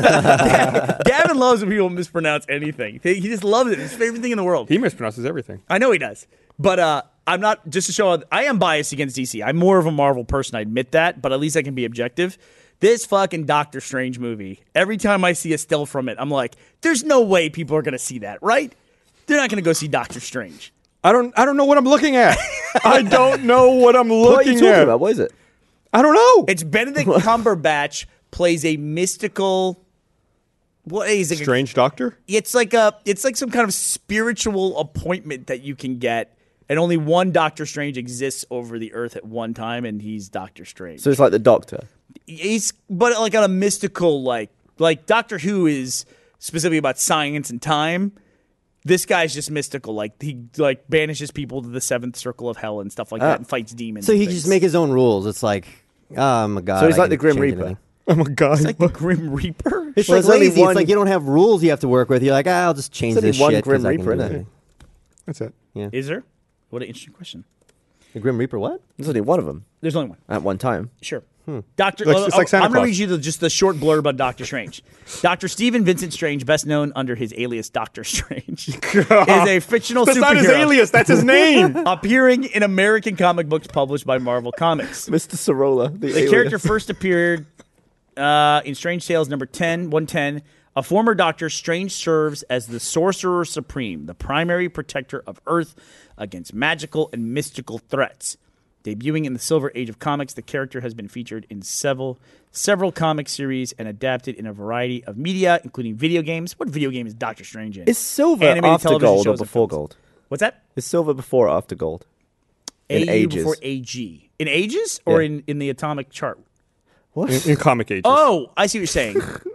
Gavin loves when people mispronounce anything. He just loves it. It's his favorite thing in the world. He mispronounces everything. I know he does. But uh, I'm not, just to show, I am biased against D C. I'm more of a Marvel person. I admit that, but at least I can be objective. This fucking Doctor Strange movie, every time I see a still from it, I'm like, there's no way people are going to see that, right? They're not going to go see Doctor Strange. I don't. I don't know what I'm looking at. I don't know what I'm looking What are you talking at. about? What is it? I don't know. It's Benedict Cumberbatch plays a mystical. What is it? Strange Doctor. It's like a. It's like some kind of spiritual appointment that you can get, and only one Doctor Strange exists over the Earth at one time, and he's Doctor Strange. So it's like the Doctor. He's but like on a mystical like like Doctor Who is specifically about science and time. This guy's just mystical. Like he like banishes people to the seventh circle of hell and stuff like that, and fights demons. So and he can things. just make his own rules. It's like, oh my god. So he's I like can the Grim change Reaper. anything. Oh my god. It's like the Grim Reaper. It's Well, like there's only lazy. one- It's like you don't have rules you have to work with. You're like, ah, I'll just change There's only this one shit. 'cause Grim I can Reaper, do isn't it. That's it. Is there? What an interesting question. The Grim Reaper, what? There's only one of them There's only one. at one time. Sure. Doctor, Like- uh, it's like Santa I'm going to Claus. read you the, just the short blurb about Doctor Strange. Doctor Stephen Vincent Strange, best known under his alias Doctor Strange, is a fictional That's superhero not his alias. That's his name. appearing in American comic books published by Marvel Comics. Mister Sorolla, the, The alias. character first appeared uh, in Strange Tales number ten, one ten. A former Doctor, Strange serves as the Sorcerer Supreme, the primary protector of Earth against magical and mystical threats. Debuting in the Silver Age of comics, the character has been featured in several several comic series and adapted in a variety of media, including video games. What video game is Doctor Strange in? Is silver Animated after television gold or shows and before films. gold? What's that? Is silver before or after gold? A In U ages. before A G. In ages or Yeah. in, in the atomic chart? What? in, in comic ages. Oh, I see what you're saying.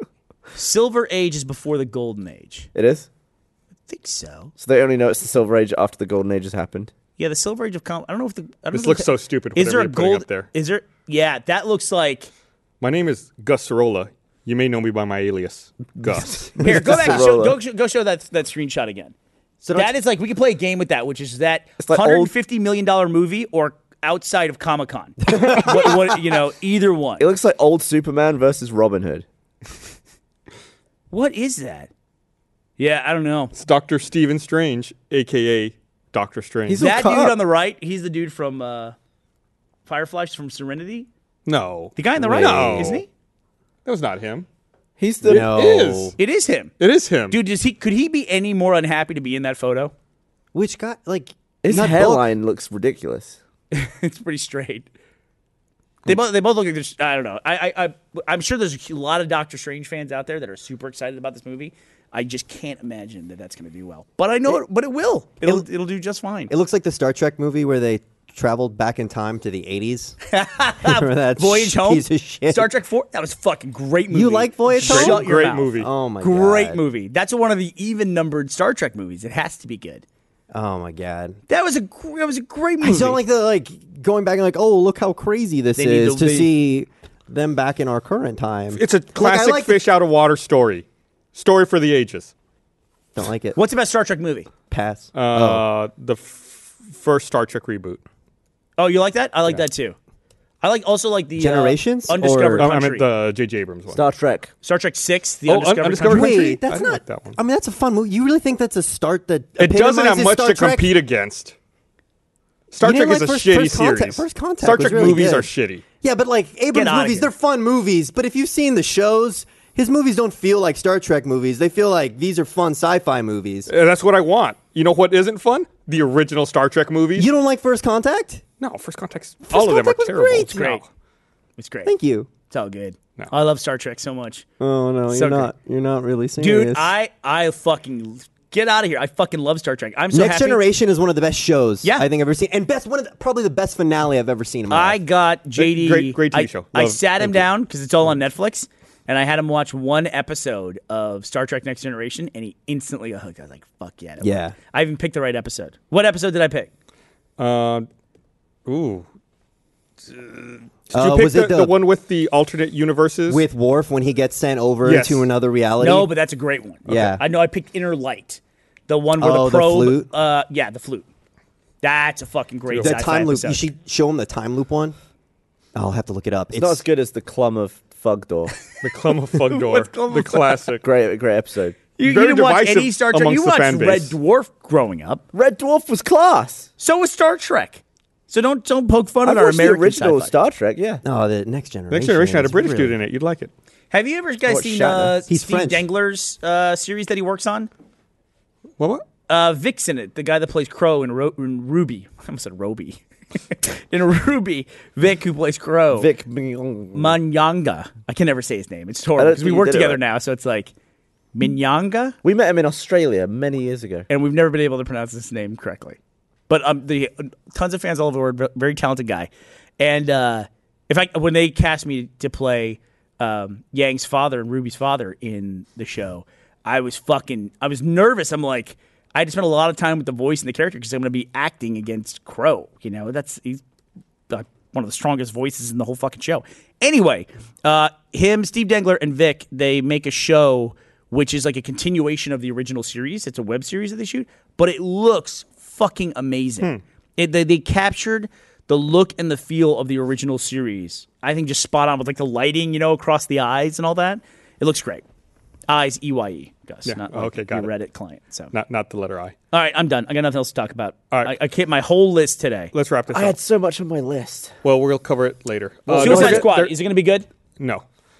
Silver Age is before the Golden Age. It is? I think so. So they only know it's the Silver Age after the Golden Age has happened? Yeah, the Silver Age of comics. I don't know if the. I don't This know looks if so stupid. Is there whatever a you're putting gold up there? Is there? Yeah, that looks like. My name is Gus Sorolla. You may know me by my alias, Gus. Here, go back. And show, Sorolla. go, sh- go show that that screenshot again. So That is like we could play a game with that, which is that It's like one hundred old- fifty million dollar movie or outside of Comic Con. what, what, you know, either one. It looks like old Superman versus Robin Hood. What is that? Yeah, I don't know. It's Doctor Stephen Strange, a k a. Doctor Strange. He's That Look dude up. on the right, he's the dude from uh, Firefly from Serenity. no. The guy on the right, No. isn't he? That was not him. He's the... No. It is. It is him. It is him. Dude, does he could he be any more unhappy to be in that photo? Which guy? Like His not hairline looks ridiculous. It's pretty straight. They both they both look like they're, I don't know. I, I I I'm sure there's a lot of Doctor Strange fans out there that are super excited about this movie. I just can't imagine that that's going to do well. But I know it, but it will. It'll it- it'll do just fine. It looks like the Star Trek movie where they traveled back in time to the eighties. Remember that Voyage sh- Home, piece of shit? Star Trek four. That was a fucking great movie. You like Voyage Shut Home? your Great mouth. movie. Oh my Great god. movie. That's one of the even numbered Star Trek movies. It has to be good. Oh my god. That was a gr- that was a great I movie. don't like the like going back and like, oh, look how crazy this They need is to- to they- see them back in our current time. It's a classic like the- fish out of water story. Story for the ages. Don't like it. What's the best Star Trek movie? Pass. Uh, The f- first Star Trek reboot. Oh, you like that? I like that too. I like also like the Generations uh, Undiscovered or- Oh, I Country. meant the J J Abrams one. Star Trek. Star Trek Six, the Oh, Undiscovered, Undiscovered Country. Country? Wait, that's I didn't not. like that one. I mean, that's a fun movie. You really think that's a start that It doesn't have epitomizes much Star to Trek? compete against. Star You Trek didn't is like a First- shitty First Contact- series. First Contact Star was Trek really movies good. are shitty. Yeah, but like Abrams outta movies, here. they're fun movies. But if you've seen the shows, his movies don't feel like Star Trek movies. They feel like these are fun sci-fi movies. Uh, That's what I want. You know what isn't fun? The original Star Trek movies. You don't like First Contact? no, First Contact's all of them Contact are was terrible. great. It's great. No. It's great. Thank you. It's all good. No. I love Star Trek so much. Oh no, So you're not. You're not really serious. Dude, I I fucking get out of here. I fucking love Star Trek. I'm so Next happy. Generation is one of the best shows Yeah. I think I've ever seen, and best one of the, probably the best finale I've ever seen in my I life. got J D. Great- great T V I, show. I Love- sat him thank you. down because it's all on Netflix, and I had him watch one episode of Star Trek Next Generation, and he instantly got hooked. I was like, fuck yeah. that Yeah. worked. I even picked the right episode. What episode did I pick? Uh, ooh. Did Uh, you pick was the, it the- the one with the alternate universes? With Worf when he gets sent over Yes. to another reality. No, but that's a great one. Yeah. I know I picked Inner Light. The one where Oh, the the probe. flute? Uh, yeah, the flute. That's a fucking great the sci-fi time loop. episode. You should show him the time loop one. I'll have to look it up. It's not as good as the Clum of Fugdor. the Clum of Fugdor, What's Clum the of- classic. great, great episode. You, you very didn't watch divisive any Star Trek. amongst You the watched fan Red base. Dwarf growing up. Red Dwarf was class. So was Star Trek. So don't don't poke fun I've at our watched the American original sci-fi. Star Trek. Yeah. No, the next generation. Next Generation had a is British really- dude in it. You'd like it. Have you ever guys Watch seen Shatner. uh, He's Steve French. Dangler's uh, series that he works on? What? What? Uh, Vic's in it, the guy that plays Crow in, Ro- in Ruby. I almost said Roby. in Ruby, Vic, who plays Crow. Vic Mignogna. Manyanga. I can never say his name. It's I horrible don't because we think you work did it together right. now, so it's like Minyanga, We met him in Australia many years ago. and we've never been able to pronounce his name correctly. But um, the tons of fans all over the world. Very talented guy, and uh, in fact, when they cast me to play um, Yang's father and Ruby's father in the show, I was fucking. I was nervous. I'm like, I had to spend a lot of time with the voice and the character because I'm going to be acting against Crow. You know, that's he's like one of the strongest voices in the whole fucking show. Anyway, uh, him, Steve Dangler, and Vic, they make a show which is like a continuation of the original series. It's a web series that they shoot, but it looks fucking amazing. It, they, they captured the look and the feel of the original series. I think just spot on with like the lighting, you know, across the eyes and all that. It looks great. Eyes, E Y E, Gus. Yeah. Not Oh, like okay, got your it. Reddit client. So, Not not the letter I. all right, I'm done. I got nothing else to talk about. All right. I, I kept my whole list today. Let's wrap this I up. had so much on my list. Well, we'll cover it later. Uh, don't Suicide forget- Squad. there- Is it going to be good? No.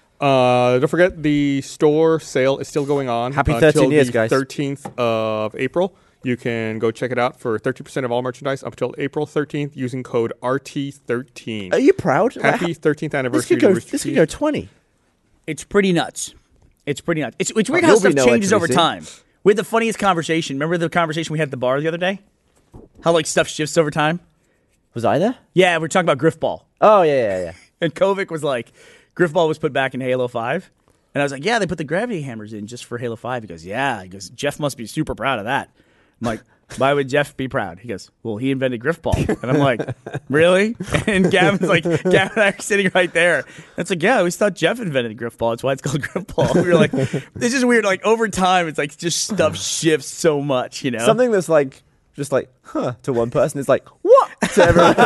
Uh, don't forget the store sale is still going on. Happy until thirteen years, the guys. thirteenth of April. You can go check it out for thirty percent of all merchandise up until April thirteenth using code R T thirteen. Are you proud? Happy thirteenth This anniversary could go. to Rooster This could Teeth. go twenty. It's pretty nuts. It's pretty nuts. It's, it's weird Oh, how you'll be stuff nowhere changes to be over seen. time. We had the funniest conversation. Remember the conversation we had at the bar the other day? How like stuff shifts over time? Was I there? Yeah, we we're talking about Griffball. Oh yeah, yeah, yeah. And Kovic was like, Griffball was put back in Halo five. And I was like, yeah, they put the gravity hammers in just for Halo five. He goes, yeah. He goes, Jeff must be super proud of that. I'm like, why would Jeff be proud? He goes, well, he invented Griffball. And I'm like, really? And Gavin's like, Gavin and I are sitting right there. And it's like, yeah, I always thought Jeff invented Griffball. That's why it's called Griffball. We were like, this is weird. Like, over time, it's like just stuff shifts so much, you know? Something that's like just like huh to one person is like what to everyone.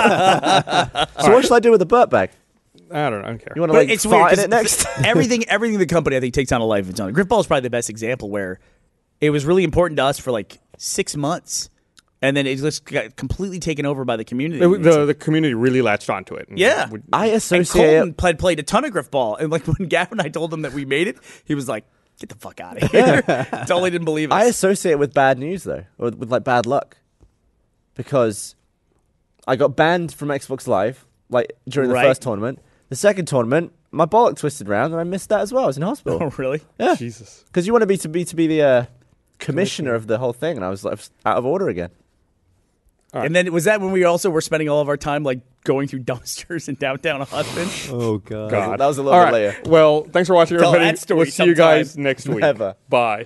So what should I do with the burp bag? I don't know. I don't care. You want to But like it's weird fart in 'cause it next? everything, everything in the company, I think, takes on a life of its own. Griffball is probably the best example where it was really important to us for like six months, and then it just got completely taken over by the community. the, It's the, like- the community really latched onto it. and yeah, would- I and associate. Colton played, played a ton of Griffball, and like when Gavin and I told him that we made it, he was like, "Get the fuck out of here!" Totally didn't believe us. I associate it with bad news though, or with, with like bad luck, because I got banned from Xbox Live like during the Right. first tournament. The second tournament, my bollock twisted around and I missed that as well. I was in hospital. oh, really? Yeah, Jesus. because you want to be to be to be the uh, commissioner of the whole thing, and I was like out of order again. And then was that when we also were spending all of our time like going through dumpsters in downtown Austin? Oh god. God. That was a little All bit right. later. Well, thanks for watching, Tell everybody. that story We'll see you sometime. guys next week. Never. Bye.